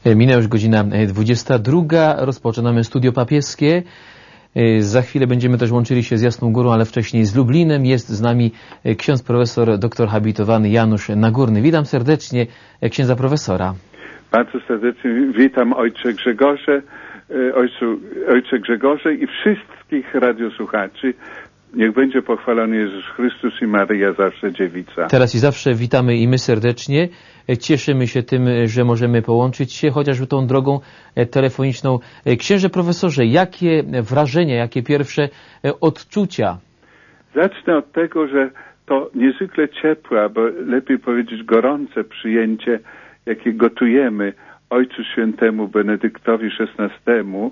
Minęła już godzina 22. Rozpoczynamy studio papieskie. Za chwilę będziemy też łączyli się z Jasną Górą, ale wcześniej z Lublinem. Jest z nami ksiądz profesor, doktor habilitowany Janusz Nagórny. Witam serdecznie księdza profesora. Bardzo serdecznie witam ojcze Grzegorze i wszystkich radiosłuchaczy. Niech będzie pochwalony Jezus Chrystus i Maryja zawsze dziewica. Teraz i zawsze witamy i my serdecznie. Cieszymy się tym, że możemy połączyć się chociażby tą drogą telefoniczną. Księże profesorze, jakie wrażenia, jakie pierwsze odczucia? Zacznę od tego, że to niezwykle ciepłe, albo lepiej powiedzieć gorące przyjęcie, jakie gotujemy Ojcu Świętemu Benedyktowi XVI,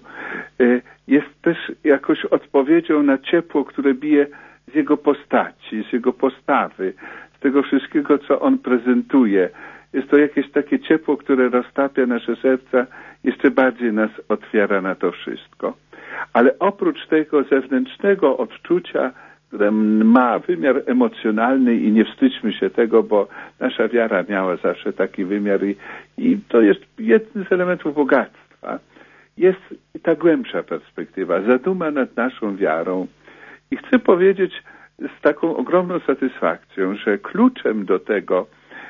jest też jakoś odpowiedzią na ciepło, które bije z jego postaci, z jego postawy, z tego wszystkiego, co on prezentuje. Jest to jakieś takie ciepło, które roztapia nasze serca, jeszcze bardziej nas otwiera na to wszystko. Ale oprócz tego zewnętrznego odczucia, które ma wymiar emocjonalny i nie wstydźmy się tego, bo nasza wiara miała zawsze taki wymiar i to jest jeden z elementów bogactwa. Jest ta głębsza perspektywa, zaduma nad naszą wiarą. I chcę powiedzieć z taką ogromną satysfakcją, że kluczem do tego,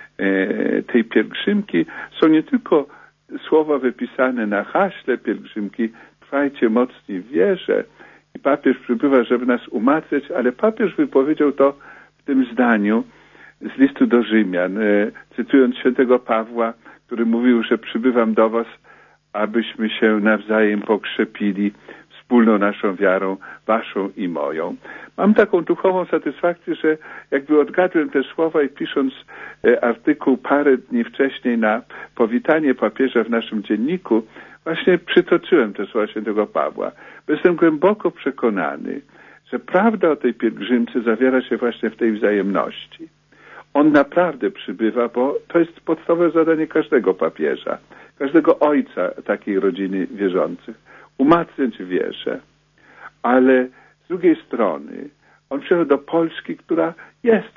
tej pielgrzymki są nie tylko słowa wypisane na haśle pielgrzymki trwajcie mocni w wierze i papież przybywa, żeby nas umacniać, ale papież wypowiedział to w tym zdaniu z listu do Rzymian, cytując świętego Pawła, który mówił, że przybywam do was, abyśmy się nawzajem pokrzepili wspólną naszą wiarą, waszą i moją. Mam taką duchową satysfakcję, że jakby odgadłem te słowa i pisząc artykuł parę dni wcześniej na powitanie papieża w naszym dzienniku, właśnie przytoczyłem te słowa świętego Pawła. Jestem głęboko przekonany, że prawda o tej pielgrzymce zawiera się właśnie w tej wzajemności. On naprawdę przybywa, bo to jest podstawowe zadanie każdego papieża, każdego ojca takiej rodziny wierzących, umacniać wierze. Ale z drugiej strony on przyjechał do Polski, która jest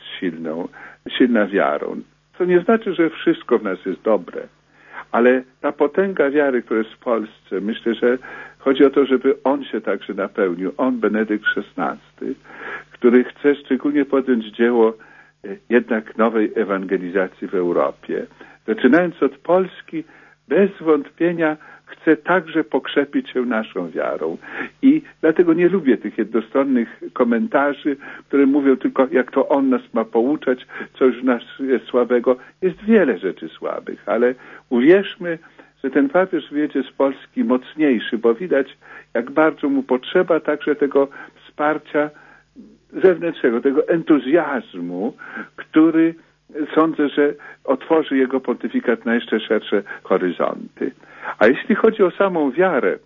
silna wiarą. Co nie znaczy, że wszystko w nas jest dobre. Ale ta potęga wiary, która jest w Polsce, myślę, że chodzi o to, żeby on się także napełnił. On, Benedykt XVI, który chce szczególnie podjąć dzieło jednak nowej ewangelizacji w Europie. Zaczynając od Polski, bez wątpienia chce także pokrzepić się naszą wiarą. I dlatego nie lubię tych jednostronnych komentarzy, które mówią tylko, jak to on nas ma pouczać, co już nas jest słabego. Jest wiele rzeczy słabych, ale uwierzmy, że ten papież wyjedzie z Polski mocniejszy, bo widać, jak bardzo mu potrzeba także tego wsparcia zewnętrznego, tego entuzjazmu, który sądzę, że otworzy jego pontyfikat na jeszcze szersze horyzonty. A jeśli chodzi o samą wiarę,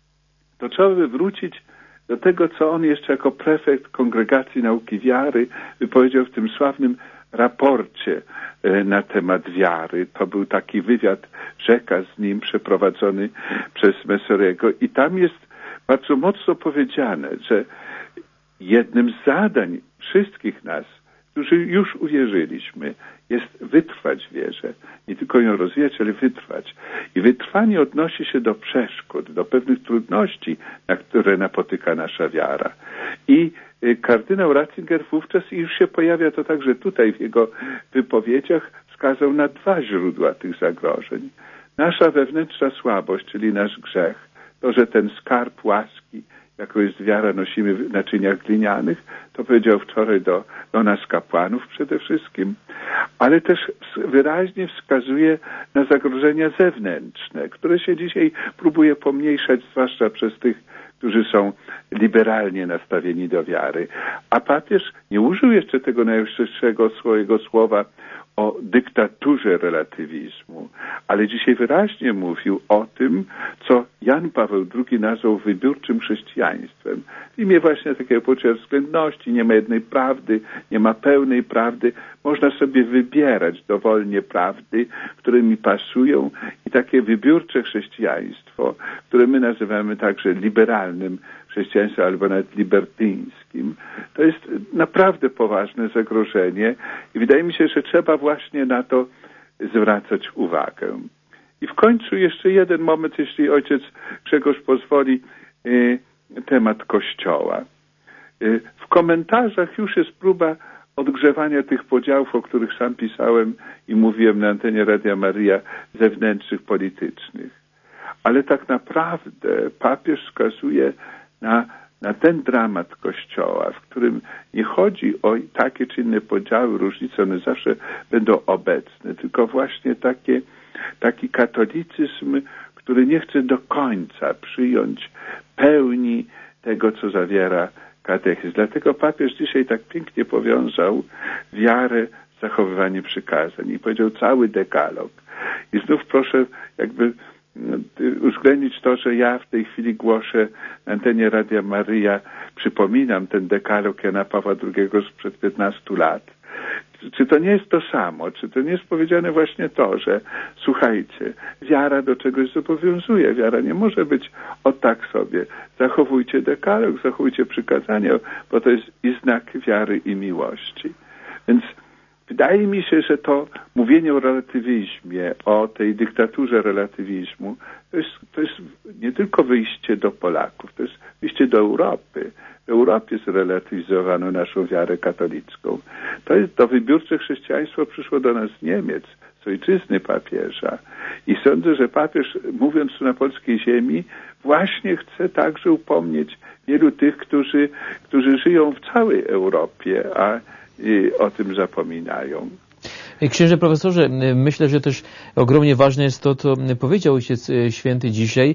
to trzeba by wrócić do tego, co on jeszcze jako prefekt Kongregacji Nauki Wiary wypowiedział w tym sławnym raporcie na temat wiary. To był taki wywiad Rzeka z nim przeprowadzony przez Messorego i tam jest bardzo mocno powiedziane, że jednym z zadań wszystkich nas, którzy już uwierzyliśmy, jest wytrwać w wierze. Nie tylko ją rozwijać, ale wytrwać. I wytrwanie odnosi się do przeszkód, do pewnych trudności, na które napotyka nasza wiara. I kardynał Ratzinger wówczas, i już się pojawia to także tutaj w jego wypowiedziach, wskazał na dwa źródła tych zagrożeń. Nasza wewnętrzna słabość, czyli nasz grzech, to, że ten skarb łaski, jaką jest wiara, nosimy w naczyniach glinianych, to powiedział wczoraj do nas kapłanów przede wszystkim, ale też wyraźnie wskazuje na zagrożenia zewnętrzne, które się dzisiaj próbuje pomniejszać, zwłaszcza przez tych, którzy są liberalnie nastawieni do wiary. A papież nie użył jeszcze tego najwyższego swojego słowa o dyktaturze relatywizmu, ale dzisiaj wyraźnie mówił o tym, co Jan Paweł II nazwał wybiórczym chrześcijaństwem. W imię właśnie takiego poczucia względności, nie ma jednej prawdy, nie ma pełnej prawdy. Można sobie wybierać dowolnie prawdy, które mi pasują i takie wybiórcze chrześcijaństwo, które my nazywamy także liberalnym chrześcijaństwem albo nawet libertyńskim, to jest naprawdę poważne zagrożenie i wydaje mi się, że trzeba właśnie na to zwracać uwagę. I w końcu jeszcze jeden moment, jeśli ojciec Grzegorz pozwoli, temat Kościoła. W komentarzach już jest próba odgrzewania tych podziałów, o których sam pisałem i mówiłem na antenie Radia Maryja, zewnętrznych, politycznych. Ale tak naprawdę papież wskazuje na ten dramat Kościoła, w którym nie chodzi o takie czy inne podziały, różnice, one zawsze będą obecne, tylko właśnie taki katolicyzm, który nie chce do końca przyjąć pełni tego, co zawiera katechizm. Dlatego papież dzisiaj tak pięknie powiązał wiarę z zachowywaniem przykazań i powiedział cały dekalog. I znów proszę jakby uwzględnić to, że ja w tej chwili głoszę na antenie Radia Maryja, przypominam ten dekalog Jana Pawła II sprzed 15 lat. Czy to nie jest to samo? Czy to nie jest powiedziane właśnie to, że słuchajcie, wiara do czegoś zobowiązuje. Wiara nie może być o tak sobie. Zachowujcie dekalog, zachowujcie przykazania, bo to jest i znak wiary i miłości. Więc wydaje mi się, że to mówienie o relatywizmie, o tej dyktaturze relatywizmu, to jest nie tylko wyjście do Polaków, to jest wyjście do Europy. W Europie zrelatywizowano naszą wiarę katolicką. To wybiórcze chrześcijaństwo przyszło do nas z Niemiec, z ojczyzny papieża. I sądzę, że papież, mówiąc tu na polskiej ziemi, właśnie chce także upomnieć wielu tych, którzy żyją w całej Europie, a o tym zapominają. Księże profesorze, myślę, że też ogromnie ważne jest to, co powiedział Ojciec Święty dzisiaj.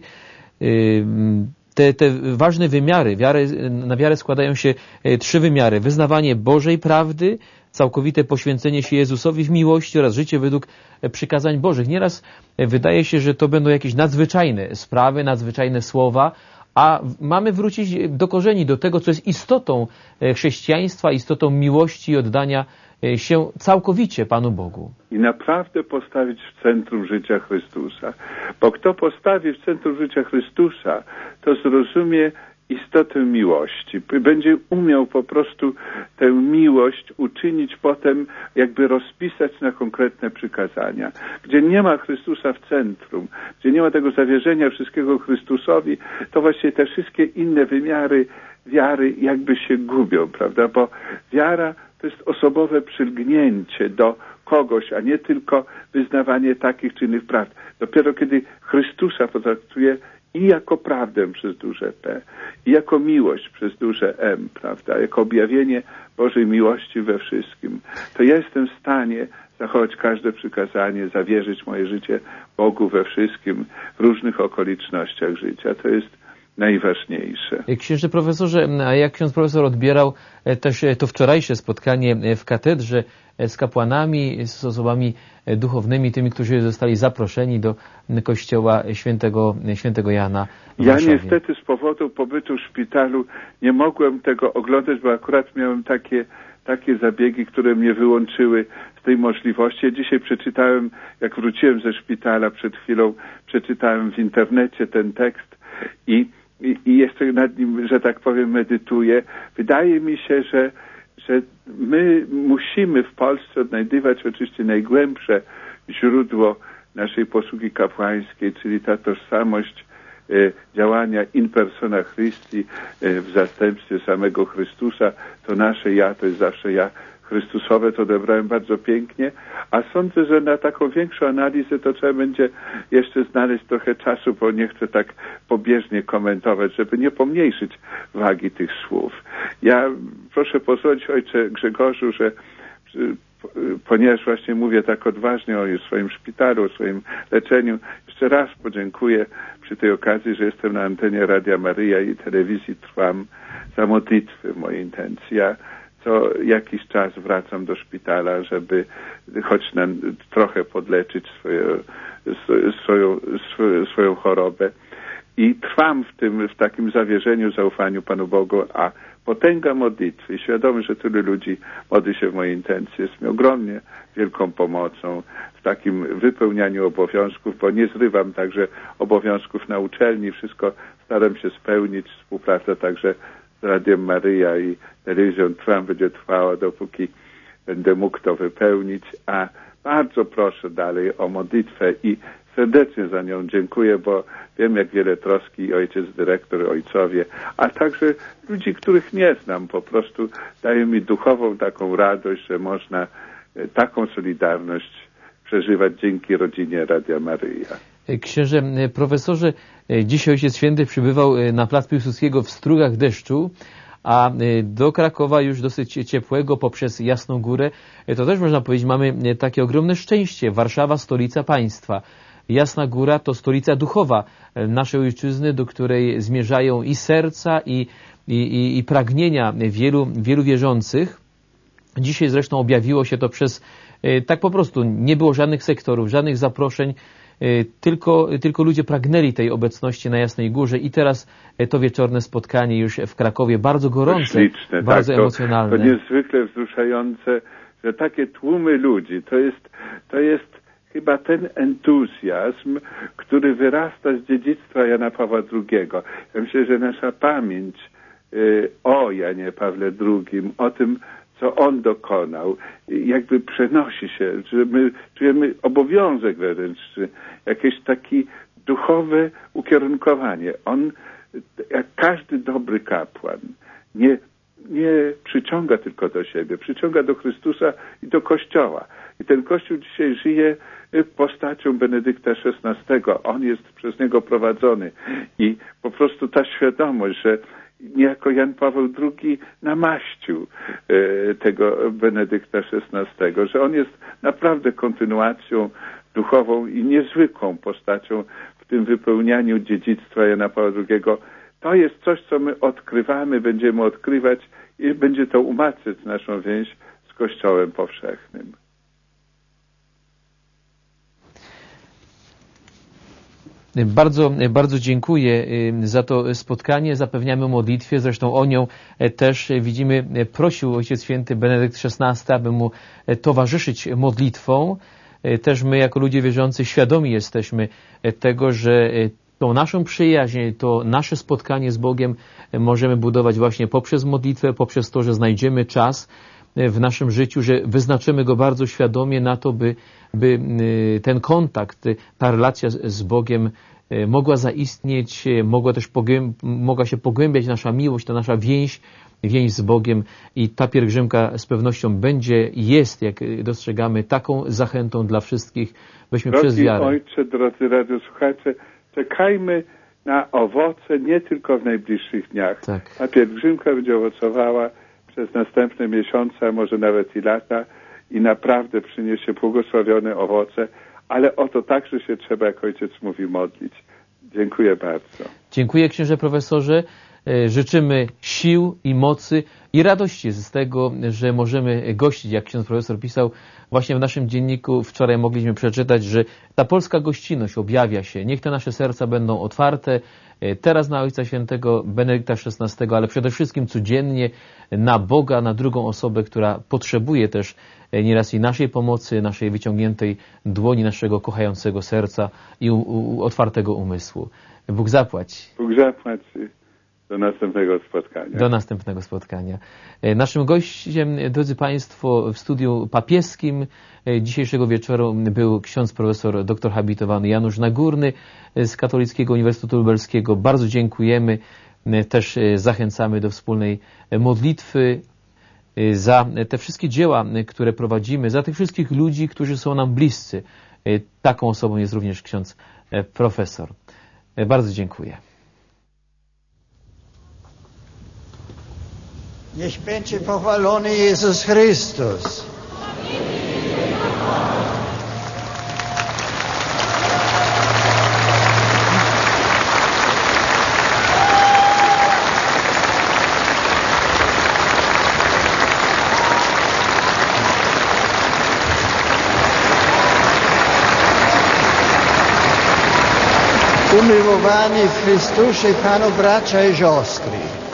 Te ważne wymiary, na wiarę składają się 3 wymiary. Wyznawanie Bożej prawdy, całkowite poświęcenie się Jezusowi w miłości oraz życie według przykazań Bożych. Nieraz wydaje się, że to będą jakieś nadzwyczajne sprawy, nadzwyczajne słowa, a mamy wrócić do korzeni, do tego, co jest istotą chrześcijaństwa, istotą miłości i oddania się całkowicie Panu Bogu. I naprawdę postawić w centrum życia Chrystusa. Bo kto postawi w centrum życia Chrystusa, to zrozumie istotę miłości. Będzie umiał po prostu tę miłość uczynić potem, jakby rozpisać na konkretne przykazania. Gdzie nie ma Chrystusa w centrum, gdzie nie ma tego zawierzenia wszystkiego Chrystusowi, to właśnie te wszystkie inne wymiary wiary jakby się gubią, prawda? Bo wiara to jest osobowe przylgnięcie do kogoś, a nie tylko wyznawanie takich czy innych prawd. Dopiero kiedy Chrystusa potraktuje i jako prawdę przez duże P, i jako miłość przez duże M, prawda, jako objawienie Bożej miłości we wszystkim, to ja jestem w stanie zachować każde przykazanie, zawierzyć moje życie Bogu we wszystkim, w różnych okolicznościach życia. To jest najważniejsze. Księże profesorze, a jak ksiądz profesor odbierał też to wczorajsze spotkanie w katedrze z kapłanami, z osobami duchownymi, tymi, którzy zostali zaproszeni do kościoła świętego Jana w Warszawie? Ja niestety z powodu pobytu w szpitalu nie mogłem tego oglądać, bo akurat miałem takie zabiegi, które mnie wyłączyły z tej możliwości. Ja dzisiaj przeczytałem, jak wróciłem ze szpitala przed chwilą, przeczytałem w internecie ten tekst i jeszcze nad nim, że tak powiem, medytuję. Wydaje mi się, że my musimy w Polsce odnajdywać oczywiście najgłębsze źródło naszej posługi kapłańskiej, czyli ta tożsamość działania in persona Christi w zastępstwie samego Chrystusa. To nasze ja, to jest zawsze ja Chrystusowe, to odebrałem bardzo pięknie, a sądzę, że na taką większą analizę to trzeba będzie jeszcze znaleźć trochę czasu, bo nie chcę tak pobieżnie komentować, żeby nie pomniejszyć wagi tych słów. Ja proszę pozwolić, ojcze Grzegorzu, że ponieważ właśnie mówię tak odważnie o swoim szpitalu, o swoim leczeniu, jeszcze raz podziękuję przy tej okazji, że jestem na antenie Radia Maryja i telewizji Trwam za modlitwy w mojej intencji. Ja co jakiś czas wracam do szpitala, żeby choć trochę podleczyć swoją chorobę. I trwam w takim zawierzeniu, zaufaniu Panu Bogu, a potęga modlitwy i świadomość, że tylu ludzi modli się w mojej intencji, jest mi ogromnie wielką pomocą w takim wypełnianiu obowiązków, bo nie zrywam także obowiązków na uczelni, wszystko staram się spełnić, współpraca także z Radiem Maryja i telewizją Trwam będzie trwała, dopóki będę mógł to wypełnić, a bardzo proszę dalej o modlitwę i serdecznie za nią dziękuję, bo wiem, jak wiele troski ojciec dyrektor, ojcowie, a także ludzi, których nie znam, po prostu dają mi duchową taką radość, że można taką solidarność przeżywać dzięki rodzinie Radia Maryja. Księże profesorze, dzisiaj Ojciec Święty przybywał na plac Piłsudskiego w strugach deszczu, a do Krakowa już dosyć ciepłego poprzez Jasną Górę. To też można powiedzieć, mamy takie ogromne szczęście. Warszawa, stolica państwa. Jasna Góra to stolica duchowa naszej ojczyzny, do której zmierzają i serca, i pragnienia wielu wierzących. Dzisiaj zresztą objawiło się to przez, tak po prostu, nie było żadnych sektorów, żadnych zaproszeń, tylko ludzie pragnęli tej obecności na Jasnej Górze i teraz to wieczorne spotkanie już w Krakowie, bardzo gorące, śliczne, bardzo tak, emocjonalne. To niezwykle wzruszające, że takie tłumy ludzi, to jest chyba ten entuzjazm, który wyrasta z dziedzictwa Jana Pawła II. Ja myślę, że nasza pamięć o Janie Pawle II, o tym, co on dokonał, jakby przenosi się, że my czujemy obowiązek wręcz, jakieś takie duchowe ukierunkowanie. On, jak każdy dobry kapłan, nie przyciąga tylko do siebie, przyciąga do Chrystusa i do Kościoła. I ten Kościół dzisiaj żyje postacią Benedykta XVI. On jest przez niego prowadzony. I po prostu ta świadomość, że niejako Jan Paweł II namaścił tego Benedykta XVI, że on jest naprawdę kontynuacją duchową i niezwykłą postacią w tym wypełnianiu dziedzictwa Jana Pawła II. To jest coś, co my odkrywamy, będziemy odkrywać i będzie to umacniać naszą więź z Kościołem powszechnym. Bardzo dziękuję za to spotkanie. Zapewniamy o modlitwie. Zresztą o nią też widzimy, prosił Ojciec Święty Benedykt XVI, aby mu towarzyszyć modlitwą. Też my jako ludzie wierzący świadomi jesteśmy tego, że tą naszą przyjaźń, to nasze spotkanie z Bogiem możemy budować właśnie poprzez modlitwę, poprzez to, że znajdziemy czas w naszym życiu, że wyznaczymy go bardzo świadomie na to, by ten kontakt, ta relacja z Bogiem mogła zaistnieć, mogła się pogłębiać nasza miłość, ta nasza więź z Bogiem i ta pielgrzymka z pewnością będzie i jest, jak dostrzegamy, taką zachętą dla wszystkich, byśmy przez wiarę. Drogi Ojcze, drodzy radiosłuchacze, czekajmy na owoce nie tylko w najbliższych dniach. Tak. Ta pielgrzymka będzie owocowała przez następne miesiące, a może nawet i lata i naprawdę przyniesie błogosławione owoce, ale o to także się trzeba, jak ojciec mówi, modlić. Dziękuję bardzo. Dziękuję, księże profesorze. Życzymy sił i mocy i radości z tego, że możemy gościć, jak ksiądz profesor pisał, właśnie w naszym dzienniku wczoraj mogliśmy przeczytać, że ta polska gościnność objawia się. Niech te nasze serca będą otwarte teraz na Ojca Świętego Benedykta XVI, ale przede wszystkim codziennie na Boga, na drugą osobę, która potrzebuje też nieraz i naszej pomocy, naszej wyciągniętej dłoni, naszego kochającego serca i otwartego umysłu. Bóg zapłać. Bóg zapłać. Do następnego spotkania. Do następnego spotkania. Naszym gościem, drodzy Państwo, w studiu papieskim dzisiejszego wieczoru był ksiądz profesor dr habilitowany Janusz Nagórny z Katolickiego Uniwersytetu Lubelskiego. Bardzo dziękujemy. Też zachęcamy do wspólnej modlitwy za te wszystkie dzieła, które prowadzimy, za tych wszystkich ludzi, którzy są nam bliscy. Taką osobą jest również ksiądz profesor. Bardzo dziękuję. Niech będzie pochwalony Jezus Chrystus. Umiłowani w Chrystusie Panu bracia i siostry.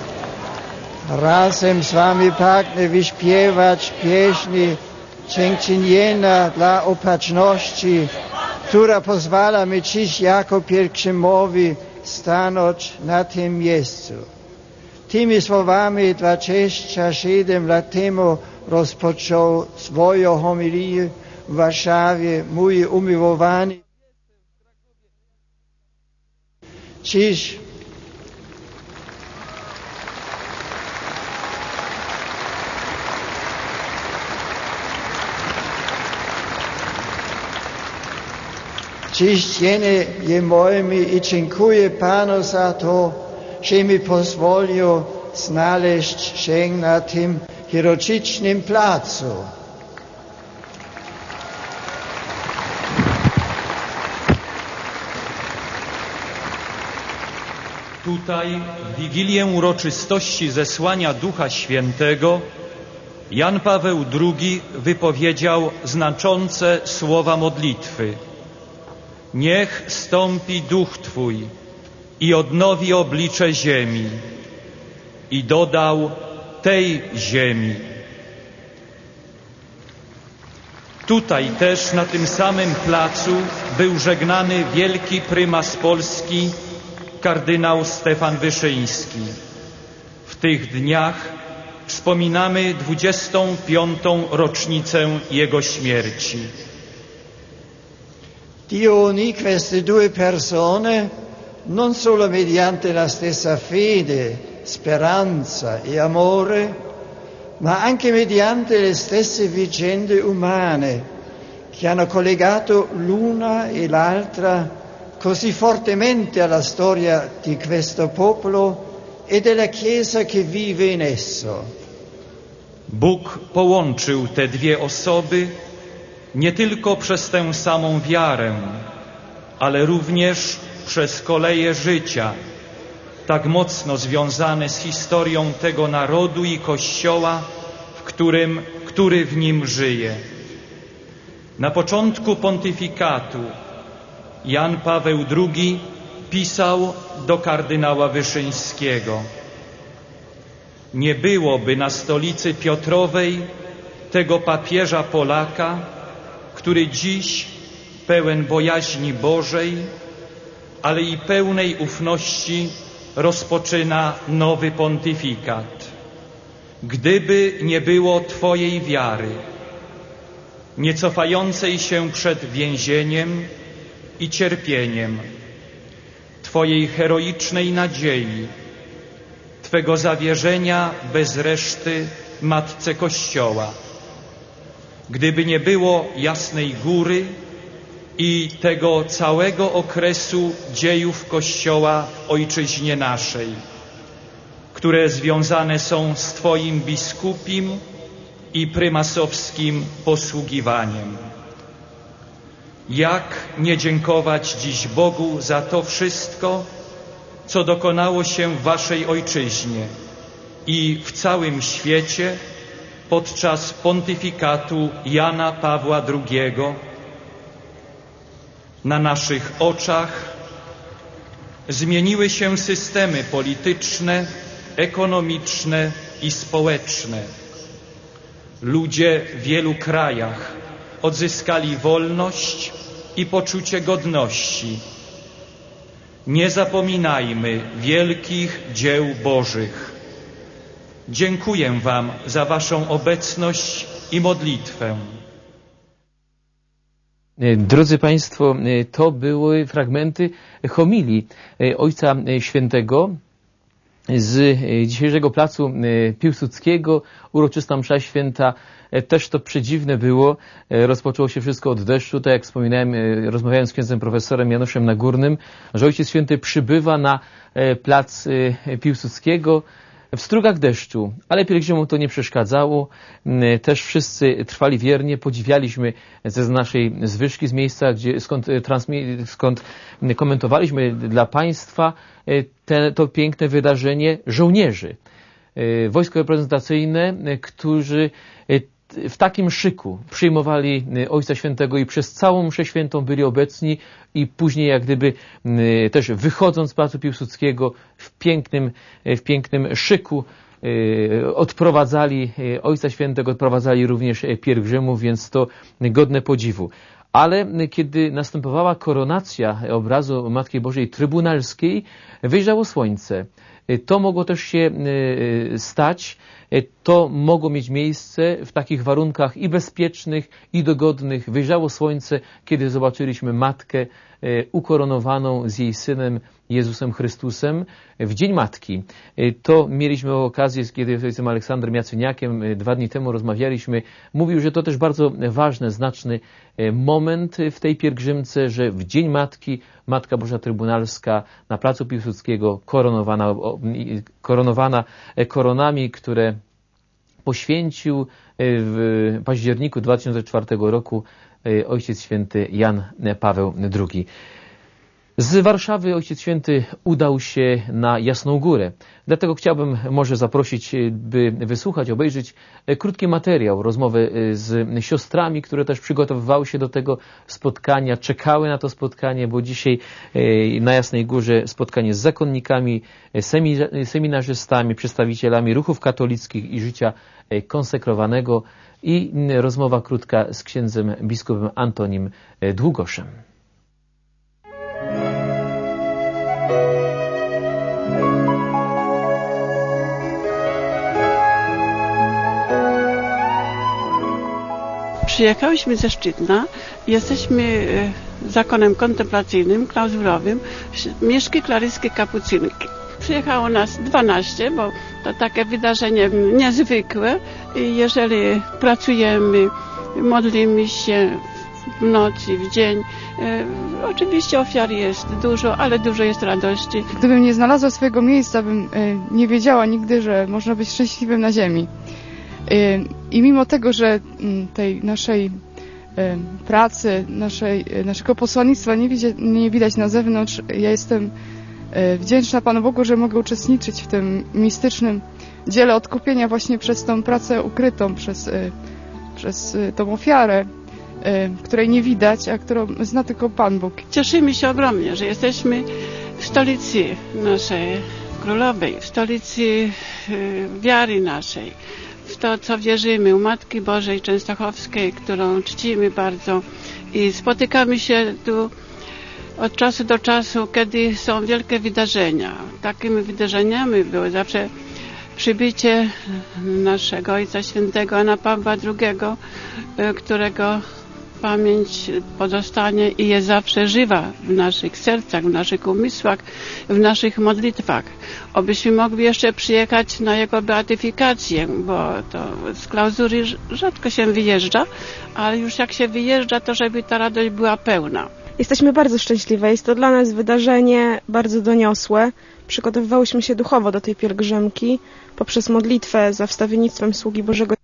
Razem z wami pragnę wyśpiewać pieśni dziękczynienia dla opatrzności, która pozwala mi dziś jako pielgrzymowi stanąć na tym miejscu. Tymi słowami 27 lat temu rozpoczął swoją homilię w Warszawie mój umiłowany Dziś je mojmi i dziękuję Panu za to, że mi pozwolił znaleźć się na tym heroicznym placu. Tutaj w Wigilię uroczystości zesłania Ducha Świętego Jan Paweł II wypowiedział znaczące słowa modlitwy. Niech stąpi Duch Twój i odnowi oblicze ziemi. I dodał tej ziemi. Tutaj też na tym samym placu był żegnany wielki prymas Polski, kardynał Stefan Wyszyński. W tych dniach wspominamy 25. rocznicę jego śmierci. Dio uni queste due persone non solo mediante la stessa fede, speranza e amore, ma anche mediante le stesse vicende umane che hanno collegato l'una e l'altra così fortemente alla storia di questo popolo e della Chiesa che vive in esso. Bóg połączył te dwie osoby nie tylko przez tę samą wiarę, ale również przez koleje życia, tak mocno związane z historią tego narodu i Kościoła, który w nim żyje. Na początku pontyfikatu Jan Paweł II pisał do kardynała Wyszyńskiego: nie byłoby na stolicy Piotrowej tego papieża Polaka, który dziś pełen bojaźni Bożej, ale i pełnej ufności rozpoczyna nowy pontyfikat. Gdyby nie było Twojej wiary, nie cofającej się przed więzieniem i cierpieniem, Twojej heroicznej nadziei, Twego zawierzenia bez reszty Matce Kościoła, gdyby nie było Jasnej Góry i tego całego okresu dziejów Kościoła w ojczyźnie naszej, które związane są z Twoim biskupim i prymasowskim posługiwaniem. Jak nie dziękować dziś Bogu za to wszystko, co dokonało się w Waszej ojczyźnie i w całym świecie podczas pontyfikatu Jana Pawła II. Na naszych oczach zmieniły się systemy polityczne, ekonomiczne i społeczne. Ludzie w wielu krajach odzyskali wolność i poczucie godności. Nie zapominajmy wielkich dzieł Bożych. Dziękuję Wam za Waszą obecność i modlitwę. Drodzy Państwo, to były fragmenty homilii Ojca Świętego z dzisiejszego placu Piłsudskiego. Uroczysta msza święta, też to przedziwne było. Rozpoczęło się wszystko od deszczu, tak jak wspominałem, rozmawiając z księdzem profesorem Januszem Nagórnym, że Ojciec Święty przybywa na plac Piłsudskiego w strugach deszczu, ale pielgrzymom to nie przeszkadzało. Też wszyscy trwali wiernie, podziwialiśmy ze naszej zwyżki, z miejsca, skąd komentowaliśmy dla Państwa to piękne wydarzenie żołnierzy. Wojsko reprezentacyjne, którzy w takim szyku przyjmowali Ojca Świętego i przez całą mszę świętą byli obecni i później jak gdyby też wychodząc z placu Piłsudskiego w pięknym szyku odprowadzali Ojca Świętego, odprowadzali również pielgrzymów, więc to godne podziwu. Ale kiedy następowała koronacja obrazu Matki Bożej Trybunalskiej, wyjrzało słońce. To mogło też się stać, to mogło mieć miejsce w takich warunkach i bezpiecznych, i dogodnych. Wyjrzało słońce, kiedy zobaczyliśmy Matkę ukoronowaną z jej Synem Jezusem Chrystusem w Dzień Matki. To mieliśmy okazję, kiedy z ojcem Aleksandrem Jacyniakiem 2 dni temu rozmawialiśmy. Mówił, że to też bardzo ważny, znaczny moment w tej pielgrzymce, że w Dzień Matki Matka Boża Trybunalska na placu Piłsudskiego koronowana koronami, które poświęcił w październiku 2004 roku Ojciec Święty Jan Paweł II. Z Warszawy Ojciec Święty udał się na Jasną Górę. Dlatego chciałbym może zaprosić, by wysłuchać, obejrzeć krótki materiał, rozmowę z siostrami, które też przygotowywały się do tego spotkania, czekały na to spotkanie, bo dzisiaj na Jasnej Górze spotkanie z zakonnikami, seminarzystami, przedstawicielami ruchów katolickich i życia konsekrowanego i rozmowa krótka z księdzem biskupem Antonim Długoszem. Przyjechałyśmy ze Szczytna. Jesteśmy zakonem kontemplacyjnym, klauzurowym, Mieszki Klaryskie Kapucynki. Przyjechało nas 12, bo to takie wydarzenie niezwykłe. Jeżeli pracujemy, modlimy się w nocy, w dzień. Oczywiście ofiar jest dużo, ale dużo jest radości. Gdybym nie znalazła swojego miejsca, bym nie wiedziała nigdy, że można być szczęśliwym na ziemi. I mimo tego, że tej naszej pracy, naszego posłannictwa nie widać na zewnątrz, ja jestem wdzięczna Panu Bogu, że mogę uczestniczyć w tym mistycznym dziele odkupienia właśnie przez tą pracę ukrytą, przez tą ofiarę, której nie widać, a którą zna tylko Pan Bóg. Cieszymy się ogromnie, że jesteśmy w stolicy naszej królowej, w stolicy wiary naszej, w to, co wierzymy, u Matki Bożej Częstochowskiej, którą czcimy bardzo i spotykamy się tu od czasu do czasu, kiedy są wielkie wydarzenia. Takimi wydarzeniami były zawsze przybycie naszego Ojca Świętego Jana Pawła II, którego pamięć pozostanie i jest zawsze żywa w naszych sercach, w naszych umysłach, w naszych modlitwach. Obyśmy mogli jeszcze przyjechać na jego beatyfikację, bo to z klauzury rzadko się wyjeżdża, ale już jak się wyjeżdża, to żeby ta radość była pełna. Jesteśmy bardzo szczęśliwe. Jest to dla nas wydarzenie bardzo doniosłe. Przygotowywałyśmy się duchowo do tej pielgrzymki poprzez modlitwę za wstawiennictwem sługi Bożego.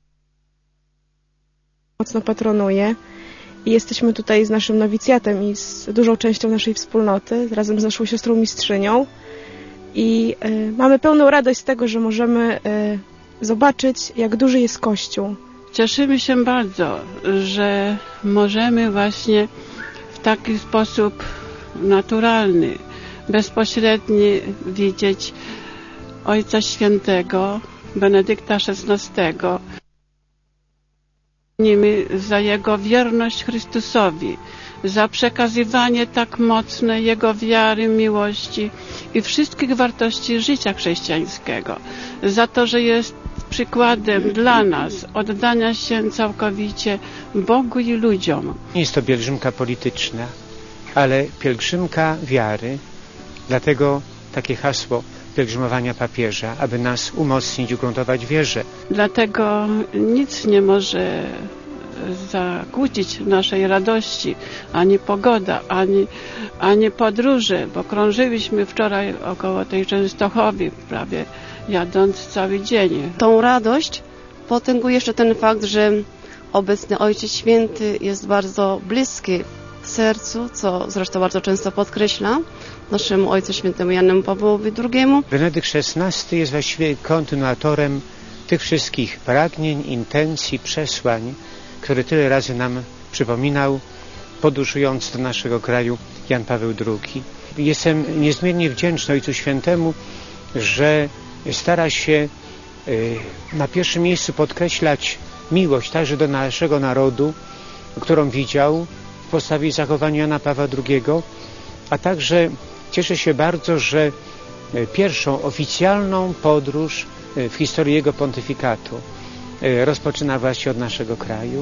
Mocno patronuje. I jesteśmy tutaj z naszym nowicjatem i z dużą częścią naszej wspólnoty, razem z naszą siostrą mistrzynią. I mamy pełną radość z tego, że możemy zobaczyć, jak duży jest Kościół. Cieszymy się bardzo, że możemy właśnie w taki sposób naturalny, bezpośredni widzieć Ojca Świętego, Benedykta XVI. Dziękujemy za Jego wierność Chrystusowi, za przekazywanie tak mocne Jego wiary, miłości i wszystkich wartości życia chrześcijańskiego, za to, że jest przykładem dla nas oddania się całkowicie Bogu i ludziom. Nie jest to pielgrzymka polityczna, ale pielgrzymka wiary, dlatego takie hasło pielgrzymowania papieża, aby nas umocnić, ugruntować wierze. Dlatego nic nie może zakłócić naszej radości, ani pogoda, ani podróże, bo krążyliśmy wczoraj około tej Częstochowy, prawie jadąc cały dzień. Tą radość potęguje jeszcze ten fakt, że obecny Ojciec Święty jest bardzo bliski sercu, co zresztą bardzo często podkreśla naszemu Ojcu Świętemu Janowi Pawłowi II. Benedykt XVI jest właściwie kontynuatorem tych wszystkich pragnień, intencji, przesłań, które tyle razy nam przypominał, podróżując do naszego kraju, Jan Paweł II. Jestem niezmiernie wdzięczny Ojcu Świętemu, że stara się na pierwszym miejscu podkreślać miłość także do naszego narodu, którą widział w postawie i zachowaniu Jana Pawła II, a także cieszę się bardzo, że pierwszą oficjalną podróż w historii jego pontyfikatu. Rozpoczyna właśnie od naszego kraju.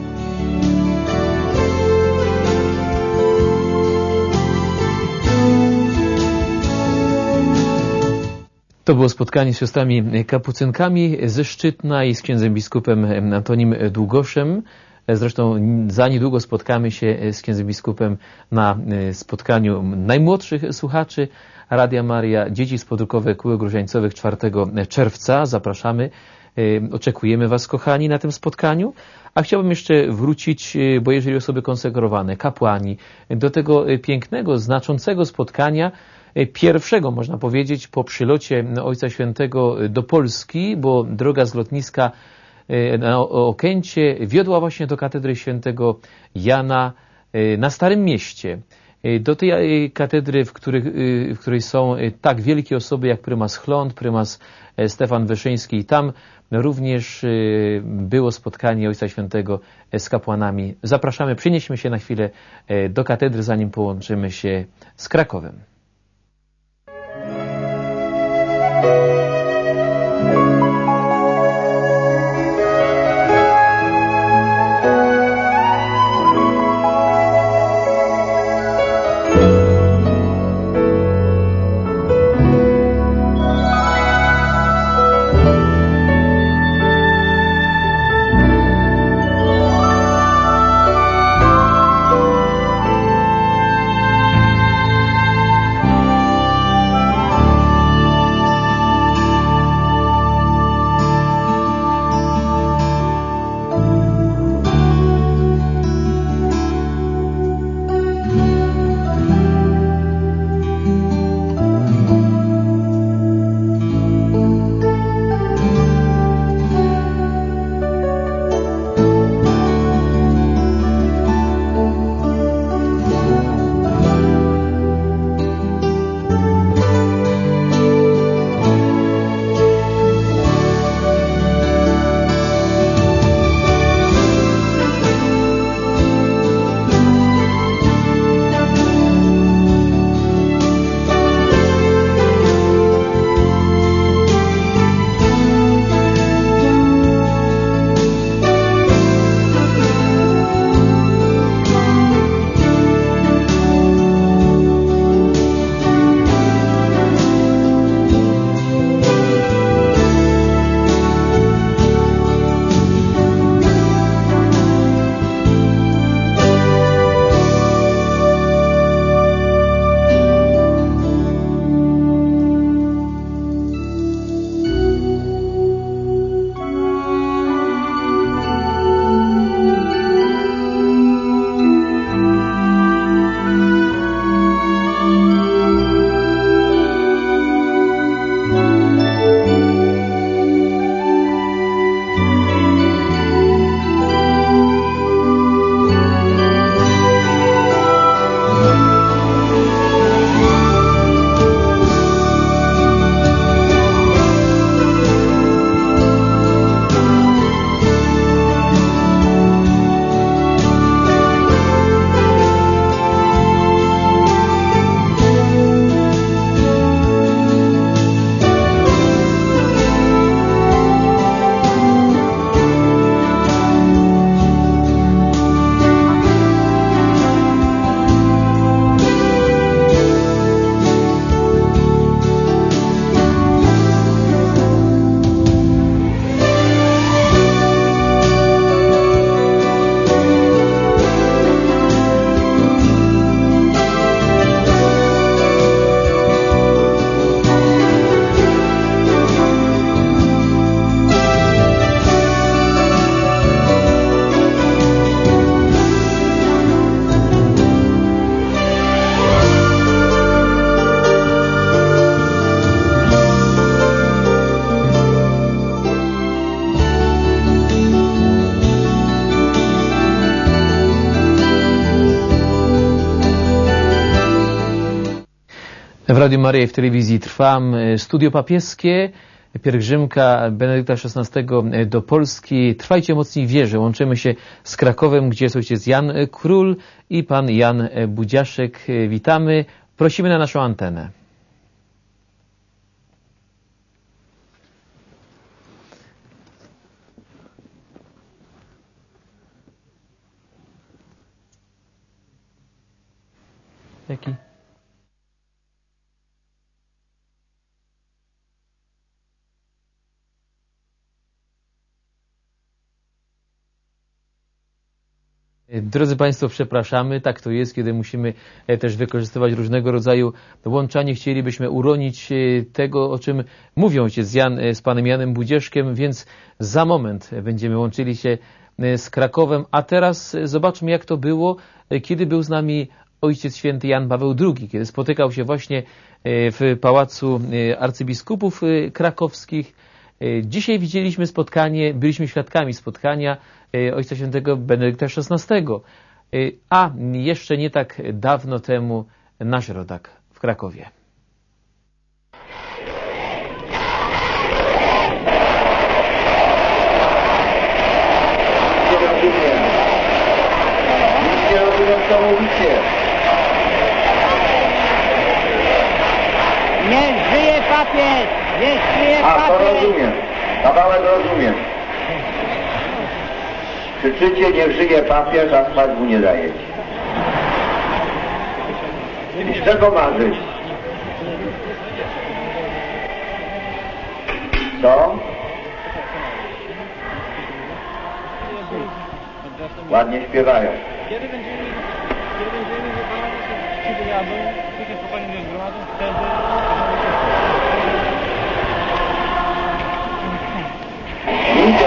To było spotkanie z siostrami kapucynkami ze Szczytna i z księdzem biskupem Antonim Długoszem. Zresztą za niedługo spotkamy się z księdzem biskupem na spotkaniu najmłodszych słuchaczy Radia Maria, dzieci z podrukowe Kółek Różańcowych 4 czerwca. Zapraszamy, oczekujemy Was, kochani, na tym spotkaniu. A chciałbym jeszcze wrócić, bo jeżeli osoby konsekrowane, kapłani, do tego pięknego, znaczącego spotkania, pierwszego, można powiedzieć, po przylocie Ojca Świętego do Polski, bo droga z lotniska na Okęcie wiodła właśnie do katedry świętego Jana na Starym Mieście. Do tej katedry, w której są tak wielkie osoby jak prymas Chląd, prymas Stefan Wyszyński. I tam również było spotkanie Ojca Świętego z kapłanami. Zapraszamy, przenieśmy się na chwilę do katedry, zanim połączymy się z Krakowem. W Radiu Maryja w telewizji Trwam, studio papieskie, pielgrzymka Benedykta XVI do Polski. Trwajcie mocniej w wierze. Łączymy się z Krakowem, gdzie jest ojciec Jan Król i pan Jan Budziaszek. Witamy. Prosimy na naszą antenę. Drodzy Państwo, przepraszamy, tak to jest, kiedy musimy też wykorzystywać różnego rodzaju łącza. Nie chcielibyśmy uronić tego, o czym mówią ojciec Jan z panem Janem Budzieszkiem, więc za moment będziemy łączyli się z Krakowem. A teraz zobaczmy, jak to było, kiedy był z nami Ojciec Święty Jan Paweł II, kiedy spotykał się właśnie w Pałacu Arcybiskupów Krakowskich. Dzisiaj widzieliśmy spotkanie, byliśmy świadkami spotkania Ojca Świętego Benedykta XVI, a jeszcze nie tak dawno temu nasz rodak w Krakowie. Nie rozumiem, co mówicie. Niech żyje papież! Niech żyje papież! A, to rozumiem. Kawałek rozumiem. Krzyczycie, niech żyje papież, a spać mu nie dajecie. I z czego ma żyć? Co? Ładnie śpiewają. Kiedy będziemy wykonać, ci wyjadą, takie spokojnie nie zgromadzą, wtedy... Idę.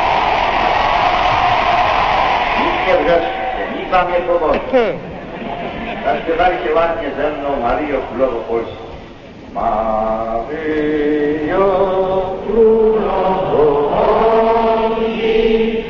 Nic nie wrzeszcie, nic wam nie pomoże. Zaśpiewajcie ładnie ze mną Maryjo Królowo Polski. Maryjo Królowo Polski.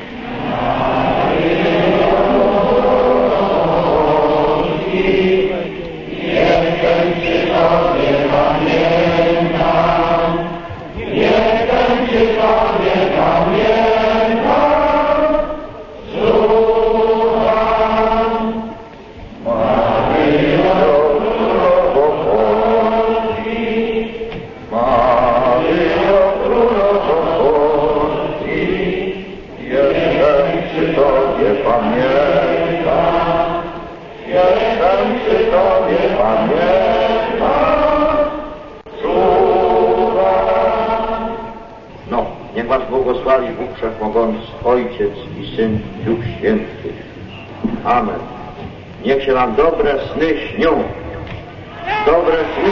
Błogosławi Bóg Wszechmogący, Ojciec i Syn, Duch Święty. Amen. Niech się wam dobre sny śnią. Dobre sny.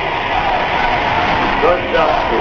Dość zasług.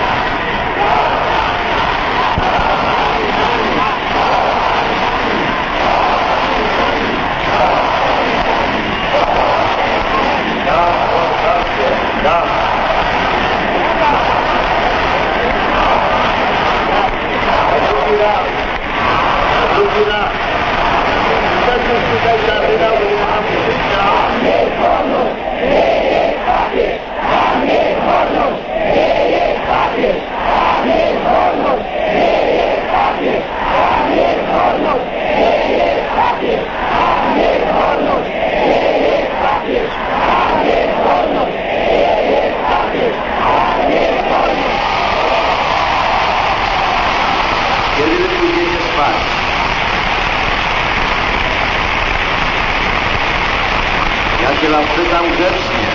Ja się wam pytam grzecznie.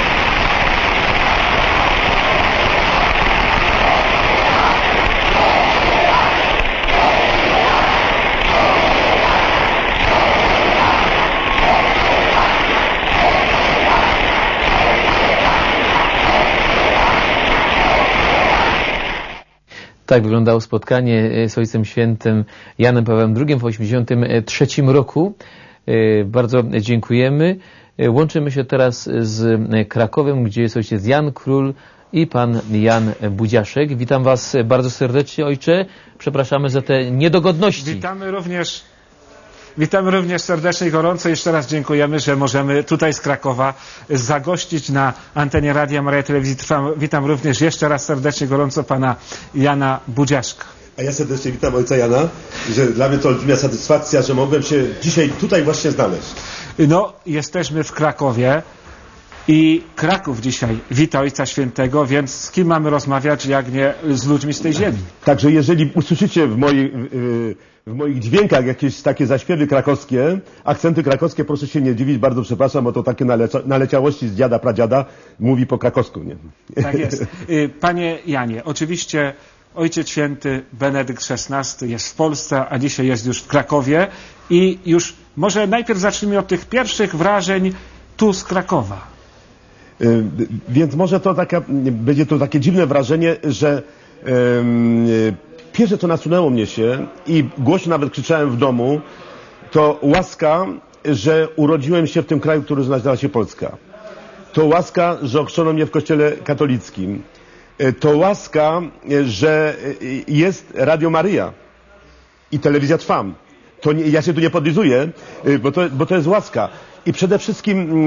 Tak wyglądało spotkanie z Ojcem Świętym Janem Pawłem II w 1983 roku. Bardzo dziękujemy. Łączymy się teraz z Krakowem, gdzie jest ojciec Jan Król i pan Jan Budziaszek. Witam was bardzo serdecznie, ojcze. Przepraszamy za te niedogodności. Witamy również serdecznie i gorąco. Jeszcze raz dziękujemy, że możemy tutaj z Krakowa zagościć na antenie Radia Maryja Telewizji Trwam. Witam również jeszcze raz serdecznie gorąco pana Jana Budziaszka. A ja serdecznie witam ojca Jana, że dla mnie to olbrzymia satysfakcja, że mogłem się dzisiaj tutaj właśnie znaleźć. No, jesteśmy w Krakowie i Kraków dzisiaj wita Ojca Świętego, więc z kim mamy rozmawiać, jak nie z ludźmi z tej ziemi? Także jeżeli usłyszycie w moich dźwiękach jakieś takie zaśpiewy krakowskie, akcenty krakowskie, proszę się nie dziwić, bardzo przepraszam, bo to takie naleciałości z dziada, pradziada mówi po krakowsku, nie? Tak jest. Panie Janie, oczywiście Ojciec Święty Benedykt XVI jest w Polsce, a dzisiaj jest już w Krakowie i już może najpierw zacznijmy od tych pierwszych wrażeń tu z Krakowa. Więc może to będzie to takie dziwne wrażenie, że pierwsze co nasunęło mnie się i głośno nawet krzyczałem w domu, to łaska, że urodziłem się w tym kraju, który nazywa się Polska. To łaska, że ochrzczono mnie w kościele katolickim. To łaska, że jest Radio Maryja i Telewizja Trwam. Ja się tu nie podlizuję, bo to jest łaska. I przede wszystkim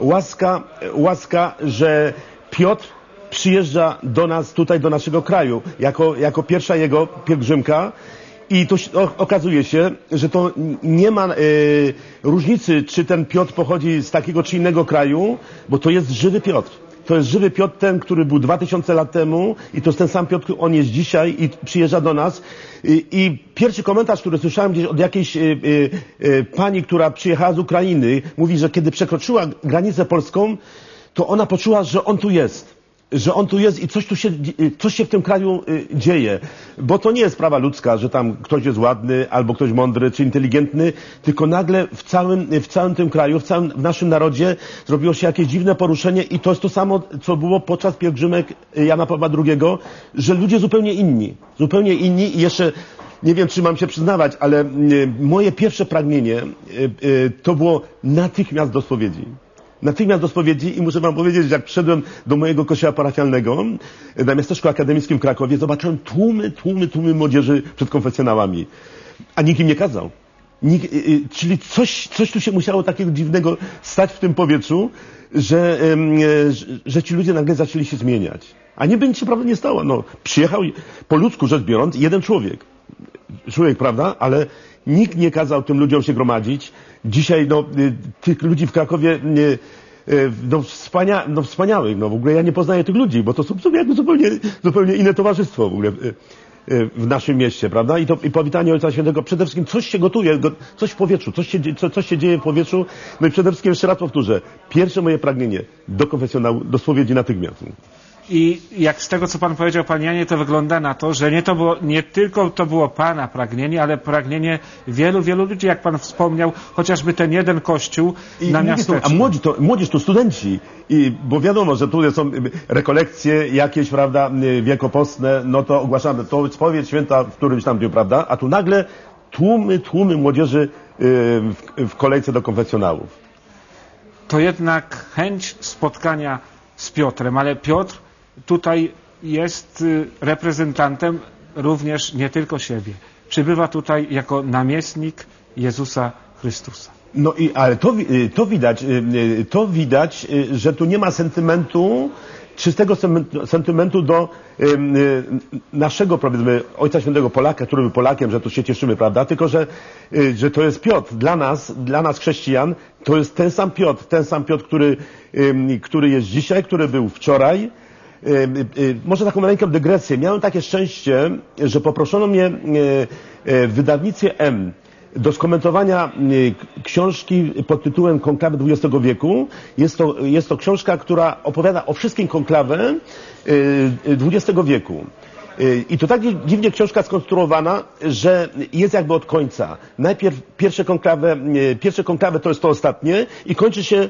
łaska, że Piotr przyjeżdża do nas, tutaj do naszego kraju, jako pierwsza jego pielgrzymka. I to okazuje się, że to nie ma różnicy, czy ten Piotr pochodzi z takiego czy innego kraju, bo to jest żywy Piotr. To jest żywy Piotr, ten, który był 2000 lat temu i to jest ten sam Piotr, on jest dzisiaj i przyjeżdża do nas. I pierwszy komentarz, który słyszałem gdzieś od jakiejś pani, która przyjechała z Ukrainy, mówi, że kiedy przekroczyła granicę polską, to ona poczuła, że on tu jest. Że on tu jest i coś się w tym kraju dzieje. Bo to nie jest sprawa ludzka, że tam ktoś jest ładny, albo ktoś mądry, czy inteligentny, tylko nagle w całym tym kraju, w naszym narodzie zrobiło się jakieś dziwne poruszenie i to jest to samo, co było podczas pielgrzymek Jana Pawła II, że ludzie zupełnie inni i jeszcze nie wiem, czy mam się przyznawać, ale moje pierwsze pragnienie to było natychmiast do spowiedzi. Natychmiast do spowiedzi i muszę wam powiedzieć, że jak przyszedłem do mojego kościoła parafialnego na Miasteczku Akademickim w Krakowie, zobaczyłem tłumy młodzieży przed konfesjonałami. A nikt im nie kazał. Czyli coś tu się musiało takiego dziwnego stać w tym powietrzu, że ci ludzie nagle zaczęli się zmieniać. A niby nic się prawda nie stało. No, przyjechał po ludzku rzecz biorąc jeden człowiek, prawda, ale nikt nie kazał tym ludziom się gromadzić. Dzisiaj tych ludzi w Krakowie wspaniałych. W ogóle ja nie poznaję tych ludzi, bo to są jakby zupełnie inne towarzystwo w ogóle w naszym mieście, prawda? I powitanie Ojca Świętego. Przede wszystkim coś się gotuje, coś w powietrzu, coś się dzieje w powietrzu. No i przede wszystkim jeszcze raz powtórzę. Pierwsze moje pragnienie do konfesjonału, do spowiedzi natychmiast. I jak z tego, co pan powiedział, panie Janie, to wygląda na to, że nie tylko to było pana pragnienie, ale pragnienie wielu ludzi, jak pan wspomniał, chociażby ten jeden kościół na miasteczku. A młodzież to studenci, bo wiadomo, że tu są rekolekcje jakieś, prawda, wielkopostne, no to ogłaszamy, to spowiedź święta w którymś tam dniu, prawda, a tu nagle tłumy młodzieży w kolejce do konfesjonałów. To jednak chęć spotkania z Piotrem, ale Piotr tutaj jest reprezentantem również nie tylko siebie. Przybywa tutaj jako namiestnik Jezusa Chrystusa. No i ale to widać, że tu nie ma sentymentu, czystego sentymentu do naszego, powiedzmy, Ojca Świętego Polaka, który był Polakiem, że tu się cieszymy, prawda? Tylko, że to jest Piotr. Dla nas chrześcijan, to jest ten sam Piotr, który jest dzisiaj, który był wczoraj. Może taką maleńką dygresję. Miałem takie szczęście, że poproszono mnie w wydawnictwie M do skomentowania książki pod tytułem Konklawy XX wieku. Jest to książka, która opowiada o wszystkim konklawę XX wieku. I to tak dziwnie książka skonstruowana, że jest jakby od końca. Najpierw pierwsze konklawy to jest to ostatnie i kończy się,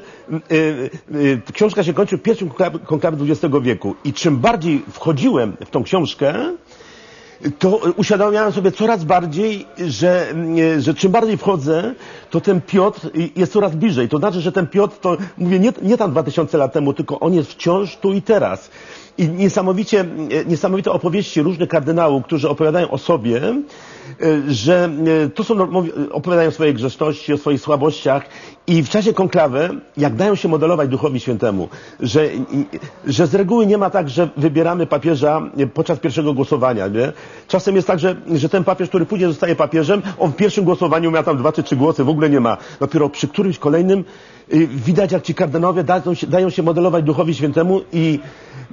książka się kończy pierwszym konklawem XX wieku. I czym bardziej wchodziłem w tą książkę, to uświadamiałem sobie coraz bardziej, że czym bardziej wchodzę, to ten Piotr jest coraz bliżej. To znaczy, że ten Piotr to, mówię, nie tam 2000 lat temu, tylko on jest wciąż tu i teraz. I niesamowite opowieści różnych kardynałów, którzy opowiadają o sobie, że to opowiadają o swojej grzeszności, o swoich słabościach i w czasie konklawy, jak dają się modelować Duchowi Świętemu, że z reguły nie ma tak, że wybieramy papieża podczas pierwszego głosowania, nie? Czasem jest tak, że ten papież, który później zostaje papieżem, on w pierwszym głosowaniu miał tam 2 czy 3 głosy, w ogóle nie ma. Dopiero przy którymś kolejnym widać, jak ci kardynałowie dają się modelować Duchowi Świętemu i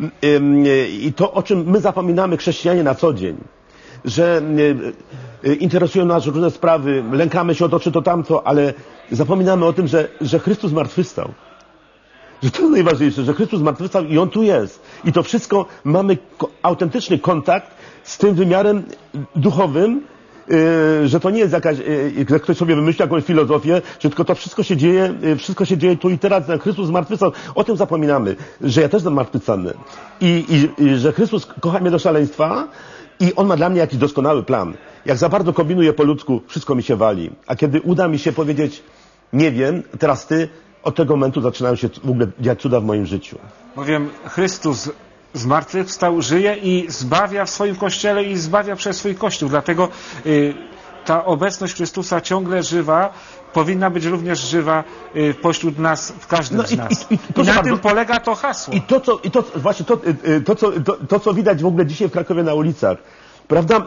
to, o czym my zapominamy, chrześcijanie, na co dzień, że interesują nas różne sprawy, lękamy się o to czy to tamto, ale zapominamy o tym, że Chrystus zmartwychwstał. Że to jest najważniejsze, że Chrystus zmartwychwstał i On tu jest. I to wszystko mamy autentyczny kontakt z tym wymiarem duchowym, że to nie jest jakaś, że ktoś sobie wymyśli jakąś filozofię, że tylko to wszystko się dzieje tu i teraz. Chrystus zmartwychwstał. O tym zapominamy, że ja też jestem zmartwychwstany. I że Chrystus kocha mnie do szaleństwa i On ma dla mnie jakiś doskonały plan. Jak za bardzo kombinuję po ludzku, wszystko mi się wali. A kiedy uda mi się powiedzieć, nie wiem, teraz ty, od tego momentu zaczynają się w ogóle dziać cuda w moim życiu. Bowiem Chrystus zmartwychwstał, żyje i zbawia w swoim Kościele i zbawia przez swój Kościół. Dlatego ta obecność Chrystusa ciągle żywa powinna być również żywa pośród nas, w każdym z nas. I na tym polega to hasło. I to, co widać w ogóle dzisiaj w Krakowie na ulicach, prawda?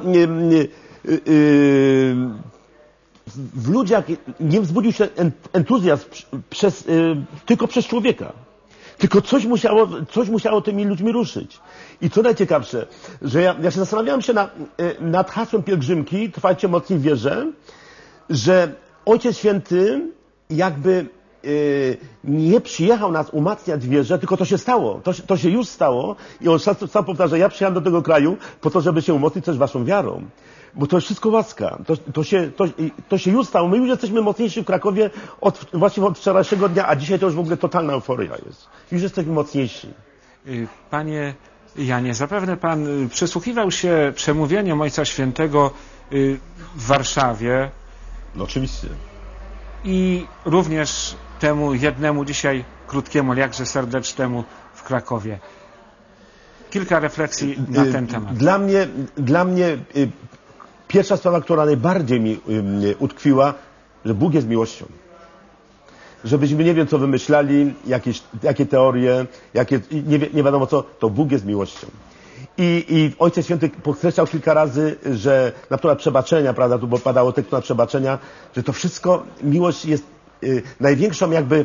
W ludziach nie wzbudził się entuzjazm tylko przez człowieka. Tylko coś musiało tymi ludźmi ruszyć. I co najciekawsze, że ja się zastanawiałem się nad hasłem pielgrzymki, trwajcie mocniej w wierze, że Ojciec Święty jakby nie przyjechał nas umacniać w wierze, tylko to się stało. To się już stało i on sam powtarza, ja przyjechałem do tego kraju po to, żeby się umocnić też waszą wiarą. Bo to jest wszystko łaska. To się już stało. My już jesteśmy mocniejsi w Krakowie właśnie od wczorajszego dnia, a dzisiaj to już w ogóle totalna euforia jest. Już jesteśmy mocniejsi. Panie Janie, zapewne Pan przysłuchiwał się przemówieniom Ojca Świętego w Warszawie. No oczywiście. I również temu jednemu dzisiaj krótkiemu, ale jakże serdecznemu w Krakowie. Kilka refleksji na ten temat. Dla mnie pierwsza sprawa, która najbardziej mi utkwiła, że Bóg jest miłością. Żebyśmy nie wiem co wymyślali, jakie teorie, nie wiadomo co, to Bóg jest miłością. I Ojciec Święty podkreślał kilka razy, że na temat przebaczenia, prawda, tu padało tekst na przebaczenia, że to wszystko, miłość jest największą jakby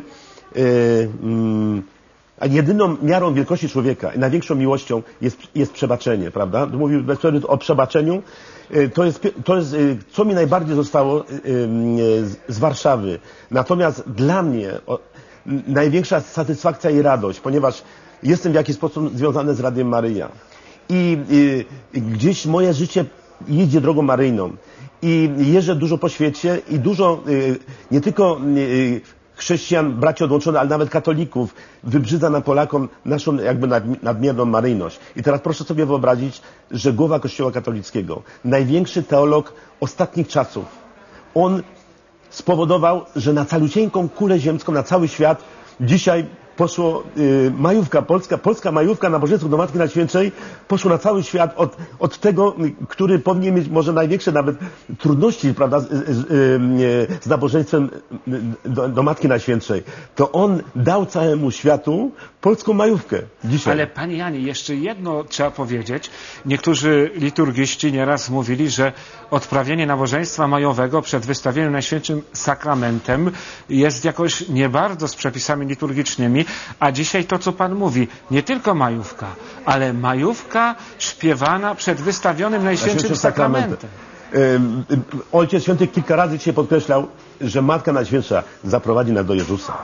jedyną miarą wielkości człowieka i największą miłością jest przebaczenie, prawda? Mówił bezpośrednio o przebaczeniu. To jest, co mi najbardziej zostało z Warszawy. Natomiast dla mnie największa satysfakcja i radość, ponieważ jestem w jakiś sposób związany z Radiem Maryja. I gdzieś moje życie jedzie drogą maryjną. I jeżdżę dużo po świecie i dużo nie tylko chrześcijan, braci odłączonych, ale nawet katolików wybrzydza nam Polakom naszą jakby nadmierną maryjność. I teraz proszę sobie wyobrazić, że głowa Kościoła katolickiego, największy teolog ostatnich czasów, on spowodował, że na calusieńką kulę ziemską, na cały świat dzisiaj poszło majówka, polska majówka nabożeństwo do Matki Najświętszej poszło na cały świat od tego, który powinien mieć może największe nawet trudności, prawda, z nabożeństwem do Matki Najświętszej. To on dał całemu światu polską majówkę dzisiaj. Ale Panie Janie, jeszcze jedno trzeba powiedzieć. Niektórzy liturgiści nieraz mówili, że odprawienie nabożeństwa majowego przed wystawieniem Najświętszym Sakramentem jest jakoś nie bardzo z przepisami liturgicznymi, a dzisiaj to, co Pan mówi, nie tylko majówka, ale majówka śpiewana przed wystawionym Najświętszym Sakramentem. Ojciec Święty kilka razy dzisiaj podkreślał, że Matka Najświętsza zaprowadzi nas do Jezusa.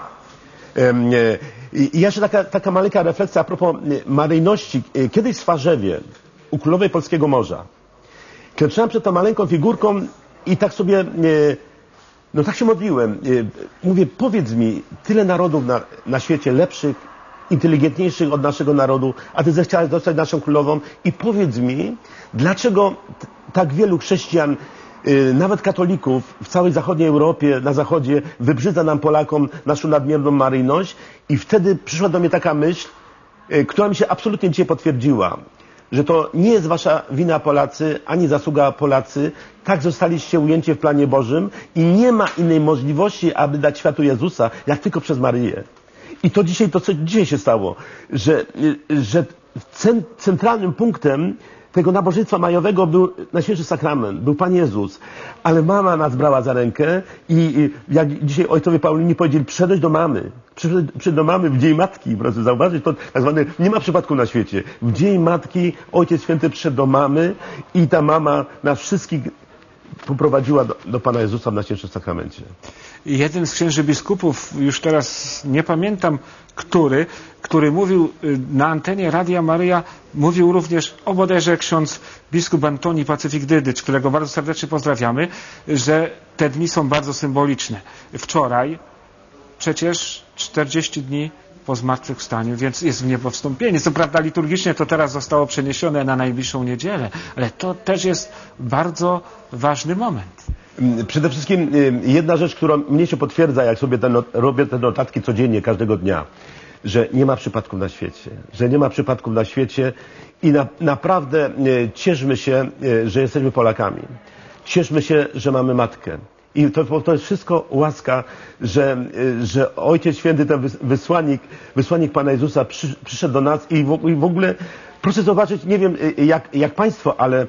I jeszcze taka maleńka refleksja a propos maryjności. Kiedyś w Twarzewie, u Królowej Polskiego Morza, klęczałem przed tą maleńką figurką i tak sobie, no tak się modliłem. Mówię, powiedz mi, tyle narodów na świecie lepszych, inteligentniejszych od naszego narodu, a ty zechciałeś dostać naszą królową i powiedz mi, dlaczego tak wielu chrześcijan, nawet katolików w całej zachodniej Europie, na zachodzie, wybrzydza nam Polakom naszą nadmierną maryjność i wtedy przyszła do mnie taka myśl, która mi się absolutnie dzisiaj potwierdziła, że to nie jest wasza wina Polacy, ani zasługa Polacy, tak zostaliście ujęci w planie Bożym i nie ma innej możliwości, aby dać światu Jezusa, jak tylko przez Maryję. I to dzisiaj, co dzisiaj się stało, że centralnym punktem tego nabożeństwa majowego był Najświętszy Sakrament, był Pan Jezus, ale mama nas brała za rękę i jak dzisiaj ojcowie Paulini powiedzieli, przyszedłeś do mamy, przyszedł do mamy w Dzień Matki, proszę zauważyć, to tak zwane, nie ma przypadku na świecie, w Dzień Matki Ojciec Święty przyszedł do mamy i ta mama nas wszystkich poprowadziła do Pana Jezusa w Najświętszym Sakramencie. jeden z księży biskupów, już teraz nie pamiętam, który mówił na antenie Radia Maryja, mówił również, bodajże ksiądz biskup Antoni Pacyfik Dydycz, którego bardzo serdecznie pozdrawiamy, że te dni są bardzo symboliczne. Wczoraj przecież 40 dni po zmartwychwstaniu, więc jest w niebo wstąpienie. Co prawda liturgicznie to teraz zostało przeniesione na najbliższą niedzielę, ale to też jest bardzo ważny moment. Przede wszystkim jedna rzecz, która mnie się potwierdza, jak sobie robię te notatki codziennie, każdego dnia, że nie ma przypadków na świecie. Że nie ma przypadków na świecie i naprawdę cieszmy się, że jesteśmy Polakami. Cieszmy się, że mamy matkę. I to jest wszystko łaska, że Ojciec Święty, ten wysłannik Pana Jezusa przyszedł do nas i w ogóle proszę zobaczyć, nie wiem jak Państwo, ale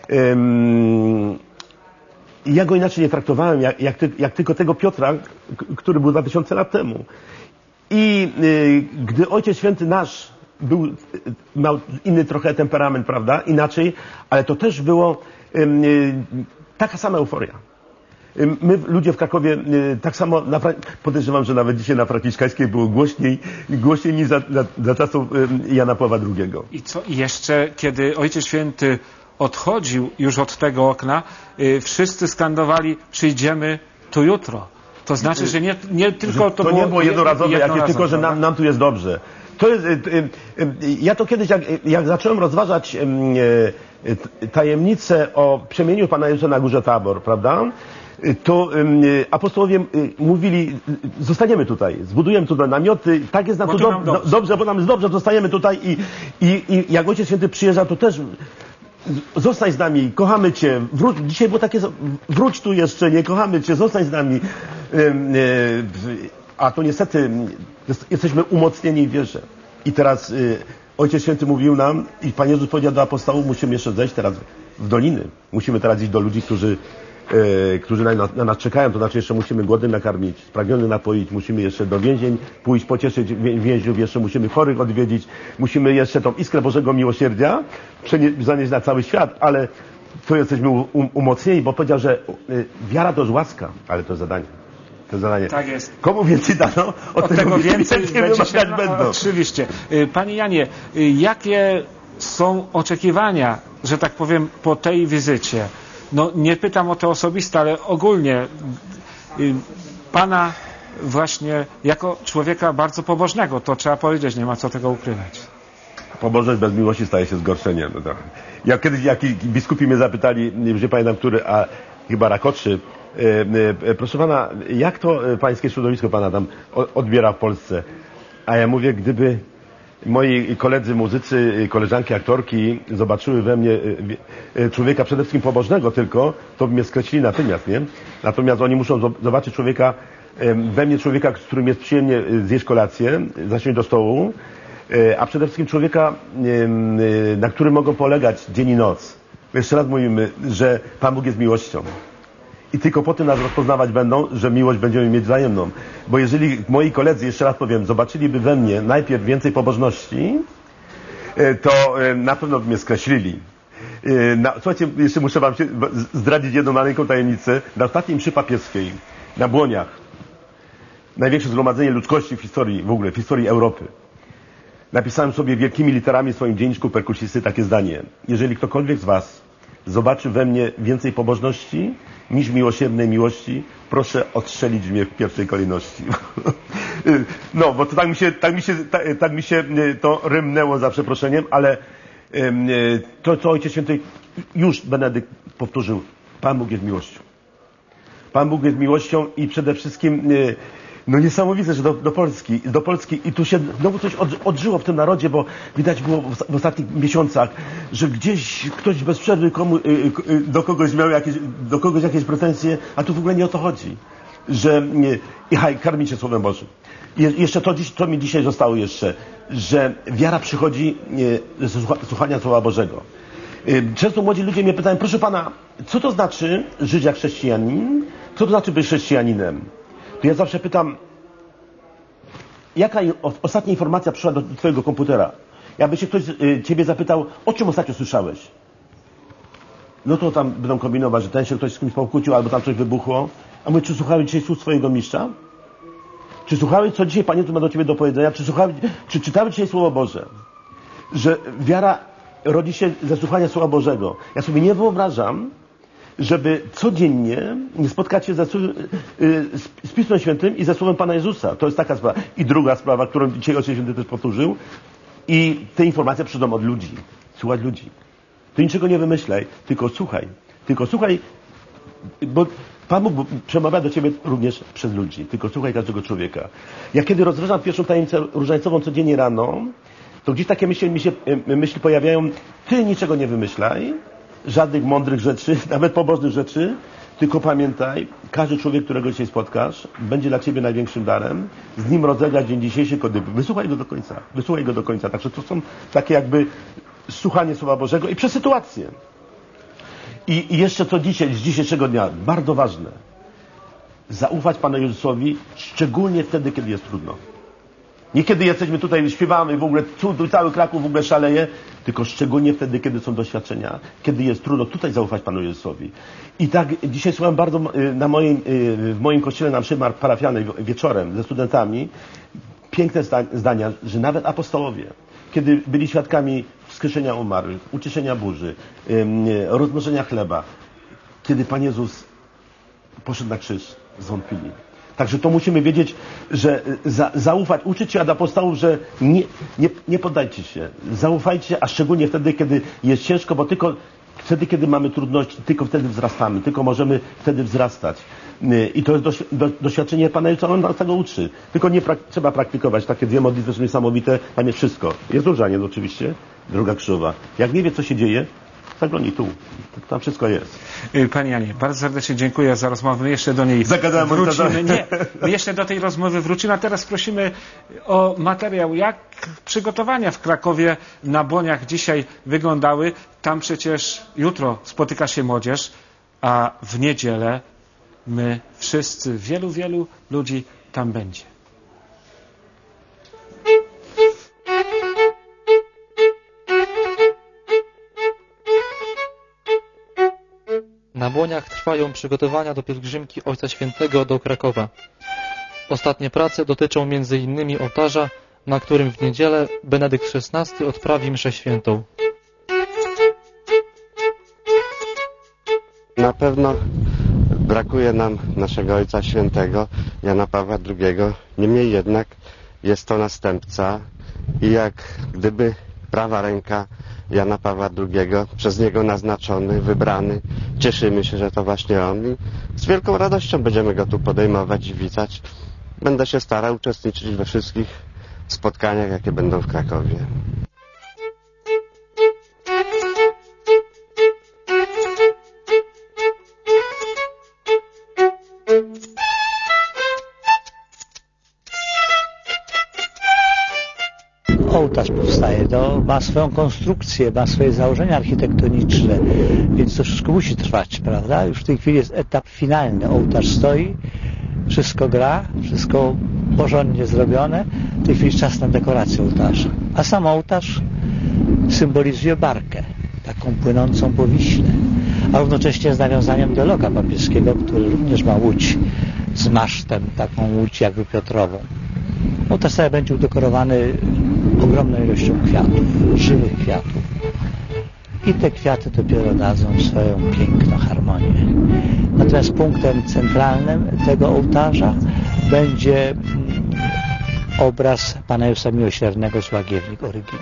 ja go inaczej nie traktowałem, jak tylko tego Piotra, który był 2000 lat temu. I gdy Ojciec Święty nasz miał inny trochę temperament, prawda, inaczej, ale to też było taka sama euforia. My, ludzie w Krakowie, tak samo, podejrzewam, że nawet dzisiaj na Franciszkańskiej było głośniej niż za czasów Jana Pawła II. I co jeszcze, kiedy Ojciec Święty odchodził już od tego okna, wszyscy skandowali, przyjdziemy tu jutro. To znaczy, że nie tylko to było... To nie było jednorazowe, tylko że nam tu jest dobrze. To jest, ja to kiedyś, jak zacząłem rozważać tajemnicę o przemienieniu Pana Jezusa na Górze Tabor, prawda? To apostołowie mówili, zostaniemy tutaj, zbudujemy tutaj namioty, tak jest nam tu dobrze, bo nam jest dobrze, zostajemy tutaj i jak Ojciec Święty przyjeżdżał, to też zostań z nami, kochamy Cię, wróć, dzisiaj było takie, wróć tu jeszcze, nie kochamy Cię, zostań z nami, a to niestety jesteśmy umocnieni w wierze. I teraz Ojciec Święty mówił nam i Pan Jezus powiedział do apostołów, musimy jeszcze zejść teraz w doliny, musimy teraz iść do ludzi, którzy na nas czekają, to znaczy jeszcze musimy głodnych nakarmić, spragnionych napoić, musimy jeszcze do więzień pójść, pocieszyć więźniów, jeszcze musimy chorych odwiedzić, musimy jeszcze tą iskrę Bożego Miłosierdzia zanieść na cały świat, ale to jesteśmy umocnieni, bo powiedział, że wiara to jest łaska, ale to jest zadanie. To jest zadanie. Tak jest. Komu więcej dano, od tego więcej wymagać będą. Oczywiście. Panie Janie, jakie są oczekiwania, że tak powiem, po tej wizycie? No nie pytam o to osobiste, ale ogólnie Pana właśnie jako człowieka bardzo pobożnego, to trzeba powiedzieć, nie ma co tego ukrywać. Pobożność bez miłości staje się zgorszeniem. No to. Jak kiedyś biskupi mnie zapytali, już nie pamiętam który, a chyba Rakotrzy, proszę Pana, jak to pańskie środowisko Pana tam odbiera w Polsce? A ja mówię, gdyby moi koledzy muzycy, koleżanki aktorki zobaczyły we mnie człowieka przede wszystkim pobożnego tylko, to by mnie skreślili natychmiast, nie? Natomiast oni muszą zobaczyć we mnie człowieka, z którym jest przyjemnie zjeść kolację, zasiąść do stołu, a przede wszystkim człowieka, na którym mogą polegać dzień i noc. Jeszcze raz mówimy, że Pan Bóg jest miłością. I tylko po tym nas rozpoznawać będą, że miłość będziemy mieć wzajemną. Bo jeżeli moi koledzy, jeszcze raz powiem, zobaczyliby we mnie najpierw więcej pobożności, to na pewno by mnie skreślili. Słuchajcie, jeszcze muszę Wam zdradzić jedną maleńką tajemnicę. Na ostatniej mszy papieskiej, na Błoniach, największe zgromadzenie ludzkości w historii, w ogóle w historii Europy, napisałem sobie wielkimi literami w swoim dzienniczku perkusisty takie zdanie. Jeżeli ktokolwiek z Was zobaczy we mnie więcej pobożności niż miłosiernej miłości, proszę odstrzelić mnie w pierwszej kolejności. No, bo to tak mi się to rymnęło za przeproszeniem, ale to, co Ojciec Święty już Benedykt powtórzył, Pan Bóg jest miłością. Pan Bóg jest miłością i przede wszystkim no niesamowite, że do Polski i tu się znowu coś odżyło w tym narodzie, bo widać było w ostatnich miesiącach, że gdzieś ktoś bez przerwy do kogoś jakieś pretensje, a tu w ogóle nie o to chodzi. Że karmić się Słowem Bożym. I jeszcze to mi dzisiaj zostało jeszcze, że wiara przychodzi ze słuchania Słowa Bożego. Często młodzi ludzie mnie pytają, proszę Pana, co to znaczy żyć jak chrześcijanin? Co to znaczy być chrześcijaninem? To ja zawsze pytam, jaka ostatnia informacja przyszła do Twojego komputera? Jakby się ktoś Ciebie zapytał, o czym ostatnio słyszałeś? no to tam będą kombinować, że ten się ktoś z kimś pokłócił, albo tam coś wybuchło. A mówię, czy słuchałeś dzisiaj słów swojego mistrza? Czy słuchałeś, co dzisiaj Pan Jezus ma do Ciebie do powiedzenia? Czy czytałeś dzisiaj Słowo Boże? Że wiara rodzi się ze słuchania Słowa Bożego. Ja sobie nie wyobrażam, żeby codziennie spotkać się z Pismem Świętym i ze Słowem Pana Jezusa. To jest taka sprawa. I druga sprawa, którą dzisiaj Ojciec Święty też powtórzył. I te informacje przyjdą od ludzi. Słuchać ludzi. Ty niczego nie wymyślaj, tylko słuchaj. Tylko słuchaj, bo Pan Bóg przemawia do Ciebie również przez ludzi. Tylko słuchaj każdego człowieka. Ja kiedy rozważam pierwszą tajemnicę różańcową codziennie rano, to gdzieś takie myśli pojawiają. Ty niczego nie wymyślaj, żadnych mądrych rzeczy, nawet pobożnych rzeczy, tylko pamiętaj, każdy człowiek, którego dzisiaj spotkasz, będzie dla Ciebie największym darem. Z nim rozegrać dzień dzisiejszy, wysłuchaj go do końca. Wysłuchaj go do końca. Także to są takie jakby słuchanie Słowa Bożego i przez sytuację. I jeszcze co dzisiaj, z dzisiejszego dnia, bardzo ważne. Zaufać Panu Jezusowi, szczególnie wtedy, kiedy jest trudno. Nie kiedy jesteśmy tutaj, śpiewamy, w ogóle cały Kraków w ogóle szaleje, tylko szczególnie wtedy, kiedy są doświadczenia, kiedy jest trudno, tutaj zaufać Panu Jezusowi. I tak dzisiaj słuchałem bardzo w moim kościele na mszy parafialnej wieczorem ze studentami piękne zdania, że nawet apostołowie, kiedy byli świadkami wskrzeszenia umarłych, uciszenia burzy, rozmnożenia chleba, kiedy Pan Jezus poszedł na krzyż, zwątpili. Także to musimy wiedzieć, że zaufać, uczyć się od apostołów, że nie poddajcie się. Zaufajcie, a szczególnie wtedy, kiedy jest ciężko, bo tylko wtedy, kiedy mamy trudności, tylko wtedy wzrastamy, tylko możemy wtedy wzrastać. I to jest doświadczenie Pana Jezusa, On nas tego uczy. Tylko trzeba praktykować. Takie dwie modlitwy są niesamowite, tam jest wszystko. Jest różaniec oczywiście, druga krzyżowa. Jak nie wie, co się dzieje, zaglądnij tu. Tam wszystko jest. Panie Janie, bardzo serdecznie dziękuję za rozmowę. My jeszcze do niej wrócimy. Nie, my jeszcze do tej rozmowy wrócimy, a teraz prosimy o materiał, jak przygotowania w Krakowie na Boniach dzisiaj wyglądały. Tam przecież jutro spotyka się młodzież, a w niedzielę my wszyscy, wielu ludzi tam będzie. Na Błoniach trwają przygotowania do pielgrzymki Ojca Świętego do Krakowa. Ostatnie prace dotyczą m.in. ołtarza, na którym w niedzielę Benedykt XVI odprawi mszę świętą. Na pewno brakuje nam naszego Ojca Świętego, Jana Pawła II. Niemniej jednak jest to następca i jak gdyby prawa ręka Jana Pawła II, przez niego naznaczony, wybrany. Cieszymy się, że to właśnie on i z wielką radością będziemy go tu podejmować i witać. Będę się starał uczestniczyć we wszystkich spotkaniach, jakie będą w Krakowie. Ołtarz powstaje, ma swoją konstrukcję, ma swoje założenia architektoniczne, więc to wszystko musi trwać, prawda? Już w tej chwili jest etap finalny. Ołtarz stoi, wszystko gra, wszystko porządnie zrobione. W tej chwili czas na dekorację ołtarza. A sam ołtarz symbolizuje barkę, taką płynącą po Wiśle, a równocześnie z nawiązaniem do loga papieskiego, który również ma łódź z masztem, taką łódź jakby piotrową. Ołtarz cały będzie udekorowany ogromną ilością kwiatów, żywych kwiatów. I te kwiaty dopiero dadzą swoją piękną harmonię. Natomiast punktem centralnym tego ołtarza będzie obraz Pana Jezusa Miłosiernego z Łagiewnik, oryginał.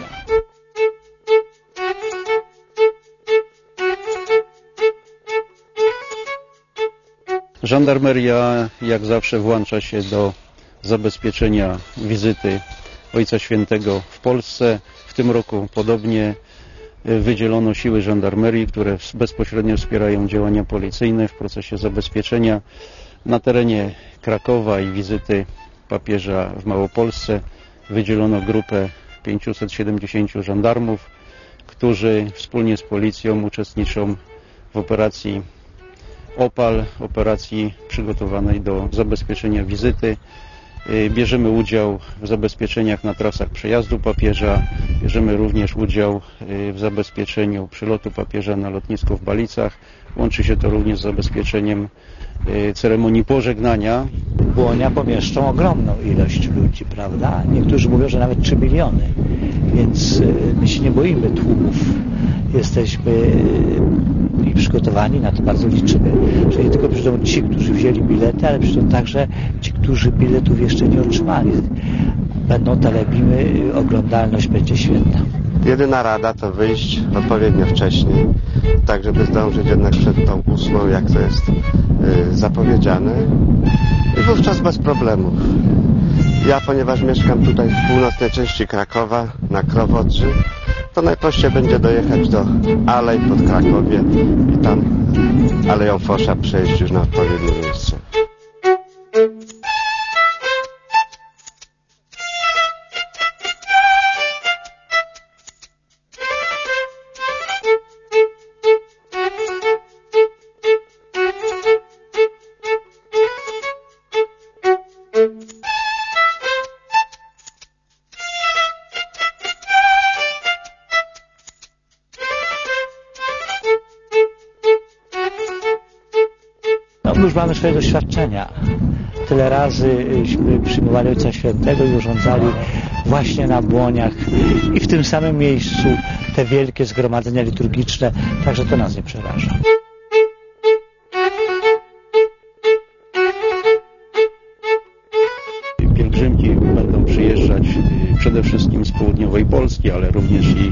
Żandarmeria jak zawsze włącza się do zabezpieczenia wizyty Ojca Świętego w Polsce. W tym roku podobnie wydzielono siły żandarmerii, które bezpośrednio wspierają działania policyjne w procesie zabezpieczenia. Na terenie Krakowa i wizyty papieża w Małopolsce wydzielono grupę 570 żandarmów, którzy wspólnie z policją uczestniczą w operacji Opal, operacji przygotowanej do zabezpieczenia wizyty Bierzemy udział w zabezpieczeniach na trasach przejazdu papieża, bierzemy również udział w zabezpieczeniu przylotu papieża na lotnisko w Balicach. Łączy się to również z zabezpieczeniem ceremonii pożegnania. Błonia pomieszczą ogromną ilość ludzi, prawda? Niektórzy mówią, że nawet 3 miliony, więc my się nie boimy tłumów. Jesteśmy i przygotowani, na to bardzo liczymy, że nie tylko przyjdą ci, którzy wzięli bilety, ale przyjdą także ci, którzy biletów jeszcze nie otrzymali. Będą telebimy, oglądalność będzie świetna. Jedyna rada to wyjść odpowiednio wcześniej, tak żeby zdążyć jednak przed tą 8, jak to jest zapowiedziane, i wówczas bez problemów. Ja, ponieważ mieszkam tutaj w północnej części Krakowa, na Krowodrzy, to najprościej będzie dojechać do Alej pod Krakowie i tam Aleją Fosza przejść już na odpowiednie miejsce. My już mamy swoje doświadczenia. Tyle razyśmy przyjmowali Ojca Świętego i urządzali właśnie na Błoniach i w tym samym miejscu te wielkie zgromadzenia liturgiczne, także to nas nie przeraża. Pielgrzymki będą przyjeżdżać przede wszystkim z południowej Polski, ale również i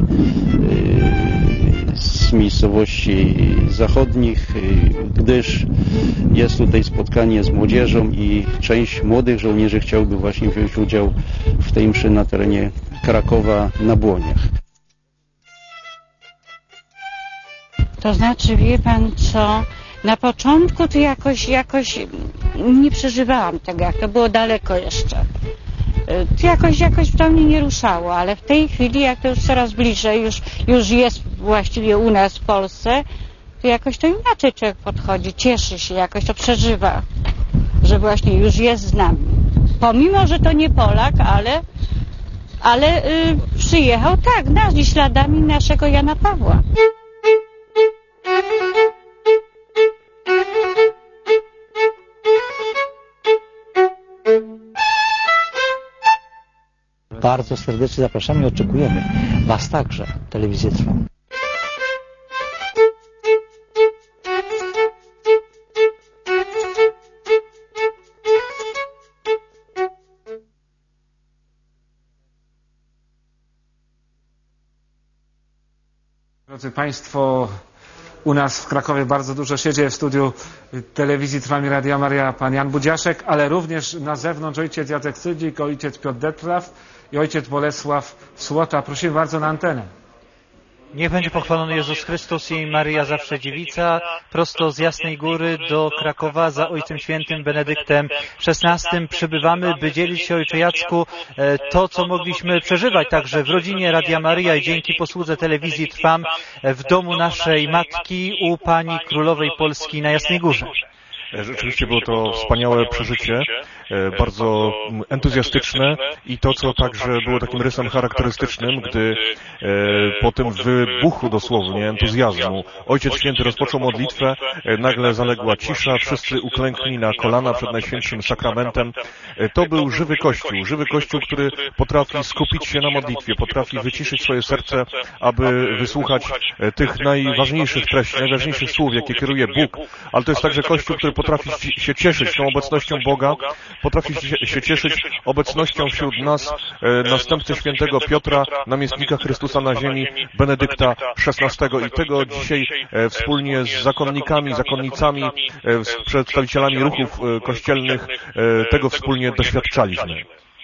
z miejscowości zachodnich, gdyż jest tutaj spotkanie z młodzieżą i część młodych żołnierzy chciałby właśnie wziąć udział w tej mszy na terenie Krakowa na Błoniach. To znaczy, wie pan co, na początku to jakoś nie przeżywałam tego, jak to było daleko jeszcze. To jakoś to mnie nie ruszało, ale w tej chwili, jak to już coraz bliżej, już jest właściwie u nas w Polsce, to jakoś to inaczej człowiek podchodzi, cieszy się, jakoś to przeżywa, że właśnie już jest z nami. Pomimo, że to nie Polak, ale przyjechał tak, śladami naszego Jana Pawła. Bardzo serdecznie zapraszamy i oczekujemy Was także. Telewizję Trwam. Drodzy Państwo, u nas w Krakowie bardzo dużo się dzieje w studiu telewizji Trwam i Radia Maria pan Jan Budziaszek, ale również na zewnątrz ojciec Jacek Sydzik, ojciec Piotr Detlaw i ojciec Bolesław Słota. Prosimy bardzo na antenę. Niech będzie pochwalony Jezus Chrystus i Maryja Zawsze Dziewica, prosto z Jasnej Góry do Krakowa za Ojcem Świętym Benedyktem XVI przybywamy, by dzielić się, Ojcze Jacku, to, co mogliśmy przeżywać także w rodzinie Radia Maryja i dzięki posłudze telewizji Trwam w domu naszej matki u Pani Królowej Polski na Jasnej Górze. Rzeczywiście było to wspaniałe przeżycie, bardzo entuzjastyczne i to, co także było takim rysem charakterystycznym, gdy po tym wybuchu dosłownie entuzjazmu Ojciec Święty rozpoczął modlitwę, nagle zaległa cisza, wszyscy uklękli na kolana przed Najświętszym Sakramentem. To był żywy Kościół, który potrafi skupić się na modlitwie, potrafi wyciszyć swoje serce, aby wysłuchać tych najważniejszych treści, najważniejszych słów, jakie kieruje Bóg, ale to jest także Kościół, który potrafi się cieszyć tą obecnością Boga, potrafi się cieszyć obecnością wśród nas następcy świętego Piotra, namiestnika Chrystusa na ziemi, Benedykta XVI i tego dzisiaj wspólnie z zakonnikami, zakonnicami, z przedstawicielami ruchów kościelnych tego wspólnie doświadczaliśmy.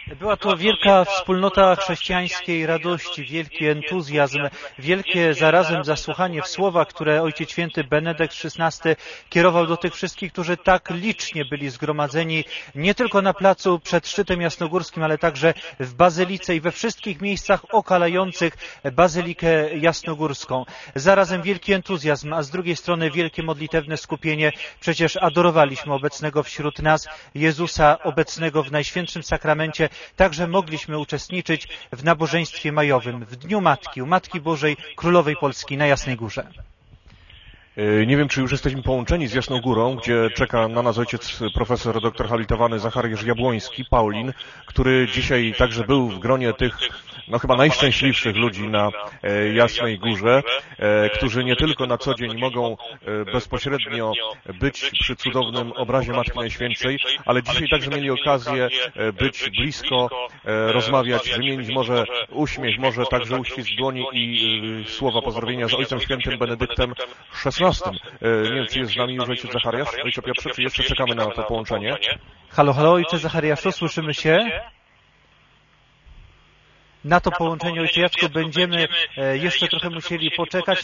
Była to wielka wspólnota chrześcijańskiej radości, wielki entuzjazm, wielkie zarazem zasłuchanie w słowa, które Ojciec Święty Benedykt XVI kierował do tych wszystkich, którzy tak licznie byli zgromadzeni nie tylko na placu przed szczytem jasnogórskim, ale także w Bazylice i we wszystkich miejscach okalających Bazylikę Jasnogórską. Zarazem wielki entuzjazm, a z drugiej strony wielkie modlitewne skupienie. Przecież adorowaliśmy obecnego wśród nas Jezusa, obecnego w Najświętszym Sakramencie. Także mogliśmy uczestniczyć w nabożeństwie majowym, w Dniu Matki, u Matki Bożej Królowej Polski na Jasnej Górze. Nie wiem, czy już jesteśmy połączeni z Jasną Górą, gdzie czeka na nas ojciec profesor dr habilitowany Zachariasz Jabłoński, Paulin, który dzisiaj także był w gronie tych, chyba najszczęśliwszych ludzi na Jasnej Górze, którzy nie tylko na co dzień mogą bezpośrednio być przy cudownym obrazie Matki Najświętszej, ale dzisiaj także mieli okazję być blisko, rozmawiać, wymienić może uśmiech, może także uścisk dłoni i słowa pozdrowienia z Ojcem Świętym Benedyktem XVI. Nie wiem, czy jest z nami już ojciec Zachariasz, ojcze Piotrze, czy jeszcze czekamy na to połączenie? Halo, halo, ojcze Zachariaszu, słyszymy się? Na to połączenie, ojcze Jacku, będziemy jeszcze trochę musieli poczekać,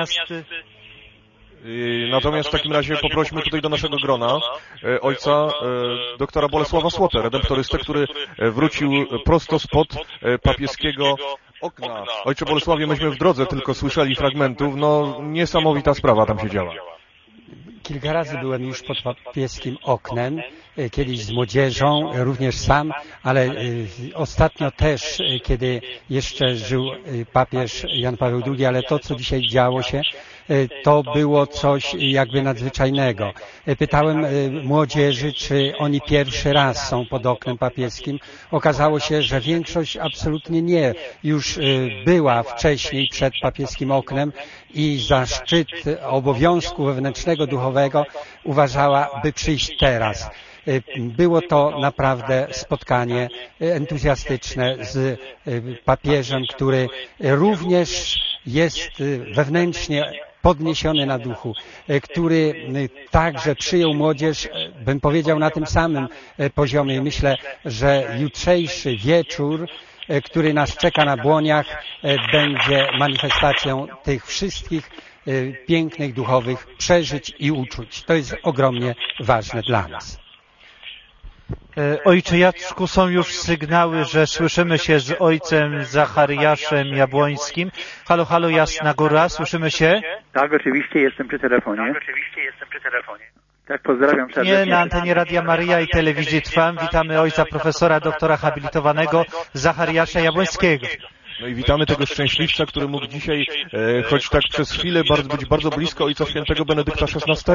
Natomiast w takim razie poprośmy tutaj do naszego grona ojca doktora Bolesława Słotę, redemptorystę, który wrócił prosto spod papieskiego okna. Ojcze Bolesławie, myśmy w drodze tylko słyszeli fragmentów, niesamowita sprawa tam się działa. Kilka razy byłem już pod papieskim oknem, kiedyś z młodzieżą, również sam, ale ostatnio też, kiedy jeszcze żył papież Jan Paweł II, ale to, co dzisiaj działo się, to było coś jakby nadzwyczajnego. Pytałem młodzieży, czy oni pierwszy raz są pod oknem papieskim. Okazało się, że większość absolutnie nie. Już była wcześniej przed papieskim oknem i za szczyt obowiązku wewnętrznego, duchowego uważała, by przyjść teraz. Było to naprawdę spotkanie entuzjastyczne z papieżem, który również jest wewnętrznie podniesiony na duchu, który także przyjął młodzież, bym powiedział, na tym samym poziomie. I myślę, że jutrzejszy wieczór, który nas czeka na Błoniach, będzie manifestacją tych wszystkich pięknych duchowych przeżyć i uczuć. To jest ogromnie ważne dla nas. Ojcze Jacku, są już sygnały, że słyszymy się z ojcem Zachariaszem Jabłońskim. Halo, halo, Jasna Góra, słyszymy się? Tak, oczywiście, jestem przy telefonie. Tak, pozdrawiam serdecznie. Na antenie Radia Maryja i Telewizji Trwam witamy ojca profesora doktora habilitowanego Zachariasza Jabłońskiego. I witamy tego szczęśliwca, który mógł dzisiaj, choć tak przez chwilę, być bardzo blisko Ojca Świętego Benedykta XVI.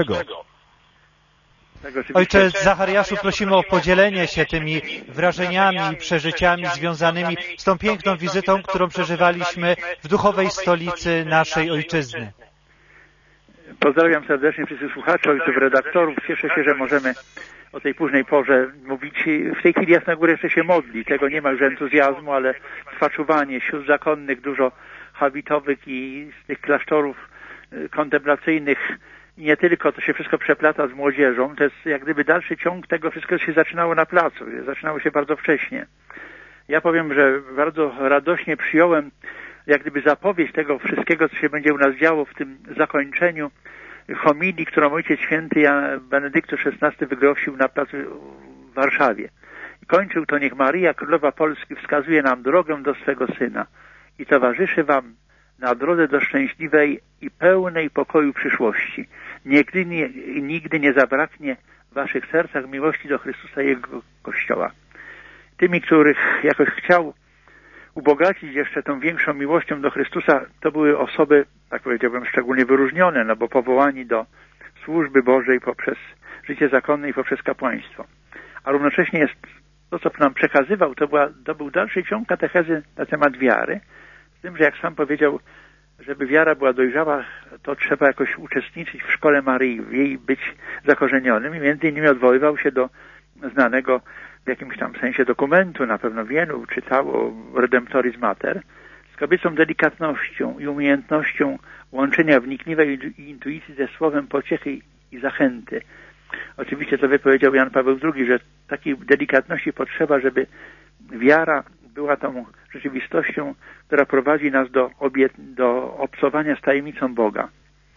Ojcze Zachariaszu, prosimy o podzielenie się tymi wrażeniami i przeżyciami związanymi z tą piękną wizytą, którą przeżywaliśmy w duchowej stolicy naszej ojczyzny. Pozdrawiam serdecznie wszystkich słuchaczy, ojców redaktorów. Cieszę się, że możemy o tej późnej porze mówić. W tej chwili Jasna Góra jeszcze się modli. Tego nie ma już entuzjazmu, ale trwa czuwanie. Sióstr zakonnych, dużo habitowych i z tych klasztorów kontemplacyjnych. I nie tylko, to się wszystko przeplata z młodzieżą. To jest jak gdyby dalszy ciąg tego wszystkiego się zaczynało na placu. Zaczynało się bardzo wcześnie. Ja powiem, że bardzo radośnie przyjąłem jak gdyby zapowiedź tego wszystkiego, co się będzie u nas działo w tym zakończeniu homilii, którą Ojciec Święty Benedykt XVI wygłosił na placu w Warszawie. I kończył to: niech Maryja, Królowa Polski, wskazuje nam drogę do swego Syna i towarzyszy wam na drodze do szczęśliwej i pełnej pokoju przyszłości. Nigdy nie zabraknie w waszych sercach miłości do Chrystusa i Jego Kościoła. Tymi, których jakoś chciał ubogacić jeszcze tą większą miłością do Chrystusa, to były osoby, tak powiedziałbym, szczególnie wyróżnione, bo powołani do służby Bożej poprzez życie zakonne i poprzez kapłaństwo. A równocześnie jest to, co nam przekazywał, to był dalszy ciąg katechezy na temat wiary, z tym, że jak sam powiedział, żeby wiara była dojrzała, to trzeba jakoś uczestniczyć w szkole Maryi, w jej być zakorzenionym i między innymi odwoływał się do znanego w jakimś tam sensie dokumentu, na pewno wielu czytało, Redemptoris Mater, z kobiecą delikatnością i umiejętnością łączenia wnikliwej intuicji ze słowem pociechy i zachęty. Oczywiście to wypowiedział Jan Paweł II, że takiej delikatności potrzeba, żeby wiara była tą rzeczywistością, która prowadzi nas do obcowania z tajemnicą Boga.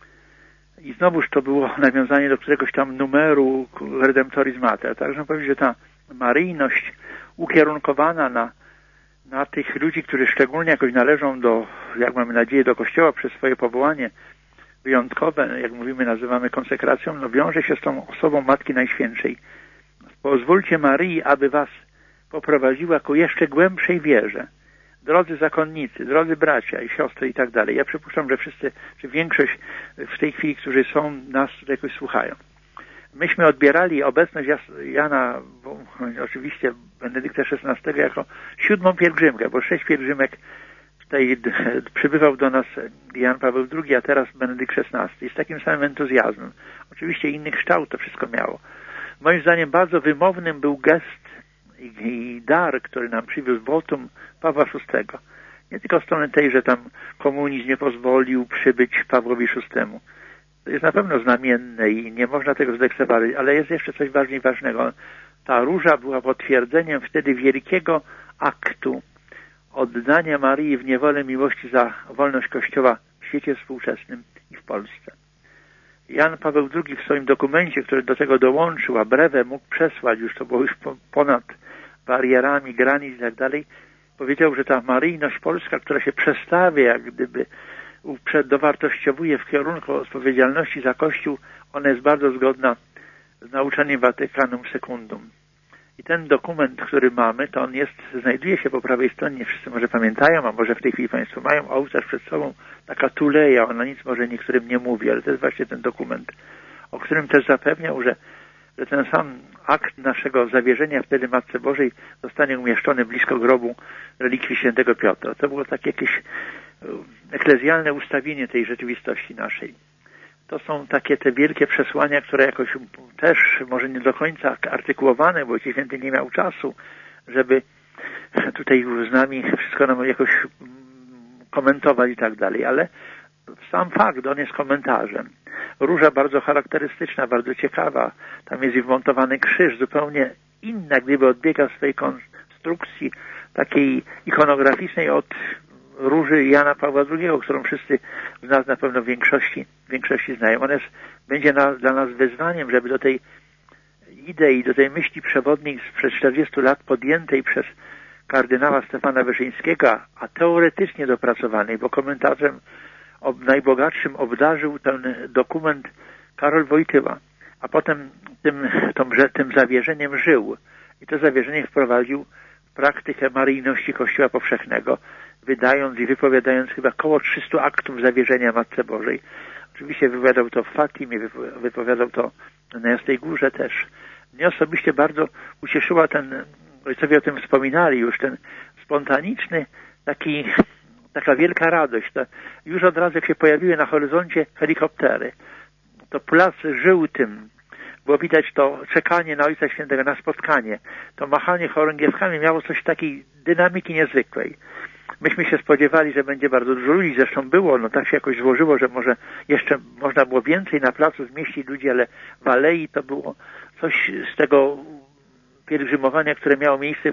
I znowuż to było nawiązanie do któregoś tam numeru Redemptoris Mater. Także można powiedzieć, że ta maryjność ukierunkowana na tych ludzi, którzy szczególnie jakoś należą do, jak mamy nadzieję, do Kościoła przez swoje powołanie wyjątkowe, jak mówimy, nazywamy konsekracją, no wiąże się z tą osobą Matki Najświętszej. Pozwólcie Maryi, aby was poprowadziła ku jeszcze głębszej wierze. Drodzy zakonnicy, drodzy bracia i siostry i tak dalej. Ja przypuszczam, że wszyscy, czy większość w tej chwili, którzy są, nas jakoś słuchają. Myśmy odbierali obecność Jana, oczywiście Benedykta XVI, jako 7. pielgrzymkę, bo 6 pielgrzymek tutaj przybywał do nas Jan Paweł II, a teraz Benedykt XVI. Z takim samym entuzjazmem. Oczywiście inny kształt to wszystko miało. Moim zdaniem bardzo wymownym był gest i dar, który nam przywiózł wotum Pawła VI. Nie tylko strony tej, że tam komunizm nie pozwolił przybyć Pawłowi VI. To jest na pewno znamienne i nie można tego zlekceważyć, ale jest jeszcze coś bardziej ważnego. Ta róża była potwierdzeniem wtedy wielkiego aktu oddania Maryi w niewolę miłości za wolność Kościoła w świecie współczesnym i w Polsce. Jan Paweł II w swoim dokumencie, który do tego dołączył, a brewę mógł przesłać, już to było już ponad barierami, granic i tak dalej, powiedział, że ta maryjność polska, która się przestawia, jak gdyby dowartościowuje w kierunku odpowiedzialności za Kościół, ona jest bardzo zgodna z nauczaniem Watykanum Secundum. I ten dokument, który mamy, to on znajduje się po prawej stronie, wszyscy może pamiętają, a może w tej chwili Państwo mają ołtarz przed sobą, taka tuleja, ona nic może niektórym nie mówi, ale to jest właśnie ten dokument, o którym też zapewniał, że ten sam akt naszego zawierzenia wtedy Matce Bożej zostanie umieszczony blisko grobu relikwii świętego Piotra. To było takie jakieś eklezjalne ustawienie tej rzeczywistości naszej. To są takie te wielkie przesłania, które jakoś też może nie do końca artykułowane, bo Ojciec Święty nie miał czasu, żeby tutaj z nami wszystko nam jakoś komentować i tak dalej, ale sam fakt, on jest komentarzem. Róża bardzo charakterystyczna, bardzo ciekawa. Tam jest i wmontowany krzyż, zupełnie inna, gdyby odbiega w swojej konstrukcji takiej ikonograficznej od róży Jana Pawła II, którą wszyscy z nas na pewno w większości znają. Ona będzie dla nas wyzwaniem, żeby do tej idei, do tej myśli przewodniej sprzed 40 lat podjętej przez kardynała Stefana Wyszyńskiego, a teoretycznie dopracowanej, bo komentarzem najbogatszym obdarzył ten dokument Karol Wojtyła, a potem tym zawierzeniem żył. I to zawierzenie wprowadził w praktykę maryjności Kościoła Powszechnego, wydając i wypowiadając chyba około 300 aktów zawierzenia Matce Bożej. Oczywiście wypowiadał to w Fatimie, wypowiadał to na Jasnej Górze też. Mnie osobiście bardzo ucieszyła ojcowie o tym wspominali już, ten spontaniczny, taka wielka radość. Już od razu jak się pojawiły na horyzoncie helikoptery, to plac żył tym. Było widać to czekanie na Ojca Świętego, na spotkanie. To machanie chorągiewkami miało coś takiej dynamiki niezwykłej. Myśmy się spodziewali, że będzie bardzo dużo ludzi, zresztą było, no tak się jakoś złożyło, że może jeszcze można było więcej na placu zmieścić ludzi, ale w alei to było coś z tego pielgrzymowania, które miało miejsce w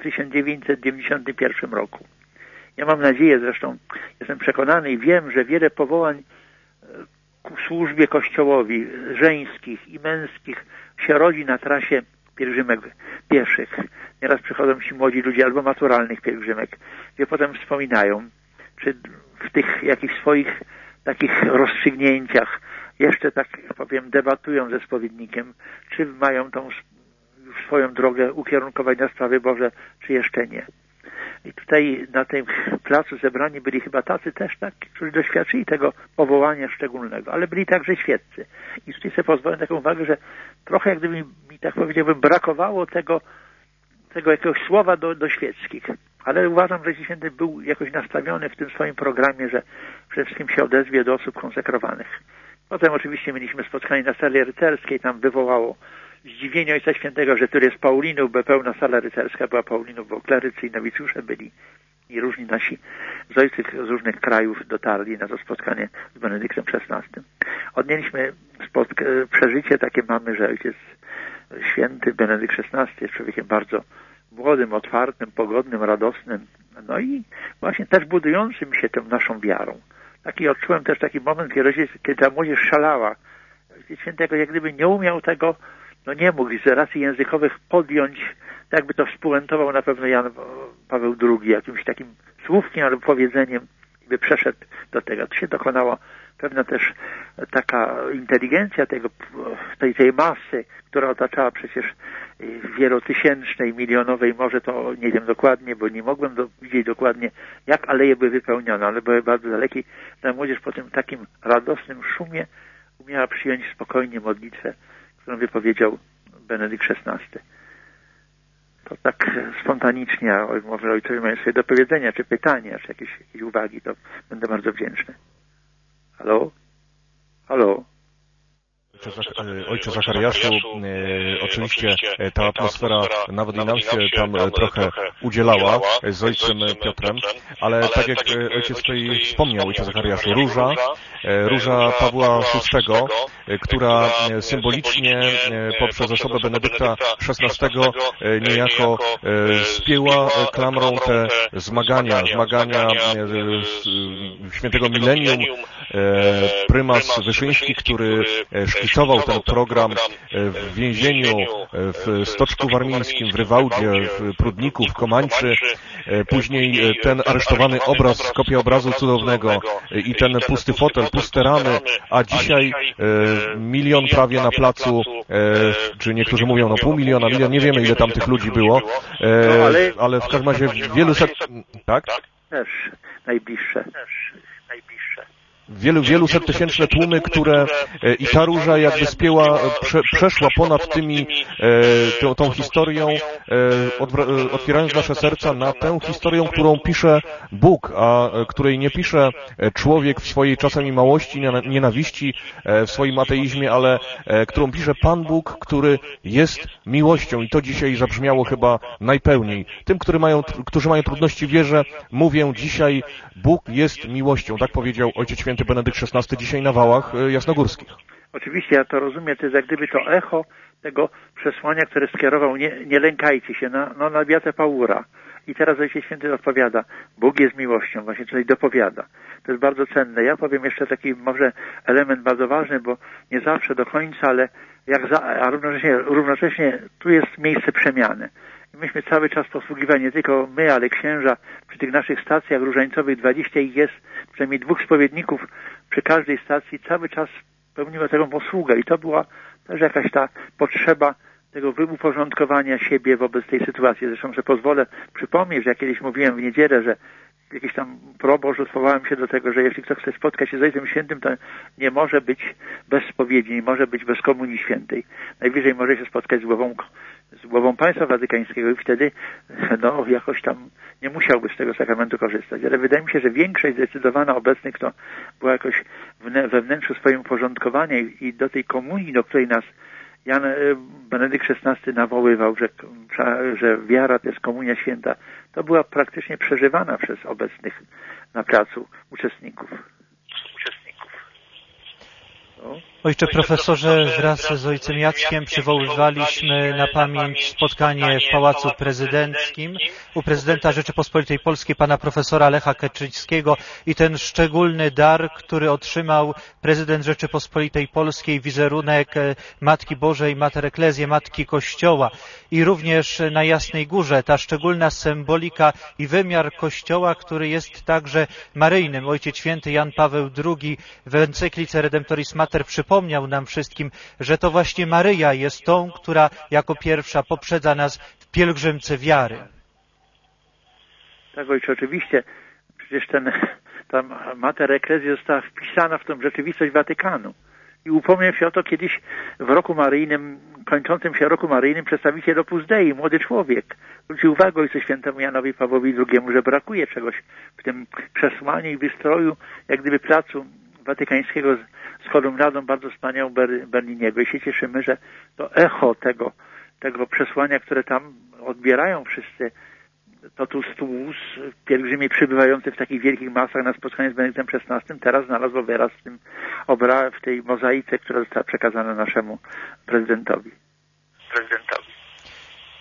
1991 roku. Ja mam nadzieję, zresztą jestem przekonany i wiem, że wiele powołań ku służbie Kościołowi, żeńskich i męskich się rodzi na trasie pielgrzymek pieszych. Nieraz przychodzą ci młodzi ludzie albo maturalnych pielgrzymek, gdzie potem wspominają, czy w tych jakichś swoich takich rozstrzygnięciach jeszcze, tak powiem, debatują ze spowiednikiem, czy mają tą swoją drogę ukierunkować na sprawy Boże, czy jeszcze nie. I tutaj na tym placu zebrani byli chyba tacy też, którzy doświadczyli tego powołania szczególnego, ale byli także świeccy. I tutaj sobie pozwolę taką uwagę, że trochę jak gdyby mi, tak powiedziałbym, brakowało tego jakiegoś słowa do świeckich. Ale uważam, że Święty był jakoś nastawiony w tym swoim programie, że przede wszystkim się odezwie do osób konsekrowanych. Potem oczywiście mieliśmy spotkanie na sali rycerskiej, tam wywołało zdziwienie Ojca Świętego, że który jest Paulinów, bo pełna sala rycerska była Paulinów, bo klerycy i nowicjusze byli i różni nasi z różnych krajów dotarli na to spotkanie z Benedyktem XVI. Odnieśliśmy przeżycie takie mamy, że Ojciec Święty Benedykt XVI jest człowiekiem bardzo młodym, otwartym, pogodnym, radosnym, no i właśnie też budującym się tą naszą wiarą. Taki odczułem też taki moment, kiedy ta młodzież szalała. Ojciec Święty jak gdyby nie umiał tego, no nie mógł z racji językowych podjąć, jakby to współentował na pewno Jan Paweł II jakimś takim słówkiem albo powiedzeniem, by przeszedł do tego. To się dokonała pewna też taka inteligencja tej masy, która otaczała przecież wielotysięcznej, milionowej, może to nie wiem dokładnie, bo nie mogłem widzieć dokładnie, jak aleje były wypełnione, ale były bardzo dalekie. Ta młodzież po tym takim radosnym szumie umiała przyjąć spokojnie modlitwę, którą wypowiedział Benedykt XVI. To tak spontanicznie, może ojcowie mają sobie do powiedzenia, czy pytania, czy jakieś uwagi, to będę bardzo wdzięczny. Halo? Halo? Ojcze Zachariaszu, oczywiście ta atmosfera nawet i nam się tam trochę udzielała z ojcem Piotrem, ale tak jak ojciec tutaj wspomniał, ojcze Zachariaszu, róża Pawła VI, która symbolicznie poprzez osobę Benedykta XVI niejako spięła klamrą te zmagania świętego milenium, prymas Wyszyński, który szkicował ten program w więzieniu, w Stoczku Warmińskim, w Rywałdzie, w Prudniku, w Komańczy, później ten aresztowany obraz, kopia obrazu cudownego i ten pusty fotel, puste ramy, a dzisiaj 1 milion prawie na placu, czy niektórzy mówią 500 000, nie wiemy ile tam tych ludzi było, ale w każdym razie wielu set... Tak? Też najbliższe. Wielu settysięczne tłumy, które i ta róża jakby spięła, przeszła ponad tą historią, otwierając nasze serca na tę historię, którą pisze Bóg, a której nie pisze człowiek w swojej czasami małości, nienawiści, w swoim ateizmie, ale którą pisze Pan Bóg, który jest miłością i to dzisiaj zabrzmiało chyba najpełniej. Tym, którzy mają trudności w wierze, mówię dzisiaj, Bóg jest miłością. Tak powiedział Ojciec Święty Benedykt XVI dzisiaj na Wałach Jasnogórskich. Oczywiście, ja to rozumiem, to jest jak gdyby to echo tego przesłania, które skierował, nie lękajcie się, na Beatę Paura. I teraz Ojciec Święty odpowiada, Bóg jest miłością, właśnie tutaj dopowiada. To jest bardzo cenne. Ja powiem jeszcze taki może element bardzo ważny, bo nie zawsze do końca, ale a równocześnie tu jest miejsce przemiany. I myśmy cały czas posługiwali, nie tylko my, ale księża przy tych naszych stacjach różańcowych, 20 ich jest, przynajmniej 2 spowiedników przy każdej stacji, cały czas pełniło taką posługę i to była też jakaś ta potrzeba tego uporządkowania siebie wobec tej sytuacji. Zresztą, że pozwolę przypomnieć, że ja kiedyś mówiłem w niedzielę, że jakiś tam proboszcz odwołałem się do tego, że jeśli ktoś chce spotkać się z Ojcem Świętym, to nie może być bez spowiedzi, nie może być bez Komunii Świętej. Najwyżej może się spotkać z głową państwa watykańskiego i wtedy jakoś tam nie musiałby z tego sakramentu korzystać. Ale wydaje mi się, że większość zdecydowana obecnych, kto była jakoś we wnętrzu swoim uporządkowania i do tej komunii, do której nas Benedykt XVI nawoływał, że wiara to jest Komunia Święta, to była praktycznie przeżywana przez obecnych na placu uczestników. Ojcze profesorze, wraz z ojcem Jackiem przywoływaliśmy na pamięć spotkanie w Pałacu Prezydenckim u prezydenta Rzeczypospolitej Polskiej, pana profesora Lecha Kaczyńskiego i ten szczególny dar, który otrzymał prezydent Rzeczypospolitej Polskiej, wizerunek Matki Bożej, Mater Ecclesiae, Matki Kościoła. I również na Jasnej Górze ta szczególna symbolika i wymiar Kościoła, który jest także maryjnym. Ojciec Święty Jan Paweł II w encyklice Redemptoris Mater przypomniał nam wszystkim, że to właśnie Maryja jest tą, która jako pierwsza poprzedza nas w pielgrzymce wiary. Tak, ojcze, oczywiście. Przecież ta Mater Ecclesiae została wpisana w tą rzeczywistość Watykanu. I upomniał się o to kiedyś w roku maryjnym, kończącym się roku maryjnym, przedstawiciel Opus Dei, młody człowiek. Zwrócił uwagę Ojcu Świętemu Janowi Pawłowi II, że brakuje czegoś w tym przesłaniu i wystroju, jak gdyby placu watykańskiego z kolumnadą bardzo wspaniałą Berniniego. I się cieszymy, że to echo tego przesłania, które tam odbierają wszyscy totus tuus, pielgrzymi przybywający w takich wielkich masach na spotkanie z Benedyktem XVI, teraz znalazło wyraz w tej mozaice, która została przekazana naszemu prezydentowi.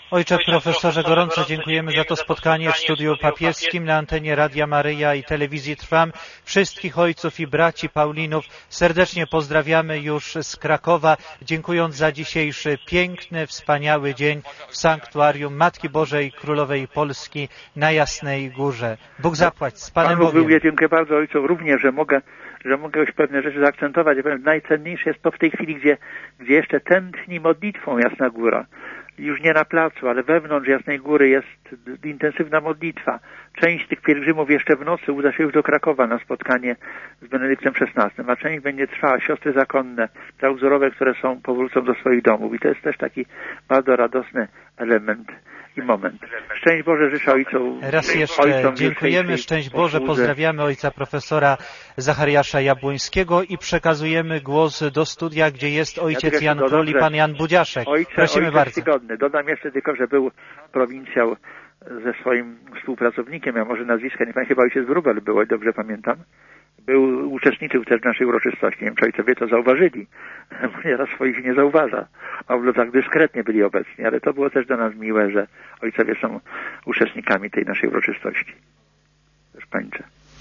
Ojcze profesorze, gorąco dziękujemy za to spotkanie w studiu papieskim na antenie Radia Maryja i telewizji Trwam. Wszystkich ojców i braci Paulinów serdecznie pozdrawiamy już z Krakowa, dziękując za dzisiejszy piękny, wspaniały dzień w sanktuarium Matki Bożej Królowej Polski na Jasnej Górze. Bóg zapłać, z Panem Bogiem. Ja dziękuję bardzo ojcom również, że mogę już pewne rzeczy zaakcentować. Najcenniejsze jest to w tej chwili, gdzie jeszcze tętni modlitwą Jasna Góra. Już nie na placu, ale wewnątrz Jasnej Góry jest intensywna modlitwa. Część z tych pielgrzymów jeszcze w nocy uda się już do Krakowa na spotkanie z Benedyktem XVI, a część będzie trwała. Siostry zakonne, klauzorowe, które powrócą do swoich domów. I to jest też taki bardzo radosny element i moment. Szczęść Boże życzę ojcom. Raz jeszcze dziękujemy, szczęść Boże, pozdrawiamy ojca profesora Zachariasza Jabłońskiego i przekazujemy głos do studia, gdzie jest ojciec Jan Król i pan Jan Budziaszek. Prosimy bardzo. Dodam jeszcze tylko, że był prowincjał ze swoim współpracownikiem, ja może nazwiska nie pamiętam, chyba ojciec Wróbel był, dobrze pamiętam. Uczestniczył też w naszej uroczystości. Nie wiem, czy ojcowie to zauważyli, bo nieraz swoich nie zauważa. A tak dyskretnie byli obecni, ale to było też dla nas miłe, że ojcowie są uczestnikami tej naszej uroczystości. Też kończę.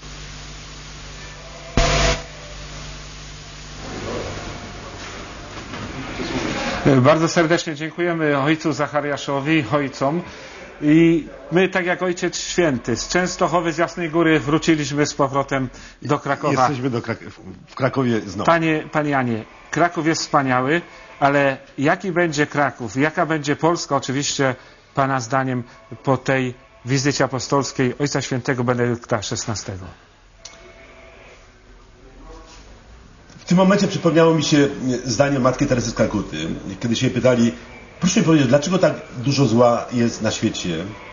Bardzo serdecznie dziękujemy ojcu Zachariaszowi i ojcom. I my, tak jak Ojciec Święty, z Częstochowy, z Jasnej Góry wróciliśmy z powrotem do Krakowa. Jesteśmy w Krakowie znowu. Panie Janie, Kraków jest wspaniały, ale jaki będzie Kraków, jaka będzie Polska, oczywiście Pana zdaniem, po tej wizycie apostolskiej Ojca Świętego Benedykta XVI? W tym momencie przypomniało mi się zdanie Matki Teresy z Kalkuty, kiedy się pytali: proszę mi powiedzieć, dlaczego tak dużo zła jest na świecie?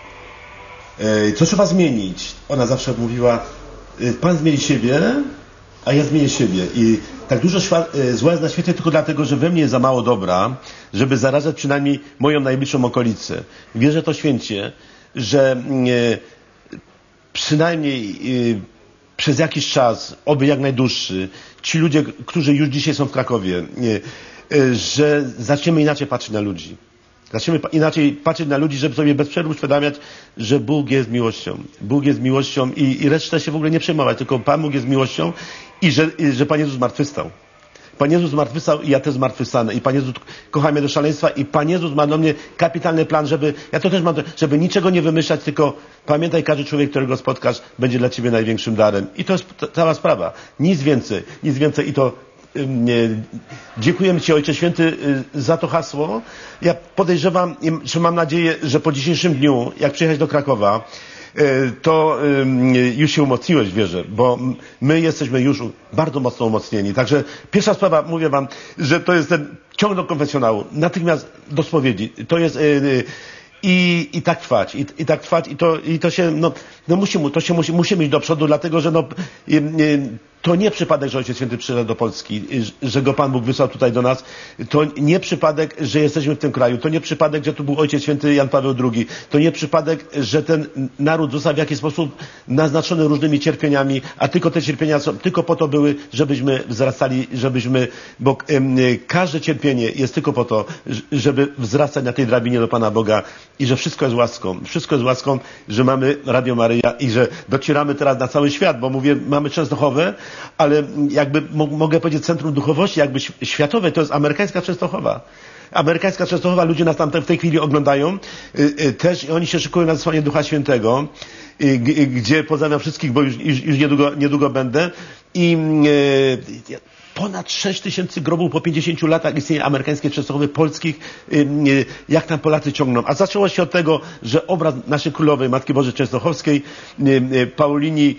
Co trzeba zmienić? Ona zawsze mówiła: Pan zmieni siebie, a ja zmienię siebie. I tak dużo zła jest na świecie tylko dlatego, że we mnie jest za mało dobra, żeby zarażać przynajmniej moją najbliższą okolicę. Wierzę to święcie, że przynajmniej przez jakiś czas, oby jak najdłuższy, ci ludzie, którzy już dzisiaj są w Krakowie, że zaczniemy inaczej patrzeć na ludzi. Zaczniemy inaczej patrzeć na ludzi, żeby sobie bez przerwy uświadamiać, że Bóg jest miłością. Bóg jest miłością i resztę się w ogóle nie przejmować, tylko Pan Bóg jest miłością i że Pan Jezus zmartwychwstał. Pan Jezus zmartwychwstał i ja też zmartwychwstanę. I Pan Jezus kocha mnie do szaleństwa i Pan Jezus ma do mnie kapitalny plan, ja to też mam, żeby niczego nie wymyślać, tylko pamiętaj, każdy człowiek, którego spotkasz, będzie dla Ciebie największym darem. I to jest cała sprawa. Nic więcej i to dziękujemy Ci, Ojcze Święty, za to hasło. Ja podejrzewam, że mam nadzieję, że po dzisiejszym dniu, jak przyjechać do Krakowa, to już się umocniłeś w wierze, bo my jesteśmy już bardzo mocno umocnieni. Także pierwsza sprawa, mówię Wam, że to jest ten ciąg do konfesjonału, natychmiast do spowiedzi. To jest i tak trwać, i to się, musimy iść do przodu, dlatego że to nie przypadek, że Ojciec Święty przyszedł do Polski, że go Pan Bóg wysłał tutaj do nas. To nie przypadek, że jesteśmy w tym kraju. To nie przypadek, że tu był Ojciec Święty Jan Paweł II. To nie przypadek, że ten naród został w jakiś sposób naznaczony różnymi cierpieniami, a tylko te cierpienia tylko po to były, żebyśmy wzrastali, bo każde cierpienie jest tylko po to, żeby wzrastać na tej drabinie do Pana Boga i że wszystko jest łaską. Wszystko jest łaską, że mamy Radio Maryja i że docieramy teraz na cały świat, bo mówię, mamy Częstochowę, ale jakby mogę powiedzieć centrum duchowości jakby światowej, to jest amerykańska Częstochowa. Amerykańska Częstochowa, ludzie nas tam w tej chwili oglądają też i oni się szykują na zesłanie Ducha Świętego, gdzie pozdrawiam wszystkich, bo już niedługo będę i ponad 6000 grobów po 50 latach istnienia amerykańskiej Częstochowy polskich, jak tam Polacy ciągną. A zaczęło się od tego, że obraz naszej królowej, Matki Bożej Częstochowskiej, Paulini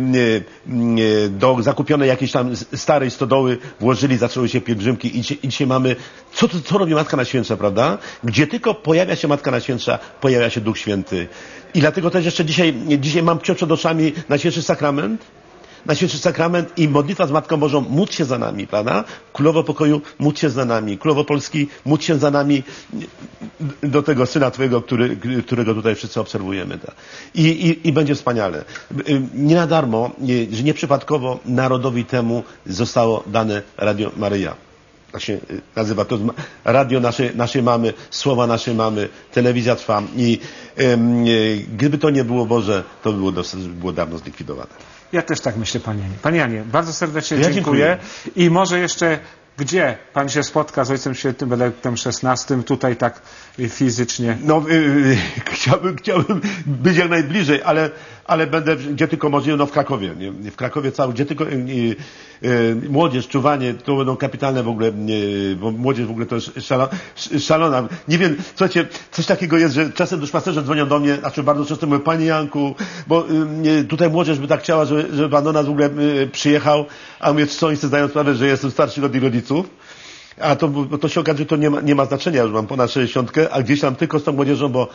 do zakupionej jakiejś tam starej stodoły włożyli, zaczęły się pielgrzymki i dzisiaj mamy, co robi Matka Najświętsza, prawda? Gdzie tylko pojawia się Matka Najświętsza, pojawia się Duch Święty. I dlatego też jeszcze dzisiaj mam przed oczami Najświętszy Sakrament i modlitwa z Matką Bożą, módl się za nami, prawda? Królowo Pokoju, módl się za nami. Królowo Polski, módl się za nami do tego Syna Twojego, którego tutaj wszyscy obserwujemy. Tak? I będzie wspaniale. Nie na darmo, że nieprzypadkowo narodowi temu zostało dane Radio Maryja. tak się nazywa, to jest radio naszej mamy, słowa naszej mamy, telewizja trwa i gdyby to nie było Boże, to by było dawno zlikwidowane. Ja też tak myślę, Panie Janie. Panie Janie, bardzo serdecznie dziękuję. I może jeszcze, gdzie Pan się spotka z Ojcem Świętym Benedyktem XVI, tutaj tak fizycznie? No, chciałbym być jak najbliżej, ale będę gdzie tylko możliwe, no w Krakowie. Nie? W Krakowie gdzie tylko młodzież, czuwanie, to będą kapitalne w ogóle, bo młodzież w ogóle to jest szalona. Nie wiem, słuchajcie, coś takiego jest, że czasem duszpasterze dzwonią do mnie, znaczy bardzo często mówią, Panie Janku, bo tutaj młodzież by tak chciała, żeby Pan do nas w ogóle przyjechał, a mówię, co oni sobie zdają sprawę, że jestem starszy od ich rodziców. A to się okazuje, że to nie ma znaczenia, już mam ponad 60, a gdzieś tam tylko z tą młodzieżą, bo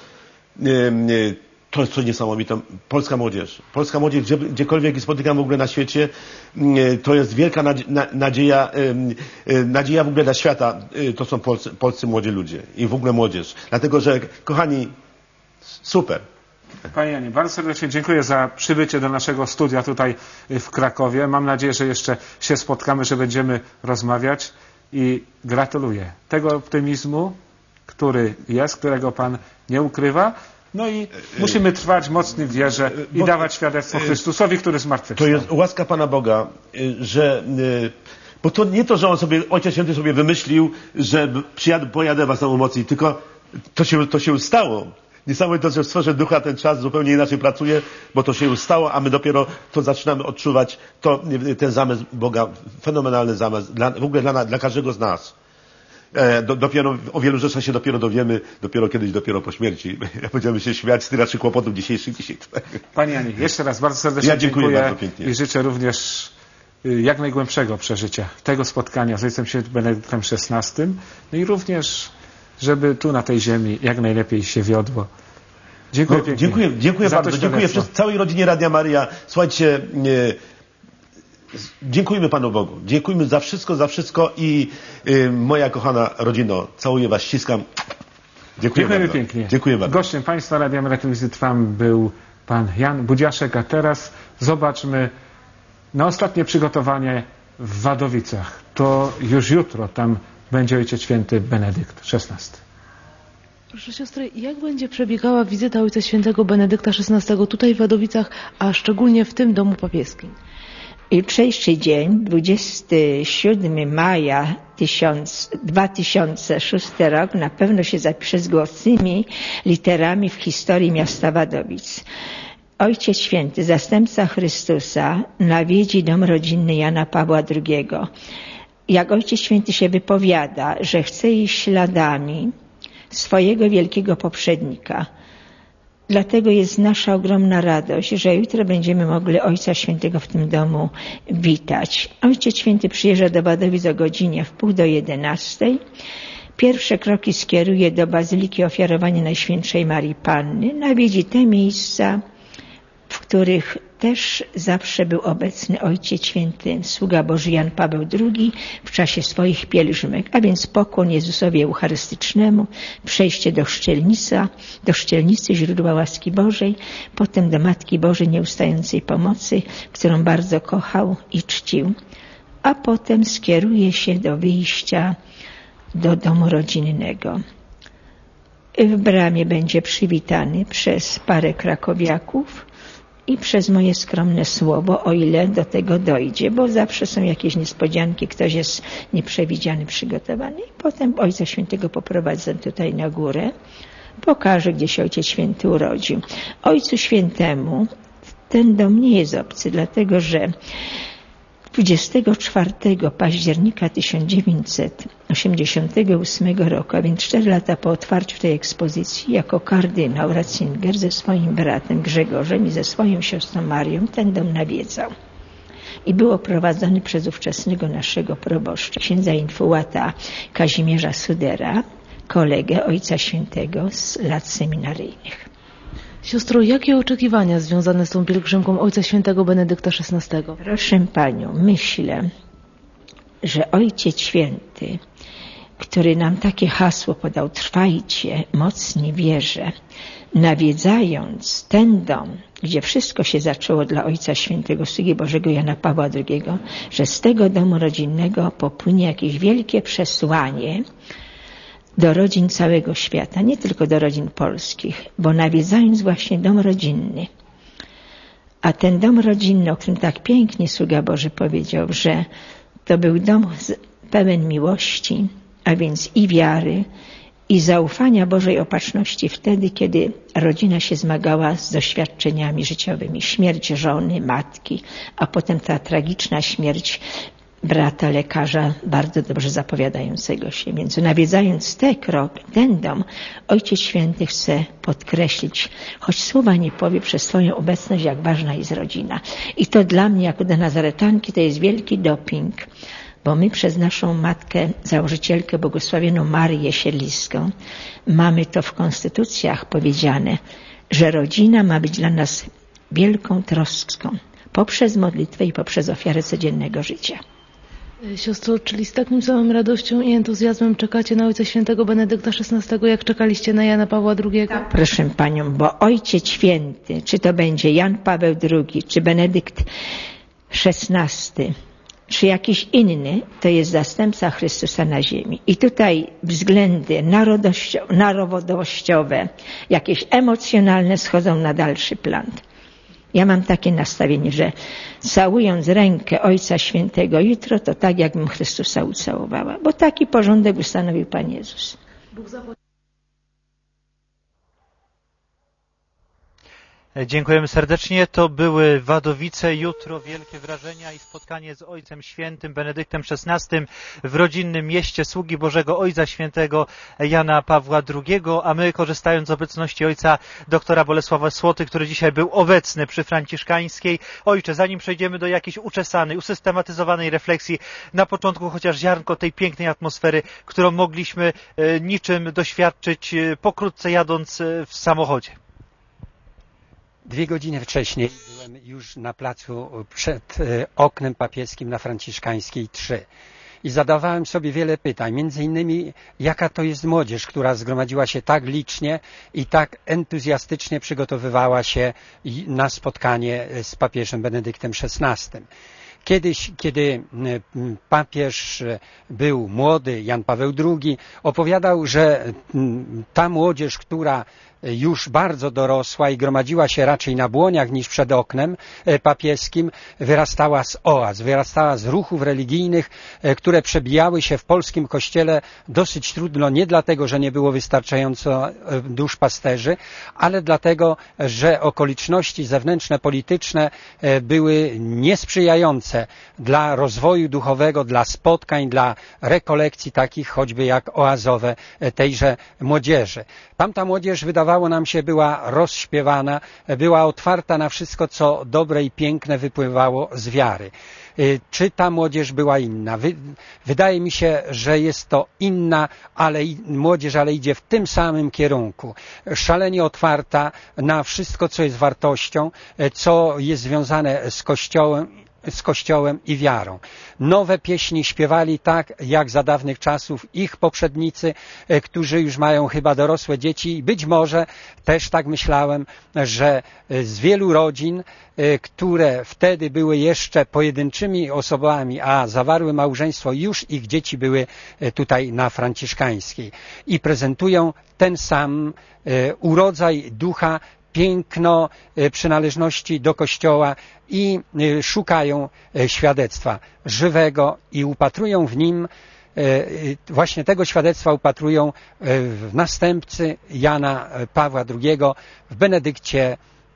to jest coś niesamowite. Polska młodzież, gdziekolwiek ich spotykam w ogóle na świecie, to jest wielka nadzieja w ogóle dla świata. To są polscy młodzi ludzie i w ogóle młodzież. Dlatego, że kochani, super. Panie Janie, bardzo serdecznie dziękuję za przybycie do naszego studia tutaj w Krakowie. Mam nadzieję, że jeszcze się spotkamy, że będziemy rozmawiać i gratuluję tego optymizmu, który jest, którego Pan nie ukrywa. No i musimy trwać mocny w wierze i dawać świadectwo Chrystusowi, który zmartwychwstał. To jest łaska Pana Boga, że bo to nie to, że on sobie, Ojciec Święty sobie wymyślił, że pojadę was na emocji, tylko to się już stało. Niesamowite, że w sferze ducha ten czas zupełnie inaczej pracuje, bo to się już stało, a my dopiero to zaczynamy odczuwać, ten zamysł Boga, fenomenalny zamysł, w ogóle dla każdego z nas. Dopiero o wielu rzeczach się dopiero dowiemy, dopiero po śmierci. Będziemy się śmiać z tych naszych kłopotów dzisiejszych. Panie Janie, jeszcze raz bardzo serdecznie dziękuję bardzo pięknie. I życzę również jak najgłębszego przeżycia tego spotkania z Ojcem Świętym Benedyktem XVI, no i również, żeby tu na tej ziemi jak najlepiej się wiodło. Dziękuję pięknie. Dziękuję bardzo. Dziękuję całej rodzinie Radia Maryja. Słuchajcie, dziękujmy Panu Bogu. Dziękujmy za wszystko i moja kochana rodzino, całuję was, ściskam. Dziękujemy pięknie. Dziękuję bardzo. Gościem Państwa Radia Maryja Telewizji Trwam był Pan Jan Budziaszek, a teraz zobaczmy na ostatnie przygotowanie w Wadowicach. To już jutro tam będzie Ojciec Święty Benedykt XVI. Proszę siostry, jak będzie przebiegała wizyta Ojca Świętego Benedykta XVI tutaj w Wadowicach, a szczególnie w tym domu papieskim? Jutrzejszy dzień, 27 maja 2006 rok, na pewno się zapisze z głównymi literami w historii miasta Wadowic. Ojciec Święty, zastępca Chrystusa, nawiedzi dom rodzinny Jana Pawła II. Jak Ojciec Święty się wypowiada, że chce iść śladami swojego wielkiego poprzednika. Dlatego jest nasza ogromna radość, że jutro będziemy mogli Ojca Świętego w tym domu witać. Ojciec Święty przyjeżdża do Wadowic o godzinie 10:30. Pierwsze kroki skieruje do Bazyliki Ofiarowania Najświętszej Marii Panny. Nawiedzi te miejsca, w których też zawsze był obecny Ojciec Święty, sługa Boży Jan Paweł II w czasie swoich pielgrzymek, a więc pokłon Jezusowi Eucharystycznemu, przejście do Szczelnicy źródła łaski Bożej, potem do Matki Bożej Nieustającej Pomocy, którą bardzo kochał i czcił, a potem skieruje się do wyjścia do domu rodzinnego. W bramie będzie przywitany przez parę krakowiaków i przez moje skromne słowo, o ile do tego dojdzie, bo zawsze są jakieś niespodzianki, ktoś jest nieprzewidziany, przygotowany. I potem Ojca Świętego poprowadzę tutaj na górę, pokażę, gdzie się Ojciec Święty urodził. Ojcu Świętemu ten dom nie jest obcy, dlatego że 24 października 1988 roku, a więc 4 lata po otwarciu tej ekspozycji, jako kardynał Ratzinger ze swoim bratem Grzegorzem i ze swoją siostrą Marią ten dom nawiedzał. I był prowadzony przez ówczesnego naszego proboszcza, księdza infułata Kazimierza Sudera, kolegę Ojca Świętego z lat seminaryjnych. Siostro, jakie oczekiwania związane z tą pielgrzymką Ojca Świętego Benedykta XVI? Proszę Panią, myślę, że Ojciec Święty który nam takie hasło podał: trwajcie mocni wierze, nawiedzając ten dom, gdzie wszystko się zaczęło dla Ojca Świętego Sługi Bożego Jana Pawła II, że z tego domu rodzinnego popłynie jakieś wielkie przesłanie do rodzin całego świata, nie tylko do rodzin polskich, bo nawiedzając właśnie dom rodzinny, a ten dom rodzinny, o którym tak pięknie Sługa Boży powiedział, że to był dom pełen miłości, a więc i wiary, i zaufania Bożej Opatrzności wtedy, kiedy rodzina się zmagała z doświadczeniami życiowymi. Śmierć żony, matki, a potem ta tragiczna śmierć brata lekarza, bardzo dobrze zapowiadającego się. Więc nawiedzając ten dom, Ojciec Święty chce podkreślić, choć słowa nie powie, przez swoją obecność, jak ważna jest rodzina. I to dla mnie, jako dla Nazaretanki, to jest wielki doping, bo my przez naszą matkę, założycielkę błogosławioną Marię Siedliską, mamy to w konstytucjach powiedziane, że rodzina ma być dla nas wielką troską poprzez modlitwę i poprzez ofiarę codziennego życia. Siostro, czyli z taką samą radością i entuzjazmem czekacie na Ojca Świętego Benedykta XVI, jak czekaliście na Jana Pawła II? Tak, proszę Panią, bo Ojciec Święty, czy to będzie Jan Paweł II, czy Benedykt XVI, czy jakiś inny, to jest zastępca Chrystusa na ziemi. I tutaj względy narodowościowe, jakieś emocjonalne schodzą na dalszy plan. Ja mam takie nastawienie, że całując rękę Ojca Świętego jutro, to tak jakbym Chrystusa ucałowała, bo taki porządek ustanowił Pan Jezus. Dziękujemy serdecznie. To były Wadowice. Jutro wielkie wrażenia i spotkanie z Ojcem Świętym Benedyktem XVI w rodzinnym mieście Sługi Bożego Ojca Świętego Jana Pawła II, a my, korzystając z obecności ojca doktora Bolesława Słoty, który dzisiaj był obecny przy Franciszkańskiej. Ojcze, zanim przejdziemy do jakiejś uczesanej, usystematyzowanej refleksji, na początku chociaż ziarnko tej pięknej atmosfery, którą mogliśmy niczym doświadczyć pokrótce jadąc w samochodzie. 2 godziny wcześniej byłem już na placu przed oknem papieskim na Franciszkańskiej 3 i zadawałem sobie wiele pytań, między innymi jaka to jest młodzież, która zgromadziła się tak licznie i tak entuzjastycznie przygotowywała się na spotkanie z papieżem Benedyktem XVI. Kiedyś, kiedy papież był młody, Jan Paweł II, opowiadał, że ta młodzież, która już bardzo dorosła i gromadziła się raczej na błoniach niż przed oknem papieskim, wyrastała z oaz, wyrastała z ruchów religijnych, które przebijały się w polskim kościele dosyć trudno, nie dlatego, że nie było wystarczająco duszpasterzy, ale dlatego, że okoliczności zewnętrzne, polityczne były niesprzyjające dla rozwoju duchowego, dla spotkań, dla rekolekcji takich choćby jak oazowe tejże młodzieży. Tamta młodzież, wydawało nam się, była rozśpiewana, była otwarta na wszystko, co dobre i piękne wypływało z wiary. Czy ta młodzież była inna? Wydaje mi się, że jest to inna młodzież, ale idzie w tym samym kierunku. Szalenie otwarta na wszystko, co jest wartością, co jest związane z Kościołem i wiarą. Nowe pieśni śpiewali tak, jak za dawnych czasów ich poprzednicy, którzy już mają chyba dorosłe dzieci i być może też tak myślałem, że z wielu rodzin, które wtedy były jeszcze pojedynczymi osobami, a zawarły małżeństwo, już ich dzieci były tutaj na Franciszkańskiej i prezentują ten sam urodzaj ducha, piękno przynależności do Kościoła i szukają świadectwa żywego i upatrują w nim, właśnie tego świadectwa upatrują w następcy Jana Pawła II, w Benedykcie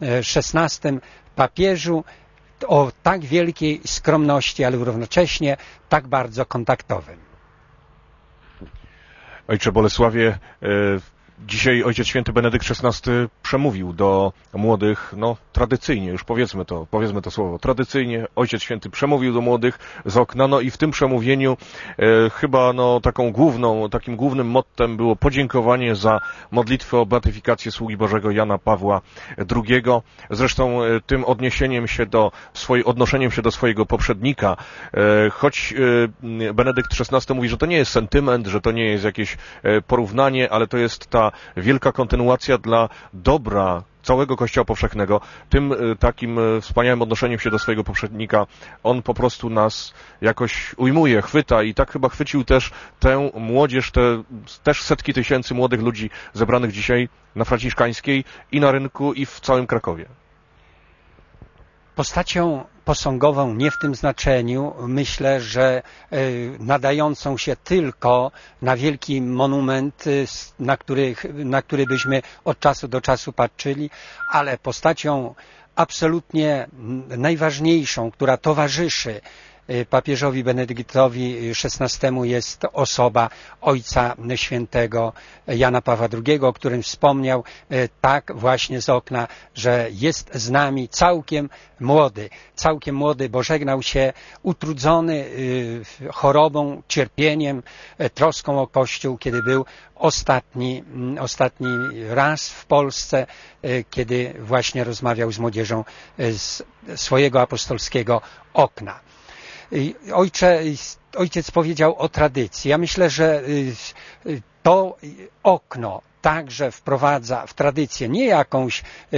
XVI, papieżu o tak wielkiej skromności, ale równocześnie tak bardzo kontaktowym. Ojcze Bolesławie, Dzisiaj Ojciec Święty Benedykt XVI przemówił do młodych, tradycyjnie, już powiedzmy to słowo, tradycyjnie Ojciec Święty przemówił do młodych z okna, i w tym przemówieniu chyba takim głównym mottem było podziękowanie za modlitwę o beatyfikację sługi Bożego Jana Pawła II. Zresztą tym odnoszeniem się do swojego poprzednika, choć Benedykt XVI mówi, że to nie jest sentyment, że to nie jest jakieś porównanie, ale to jest ta wielka kontynuacja dla dobra całego Kościoła Powszechnego. Tym takim wspaniałym odnoszeniem się do swojego poprzednika on po prostu nas jakoś ujmuje, chwyta i tak chyba chwycił też tę młodzież, też setki tysięcy młodych ludzi zebranych dzisiaj na Franciszkańskiej i na rynku i w całym Krakowie. Postacią posągową nie w tym znaczeniu, myślę, że nadającą się tylko na wielki monument, na który byśmy od czasu do czasu patrzyli, ale postacią absolutnie najważniejszą, która towarzyszy papieżowi Benedyktowi XVI jest osoba Ojca Świętego Jana Pawła II, o którym wspomniał tak właśnie z okna, że jest z nami całkiem młody, bo żegnał się utrudzony chorobą, cierpieniem, troską o Kościół, kiedy był ostatni raz w Polsce, kiedy właśnie rozmawiał z młodzieżą z swojego apostolskiego okna. Ojciec powiedział o tradycji. Ja myślę, że to okno także wprowadza w tradycję nie jakąś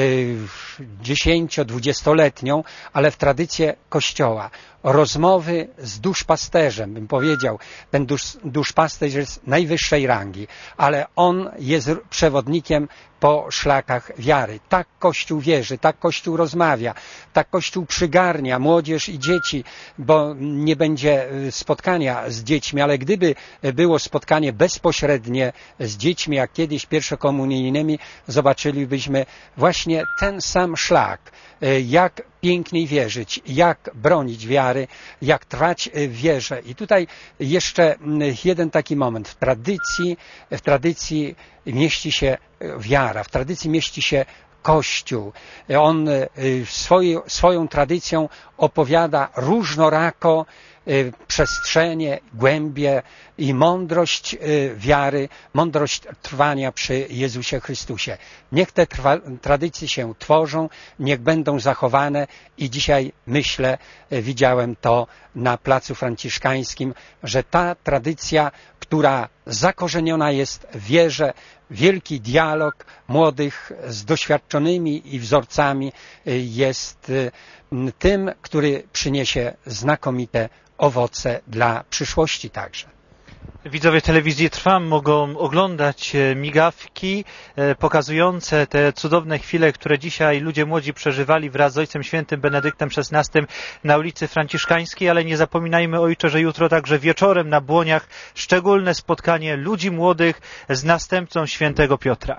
10-20-letnią, ale w tradycję Kościoła. Rozmowy z duszpasterzem, bym powiedział. Ten duszpasterz jest najwyższej rangi, ale on jest przewodnikiem po szlakach wiary. Tak Kościół wierzy, tak Kościół rozmawia, tak Kościół przygarnia młodzież i dzieci, bo nie będzie spotkania z dziećmi, ale gdyby było spotkanie bezpośrednie z dziećmi, jak kiedyś pierwszokomunijnymi, zobaczylibyśmy właśnie ten sam szlak, jak piękniej wierzyć, jak bronić wiary, jak trwać w wierze. I tutaj jeszcze jeden taki moment. W tradycji mieści się wiara, w tradycji mieści się Kościół. On swoją tradycją opowiada różnorako przestrzenie, głębie i mądrość wiary, mądrość trwania przy Jezusie Chrystusie. Niech te tradycje się tworzą, niech będą zachowane i dzisiaj myślę, widziałem to na Placu Franciszkańskim, że ta tradycja, która zakorzeniona jest w wierze, wielki dialog młodych z doświadczonymi i wzorcami jest tym, który przyniesie znakomite owoce dla przyszłości także. Widzowie telewizji Trwam mogą oglądać migawki pokazujące te cudowne chwile, które dzisiaj ludzie młodzi przeżywali wraz z Ojcem Świętym Benedyktem XVI na ulicy Franciszkańskiej, ale nie zapominajmy, ojcze, że jutro także wieczorem na Błoniach szczególne spotkanie ludzi młodych z następcą świętego Piotra.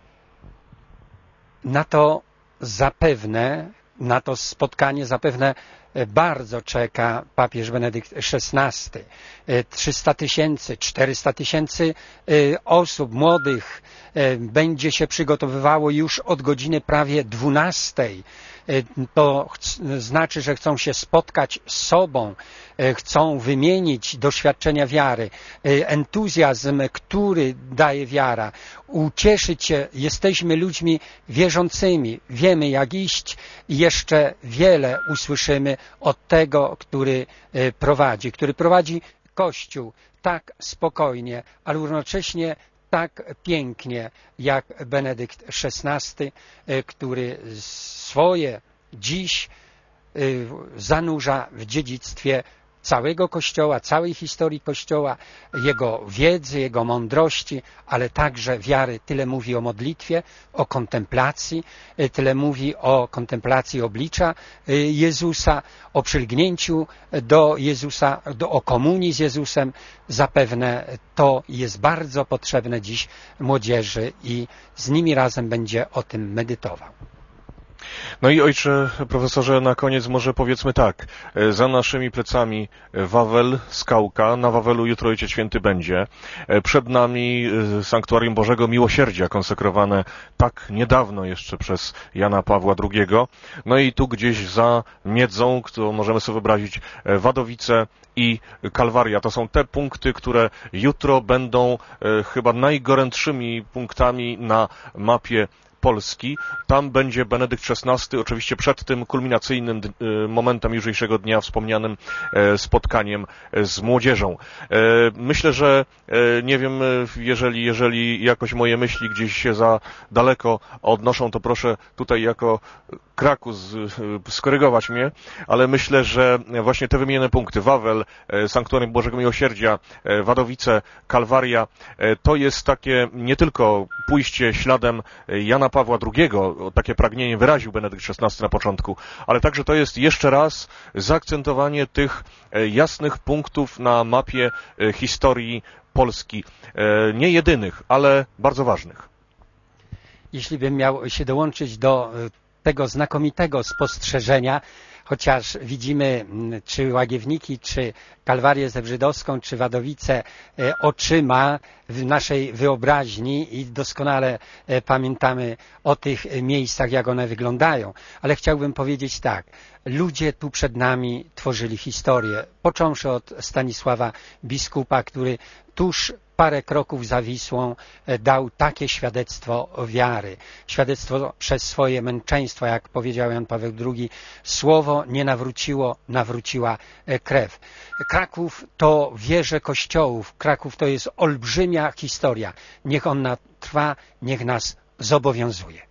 Na to spotkanie zapewne bardzo czeka papież Benedykt XVI. 300 000, 400 000 osób młodych będzie się przygotowywało już od godziny prawie 12. To znaczy, że chcą się spotkać z sobą, chcą wymienić doświadczenia wiary, entuzjazm, który daje wiara, ucieszyć się, jesteśmy ludźmi wierzącymi, wiemy jak iść i jeszcze wiele usłyszymy od tego, który prowadzi Kościół tak spokojnie, ale równocześnie tak pięknie jak Benedykt XVI, który swoje dziś zanurza w dziedzictwie całego Kościoła, całej historii Kościoła, jego wiedzy, jego mądrości, ale także wiary. Tyle mówi o modlitwie, o kontemplacji, tyle mówi o kontemplacji oblicza Jezusa, o przylgnięciu do Jezusa, o komunii z Jezusem. Zapewne to jest bardzo potrzebne dziś młodzieży i z nimi razem będzie o tym medytował. No i ojcze profesorze, na koniec może powiedzmy tak, za naszymi plecami Wawel, skałka, na Wawelu jutro Ojciec Święty będzie, przed nami Sanktuarium Bożego Miłosierdzia konsekrowane tak niedawno jeszcze przez Jana Pawła II, no i tu gdzieś za Miedzą, którą możemy sobie wyobrazić, Wadowice i Kalwaria. To są te punkty, które jutro będą chyba najgorętszymi punktami na mapie Polski. Tam będzie Benedykt XVI, oczywiście przed tym kulminacyjnym momentem jutrzejszego dnia, wspomnianym spotkaniem z młodzieżą. Myślę, że nie wiem, jeżeli jakoś moje myśli gdzieś się za daleko odnoszą, to proszę tutaj jako Kraków skorygować mnie, ale myślę, że właśnie te wymienione punkty, Wawel, Sanktuarium Bożego Miłosierdzia, Wadowice, Kalwaria, to jest takie nie tylko pójście śladem Jana Pawła II, takie pragnienie wyraził Benedykt XVI na początku, ale także to jest jeszcze raz zaakcentowanie tych jasnych punktów na mapie historii Polski. Nie jedynych, ale bardzo ważnych. Jeśli bym miał się dołączyć do tego znakomitego spostrzeżenia, chociaż widzimy czy Łagiewniki, czy Kalwarię Zebrzydowską, czy Wadowice oczyma w naszej wyobraźni i doskonale pamiętamy o tych miejscach, jak one wyglądają. Ale chciałbym powiedzieć tak, ludzie tu przed nami tworzyli historię, począwszy od Stanisława Biskupa, który tuż parę kroków za Wisłą dał takie świadectwo wiary. Świadectwo przez swoje męczeństwo, jak powiedział Jan Paweł II, słowo nie nawróciło, nawróciła krew. Kraków to wieże kościołów, Kraków to jest olbrzymia historia. Niech ona trwa, niech nas zobowiązuje.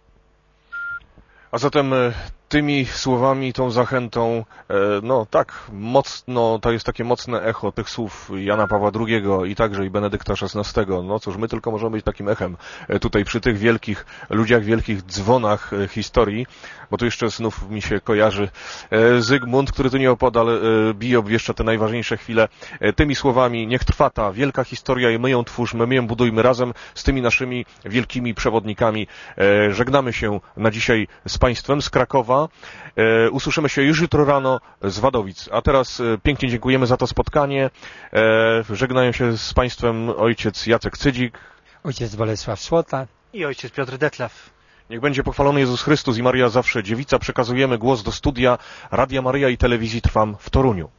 A zatem tymi słowami, tą zachętą, no tak mocno, to jest takie mocne echo tych słów Jana Pawła II i także i Benedykta XVI. No cóż, my tylko możemy być takim echem tutaj przy tych wielkich ludziach, wielkich dzwonach historii, bo tu jeszcze znów mi się kojarzy Zygmunt, który tu nieopodal bije, obwieszcza te najważniejsze chwile. Tymi słowami niech trwa ta wielka historia i my ją twórzmy, my ją budujmy razem z tymi naszymi wielkimi przewodnikami. Żegnamy się na dzisiaj z Państwem z Krakowa. Usłyszymy się już jutro rano z Wadowic. A teraz pięknie dziękujemy za to spotkanie. Żegnają się z Państwem ojciec Jacek Cydzik, ojciec Bolesław Słota i ojciec Piotr Detlaw. Niech będzie pochwalony Jezus Chrystus i Maria zawsze dziewica. Przekazujemy głos do studia Radia Maryja i Telewizji Trwam w Toruniu.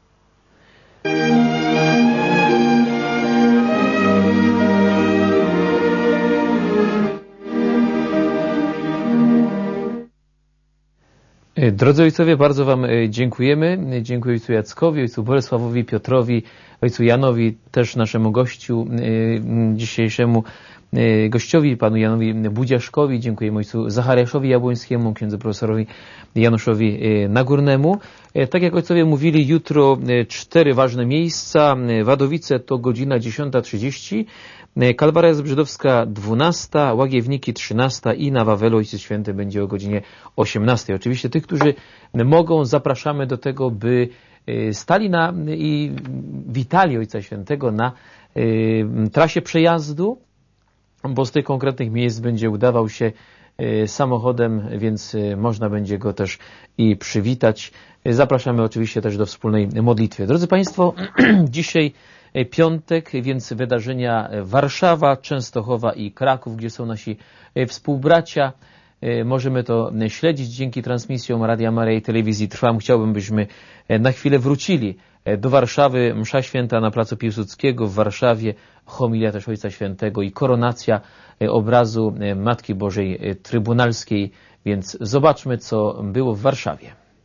Drodzy ojcowie, bardzo Wam dziękujemy. Dziękuję ojcu Jackowi, ojcu Bolesławowi, Piotrowi, ojcu Janowi, też naszemu gościu, dzisiejszemu gościowi, panu Janowi Budziaszkowi. Dziękujemy ojcu Zachariaszowi Jabłońskiemu, księdzu profesorowi Januszowi Nagórnemu. Tak jak ojcowie mówili, jutro 4 ważne miejsca. Wadowice to godzina 10:30. Kalwaria Zebrzydowska 12, Łagiewniki 13 i na Wawelu Ojciec Święty będzie o godzinie 18. Oczywiście tych, którzy mogą, zapraszamy do tego, by stali i witali Ojca Świętego na trasie przejazdu, bo z tych konkretnych miejsc będzie udawał się samochodem, więc można będzie go też i przywitać. Zapraszamy oczywiście też do wspólnej modlitwy. Drodzy Państwo, dzisiaj piątek, więc wydarzenia Warszawa, Częstochowa i Kraków, gdzie są nasi współbracia. Możemy to śledzić dzięki transmisjom Radia Maryja i Telewizji Trwam. Chciałbym, byśmy na chwilę wrócili do Warszawy. Msza święta na placu Piłsudskiego w Warszawie, homilia też Ojca Świętego i koronacja obrazu Matki Bożej Trybunalskiej. Więc zobaczmy, co było w Warszawie.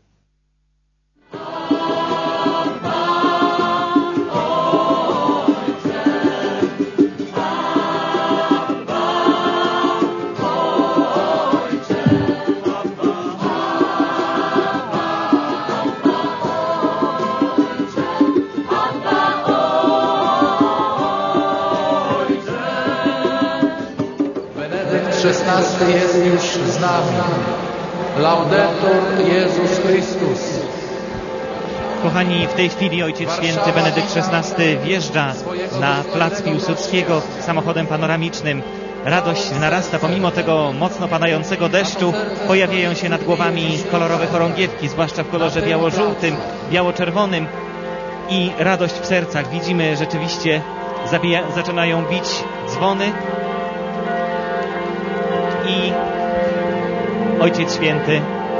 XVI jest już z nami. Laudetur Jezus Chrystus. Kochani, w tej chwili Ojciec Święty Benedykt XVI wjeżdża na plac Piłsudskiego samochodem panoramicznym. radość narasta pomimo tego mocno padającego deszczu. Pojawiają się nad głowami kolorowe chorągiewki, zwłaszcza w kolorze biało-żółtym, biało-czerwonym i radość w sercach. Widzimy rzeczywiście, zaczynają bić dzwony i Ojciec Święty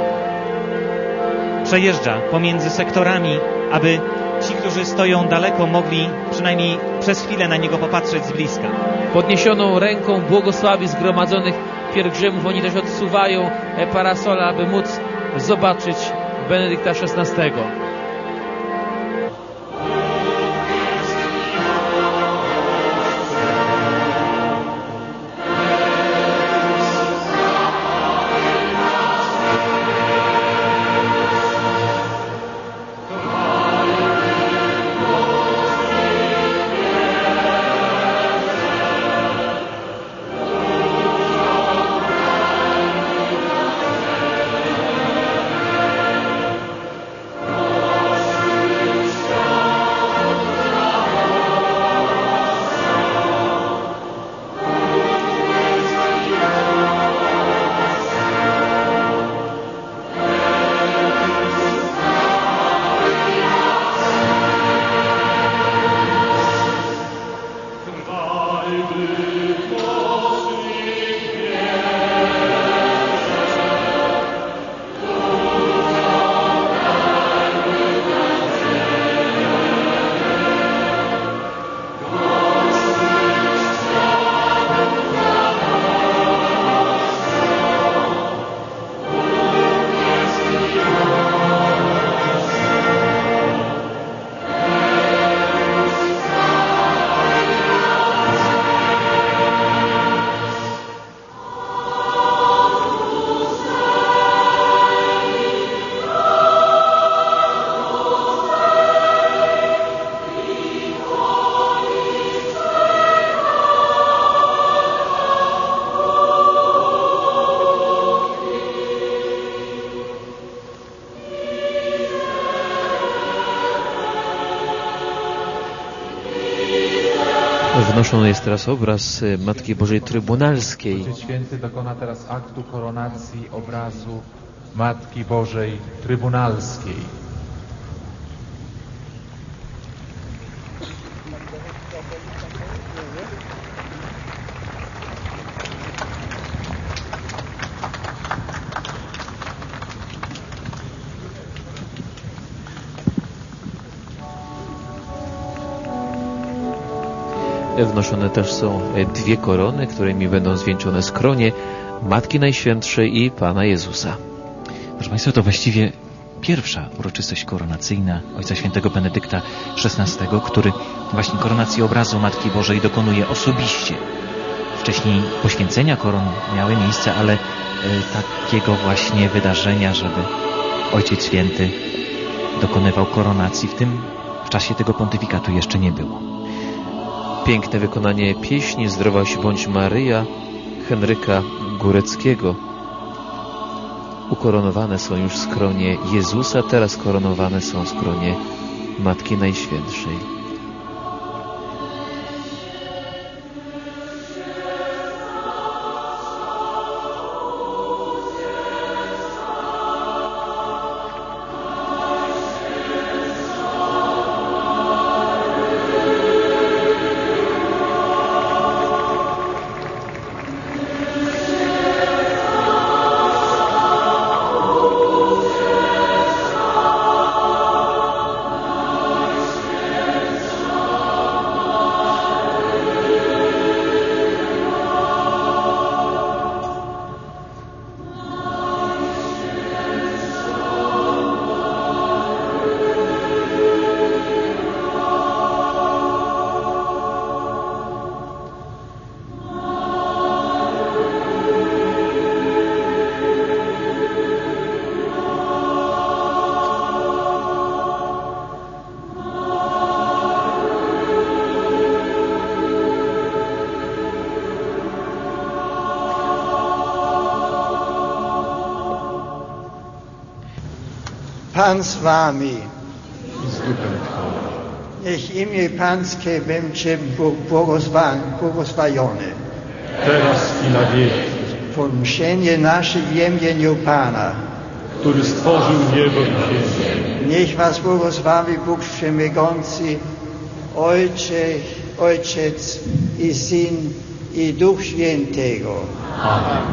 przejeżdża pomiędzy sektorami, aby ci, którzy stoją daleko, mogli przynajmniej przez chwilę na Niego popatrzeć z bliska. Podniesioną ręką błogosławi zgromadzonych pielgrzymów. Oni też odsuwają parasola, aby móc zobaczyć Benedykta XVI. Wnoszony jest teraz obraz Matki Bożej Trybunalskiej. Ojciec Święty dokona teraz aktu koronacji obrazu Matki Bożej Trybunalskiej. Wnoszone też są dwie korony, którymi będą zwieńczone skronie Matki Najświętszej i Pana Jezusa. Proszę Państwa, to właściwie pierwsza uroczystość koronacyjna Ojca Świętego Benedykta XVI, który właśnie koronacji obrazu Matki Bożej dokonuje osobiście. Wcześniej poświęcenia koron miały miejsce, ale takiego właśnie wydarzenia, żeby Ojciec Święty dokonywał koronacji, w czasie tego pontyfikatu jeszcze nie było. Piękne wykonanie pieśni Zdrowaś bądź Maryja Henryka Góreckiego. Ukoronowane są już skronie Jezusa, teraz koronowane są skronie Matki Najświętszej. Pan z wami. Niech imię Pańskie będzie błogosławione. teraz i na wieki. Pomyślenie nasze w imieniu Pana, który stworzył niebo i ziemię. Niech was błogosławi Bóg Wszechmogący, Ojciec i Syn i Duch Świętego. Amen.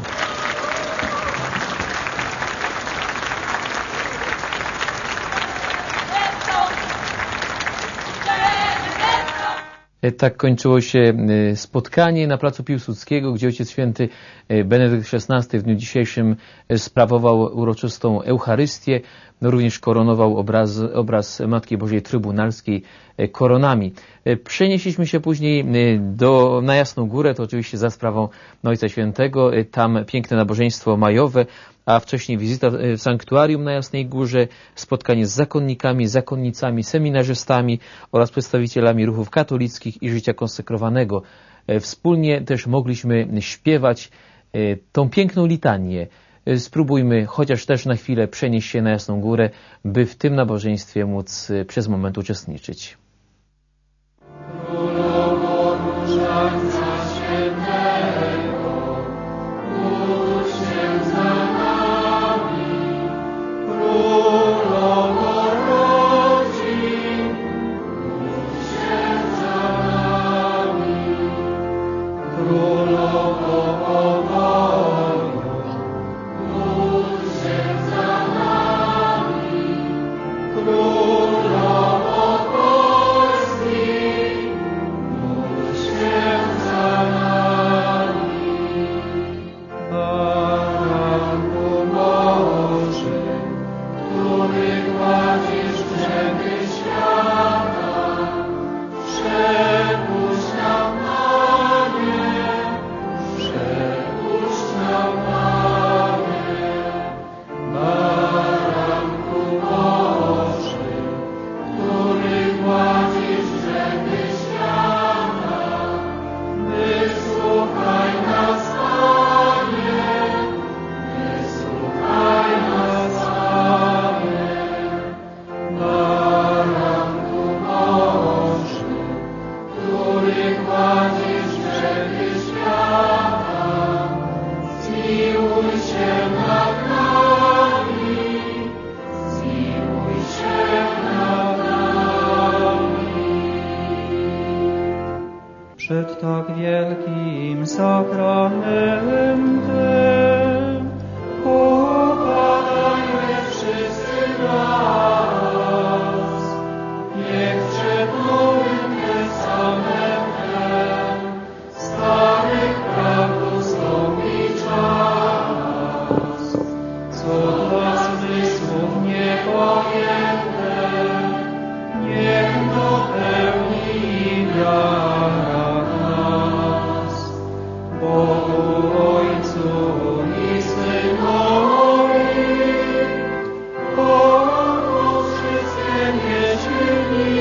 Tak kończyło się spotkanie na placu Piłsudskiego, gdzie Ojciec Święty Benedykt XVI w dniu dzisiejszym sprawował uroczystą Eucharystię, również koronował obraz Matki Bożej Trybunalskiej koronami. Przenieśliśmy się później na Jasną Górę, to oczywiście za sprawą Ojca Świętego, tam piękne nabożeństwo majowe, a wcześniej wizyta w sanktuarium na Jasnej Górze, spotkanie z zakonnikami, zakonnicami, seminarzystami oraz przedstawicielami ruchów katolickich i życia konsekrowanego. Wspólnie też mogliśmy śpiewać tą piękną litanię. Spróbujmy chociaż też na chwilę przenieść się na Jasną Górę, by w tym nabożeństwie móc przez moment uczestniczyć. Przed tak wielkim sakramentem popadajmy wszyscy raz. Niech przed Nowym Testamentem starych praw ustąpi czas, co dla zmysłów niepojęte niech dopełni wiara. Bogu Ojcu i Synowi, Bogu wszystkie nieśmierni,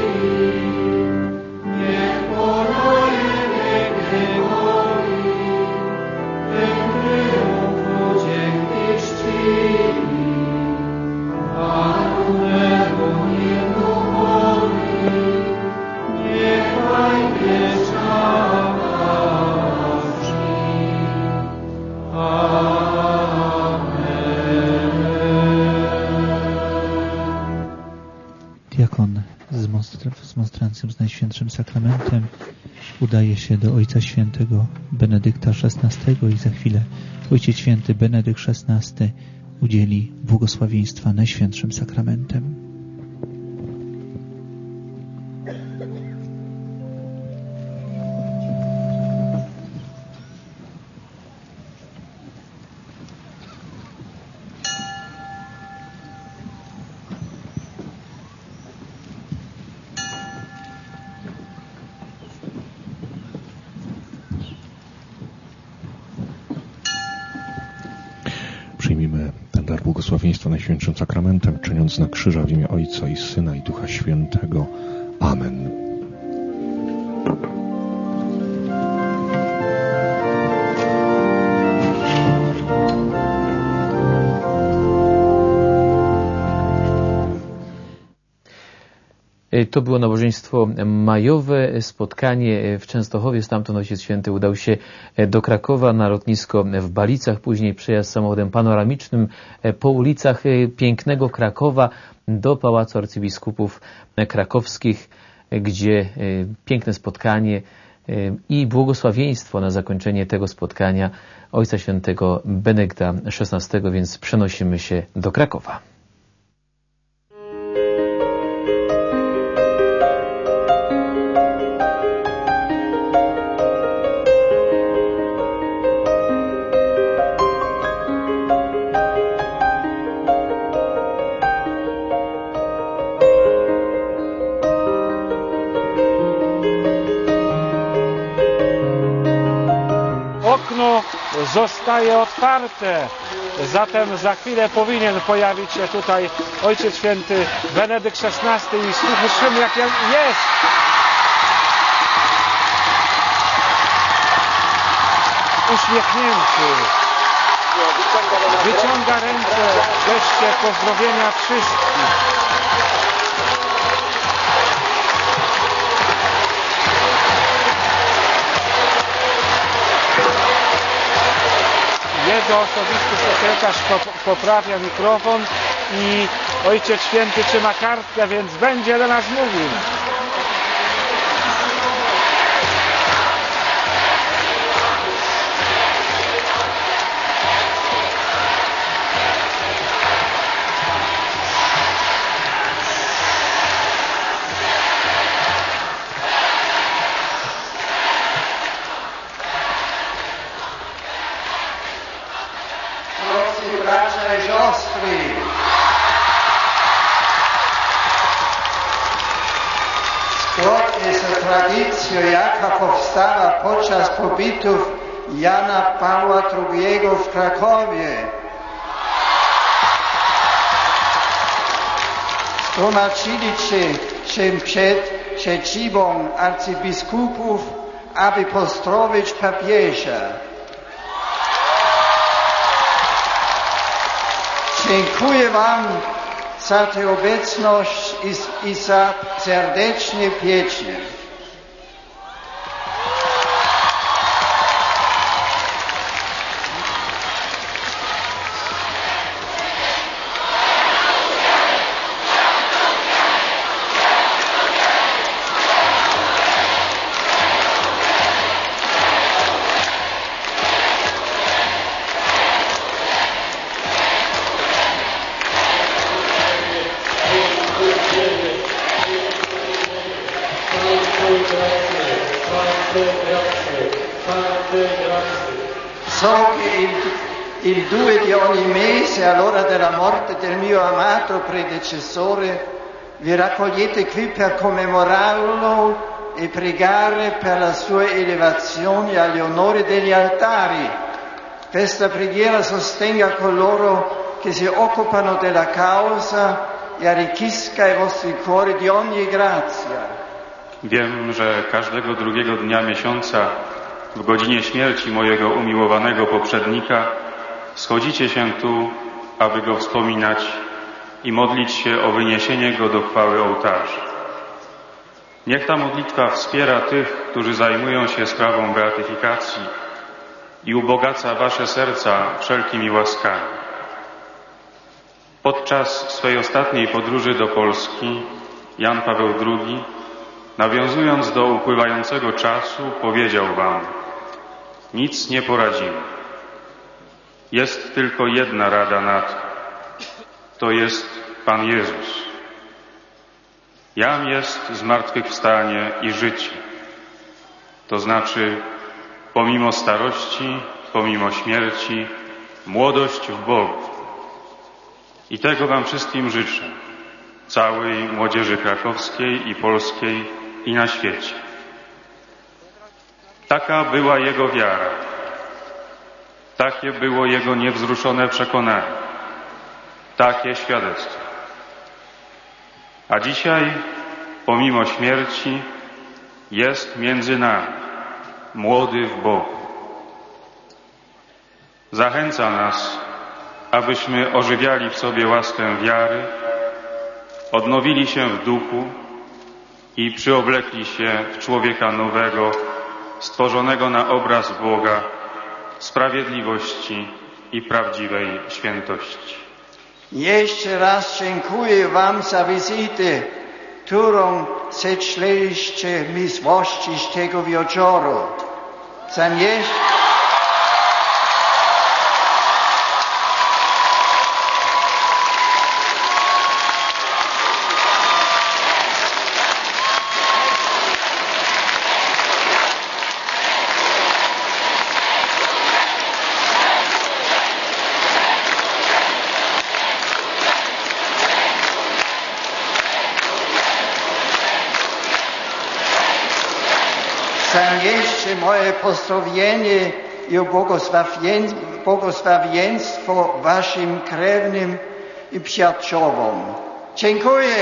niech podaje wieki woli, tym triumfu dzięki czcili, a równego niemu woli, niechaj wieczna Diakon z monstrancją z Najświętszym Sakramentem udaje się do Ojca Świętego Benedykta XVI i za chwilę Ojciec Święty Benedykt XVI udzieli błogosławieństwa Najświętszym Sakramentem. Przyjmijmy ten dar błogosławieństwa Najświętszym Sakramentem, czyniąc znak krzyża w imię Ojca i Syna i Ducha Świętego. Amen. To było nabożeństwo majowe, spotkanie w Częstochowie. Stamtąd Ojciec Święty udał się do Krakowa na lotnisko w Balicach, później przejazd samochodem panoramicznym po ulicach pięknego Krakowa do Pałacu Arcybiskupów Krakowskich, gdzie piękne spotkanie i błogosławieństwo na zakończenie tego spotkania Ojca Świętego Benedykta XVI, więc przenosimy się do Krakowa. Okno zostaje otwarte, zatem za chwilę powinien pojawić się tutaj Ojciec Święty Benedykt XVI i słyszymy, jak jest. Uśmiechnięty. Wyciąga rękę w geście pozdrowienia wszystkich. Jego osobisty sekretarz poprawia mikrofon i Ojciec Święty trzyma kartkę, więc będzie do nas mówił. Bracia i siostry, zgodnie z tradycją, jaka powstała podczas pobytów Jana Pawła II w Krakowie, zgromadzili się przed siedzibą arcybiskupów, aby pozdrowić papieża. Dziękuję Wam za tę obecność i za serdeczne pieczenie. So che il 2 di ogni mese, all'ora della morte del mio amato predecessore, vi raccogliete qui per commemorarlo e pregare per la sua elevazione agli onori degli altari. Questa preghiera sostenga coloro che si occupano della causa e arricchisca i vostri cuori di ogni grazia. Wiem, że każdego drugiego dnia miesiąca w godzinie śmierci mojego umiłowanego poprzednika schodzicie się tu, aby go wspominać i modlić się o wyniesienie go do chwały ołtarza. Niech ta modlitwa wspiera tych, którzy zajmują się sprawą beatyfikacji i ubogaca wasze serca wszelkimi łaskami. Podczas swej ostatniej podróży do Polski Jan Paweł II, nawiązując do upływającego czasu, powiedział wam: nic nie poradzimy. Jest tylko jedna rada na to. To jest Pan Jezus. Jam jest zmartwychwstanie i życie. To znaczy, pomimo starości, pomimo śmierci, młodość w Bogu. I tego wam wszystkim życzę, całej młodzieży krakowskiej i polskiej i na świecie. Taka była jego wiara. Takie było jego niewzruszone przekonanie. Takie świadectwo. A dzisiaj, pomimo śmierci, jest między nami, młody w Bogu. Zachęca nas, abyśmy ożywiali w sobie łaskę wiary, odnowili się w duchu i przyoblekli się w człowieka nowego, stworzonego na obraz Boga, sprawiedliwości i prawdziwej świętości. Jeszcze raz dziękuję Wam za wizytę, którą zechcieliście mi złożyć tego wieczoru. Jeszcze moje pozdrowienie i błogosławieństwo Waszym krewnym i przyjaciołom. Dziękuję.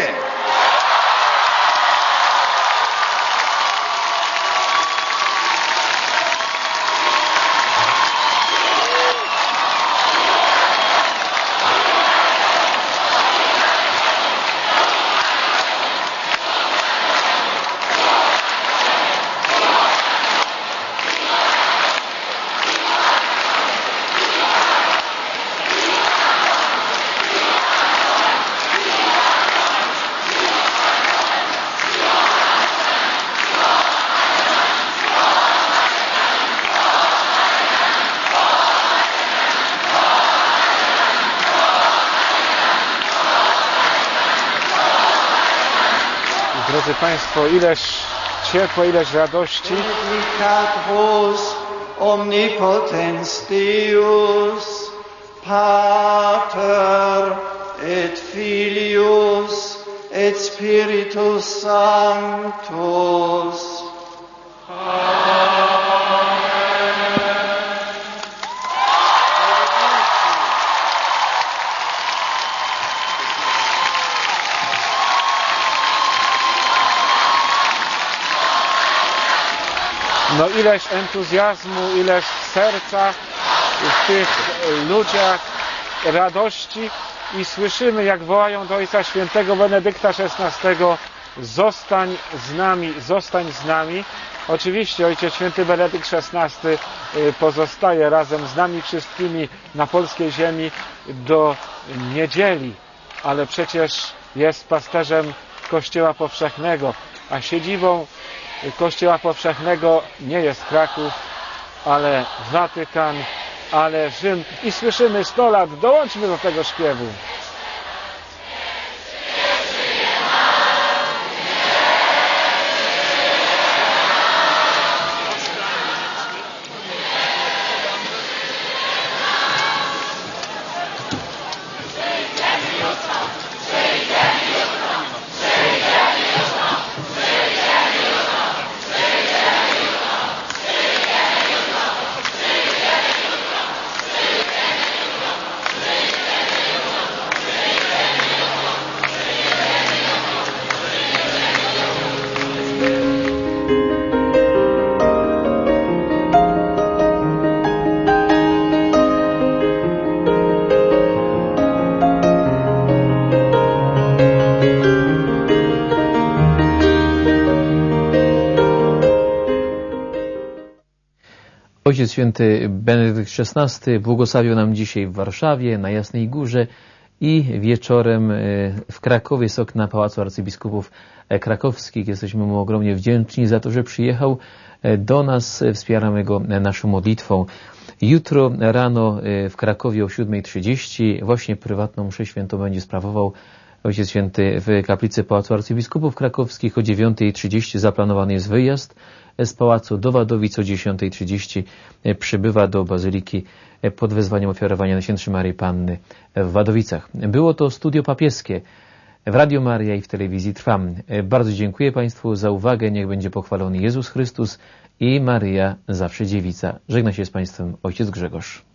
Drodzy Państwo, ileż ciepła, ileż radości. Omnicatus, omnipotens Deus, Pater et Filius et Spiritus Sanctus. No ileż entuzjazmu, ileż serca w tych ludziach, radości i słyszymy, jak wołają do Ojca Świętego Benedykta XVI: zostań z nami, zostań z nami. Oczywiście Ojciec Święty Benedykt XVI pozostaje razem z nami wszystkimi na polskiej ziemi do niedzieli, ale przecież jest pasterzem Kościoła Powszechnego, a siedzibą Kościoła Powszechnego nie jest Kraków, ale Watykan, ale Rzym. I słyszymy 100 lat, dołączmy do tego śpiewu. Ojciec Święty Benedykt XVI błogosławił nam dzisiaj w Warszawie, na Jasnej Górze i wieczorem w Krakowie z okna Pałacu Arcybiskupów Krakowskich. Jesteśmy mu ogromnie wdzięczni za to, że przyjechał do nas, wspieramy go naszą modlitwą. Jutro rano w Krakowie o 7:30 właśnie prywatną mszę świętą będzie sprawował Ojciec Święty w kaplicy Pałacu Arcybiskupów Krakowskich. O 9:30 zaplanowany jest wyjazd z pałacu do Wadowic. O 10:30 przybywa do Bazyliki pod wezwaniem ofiarowania Najświętszej Maryi Panny w Wadowicach. Było to studio papieskie w Radio Maria i w telewizji Trwam. Bardzo dziękuję Państwu za uwagę. Niech będzie pochwalony Jezus Chrystus i Maryja zawsze dziewica. Żegna się z Państwem Ojciec Grzegorz.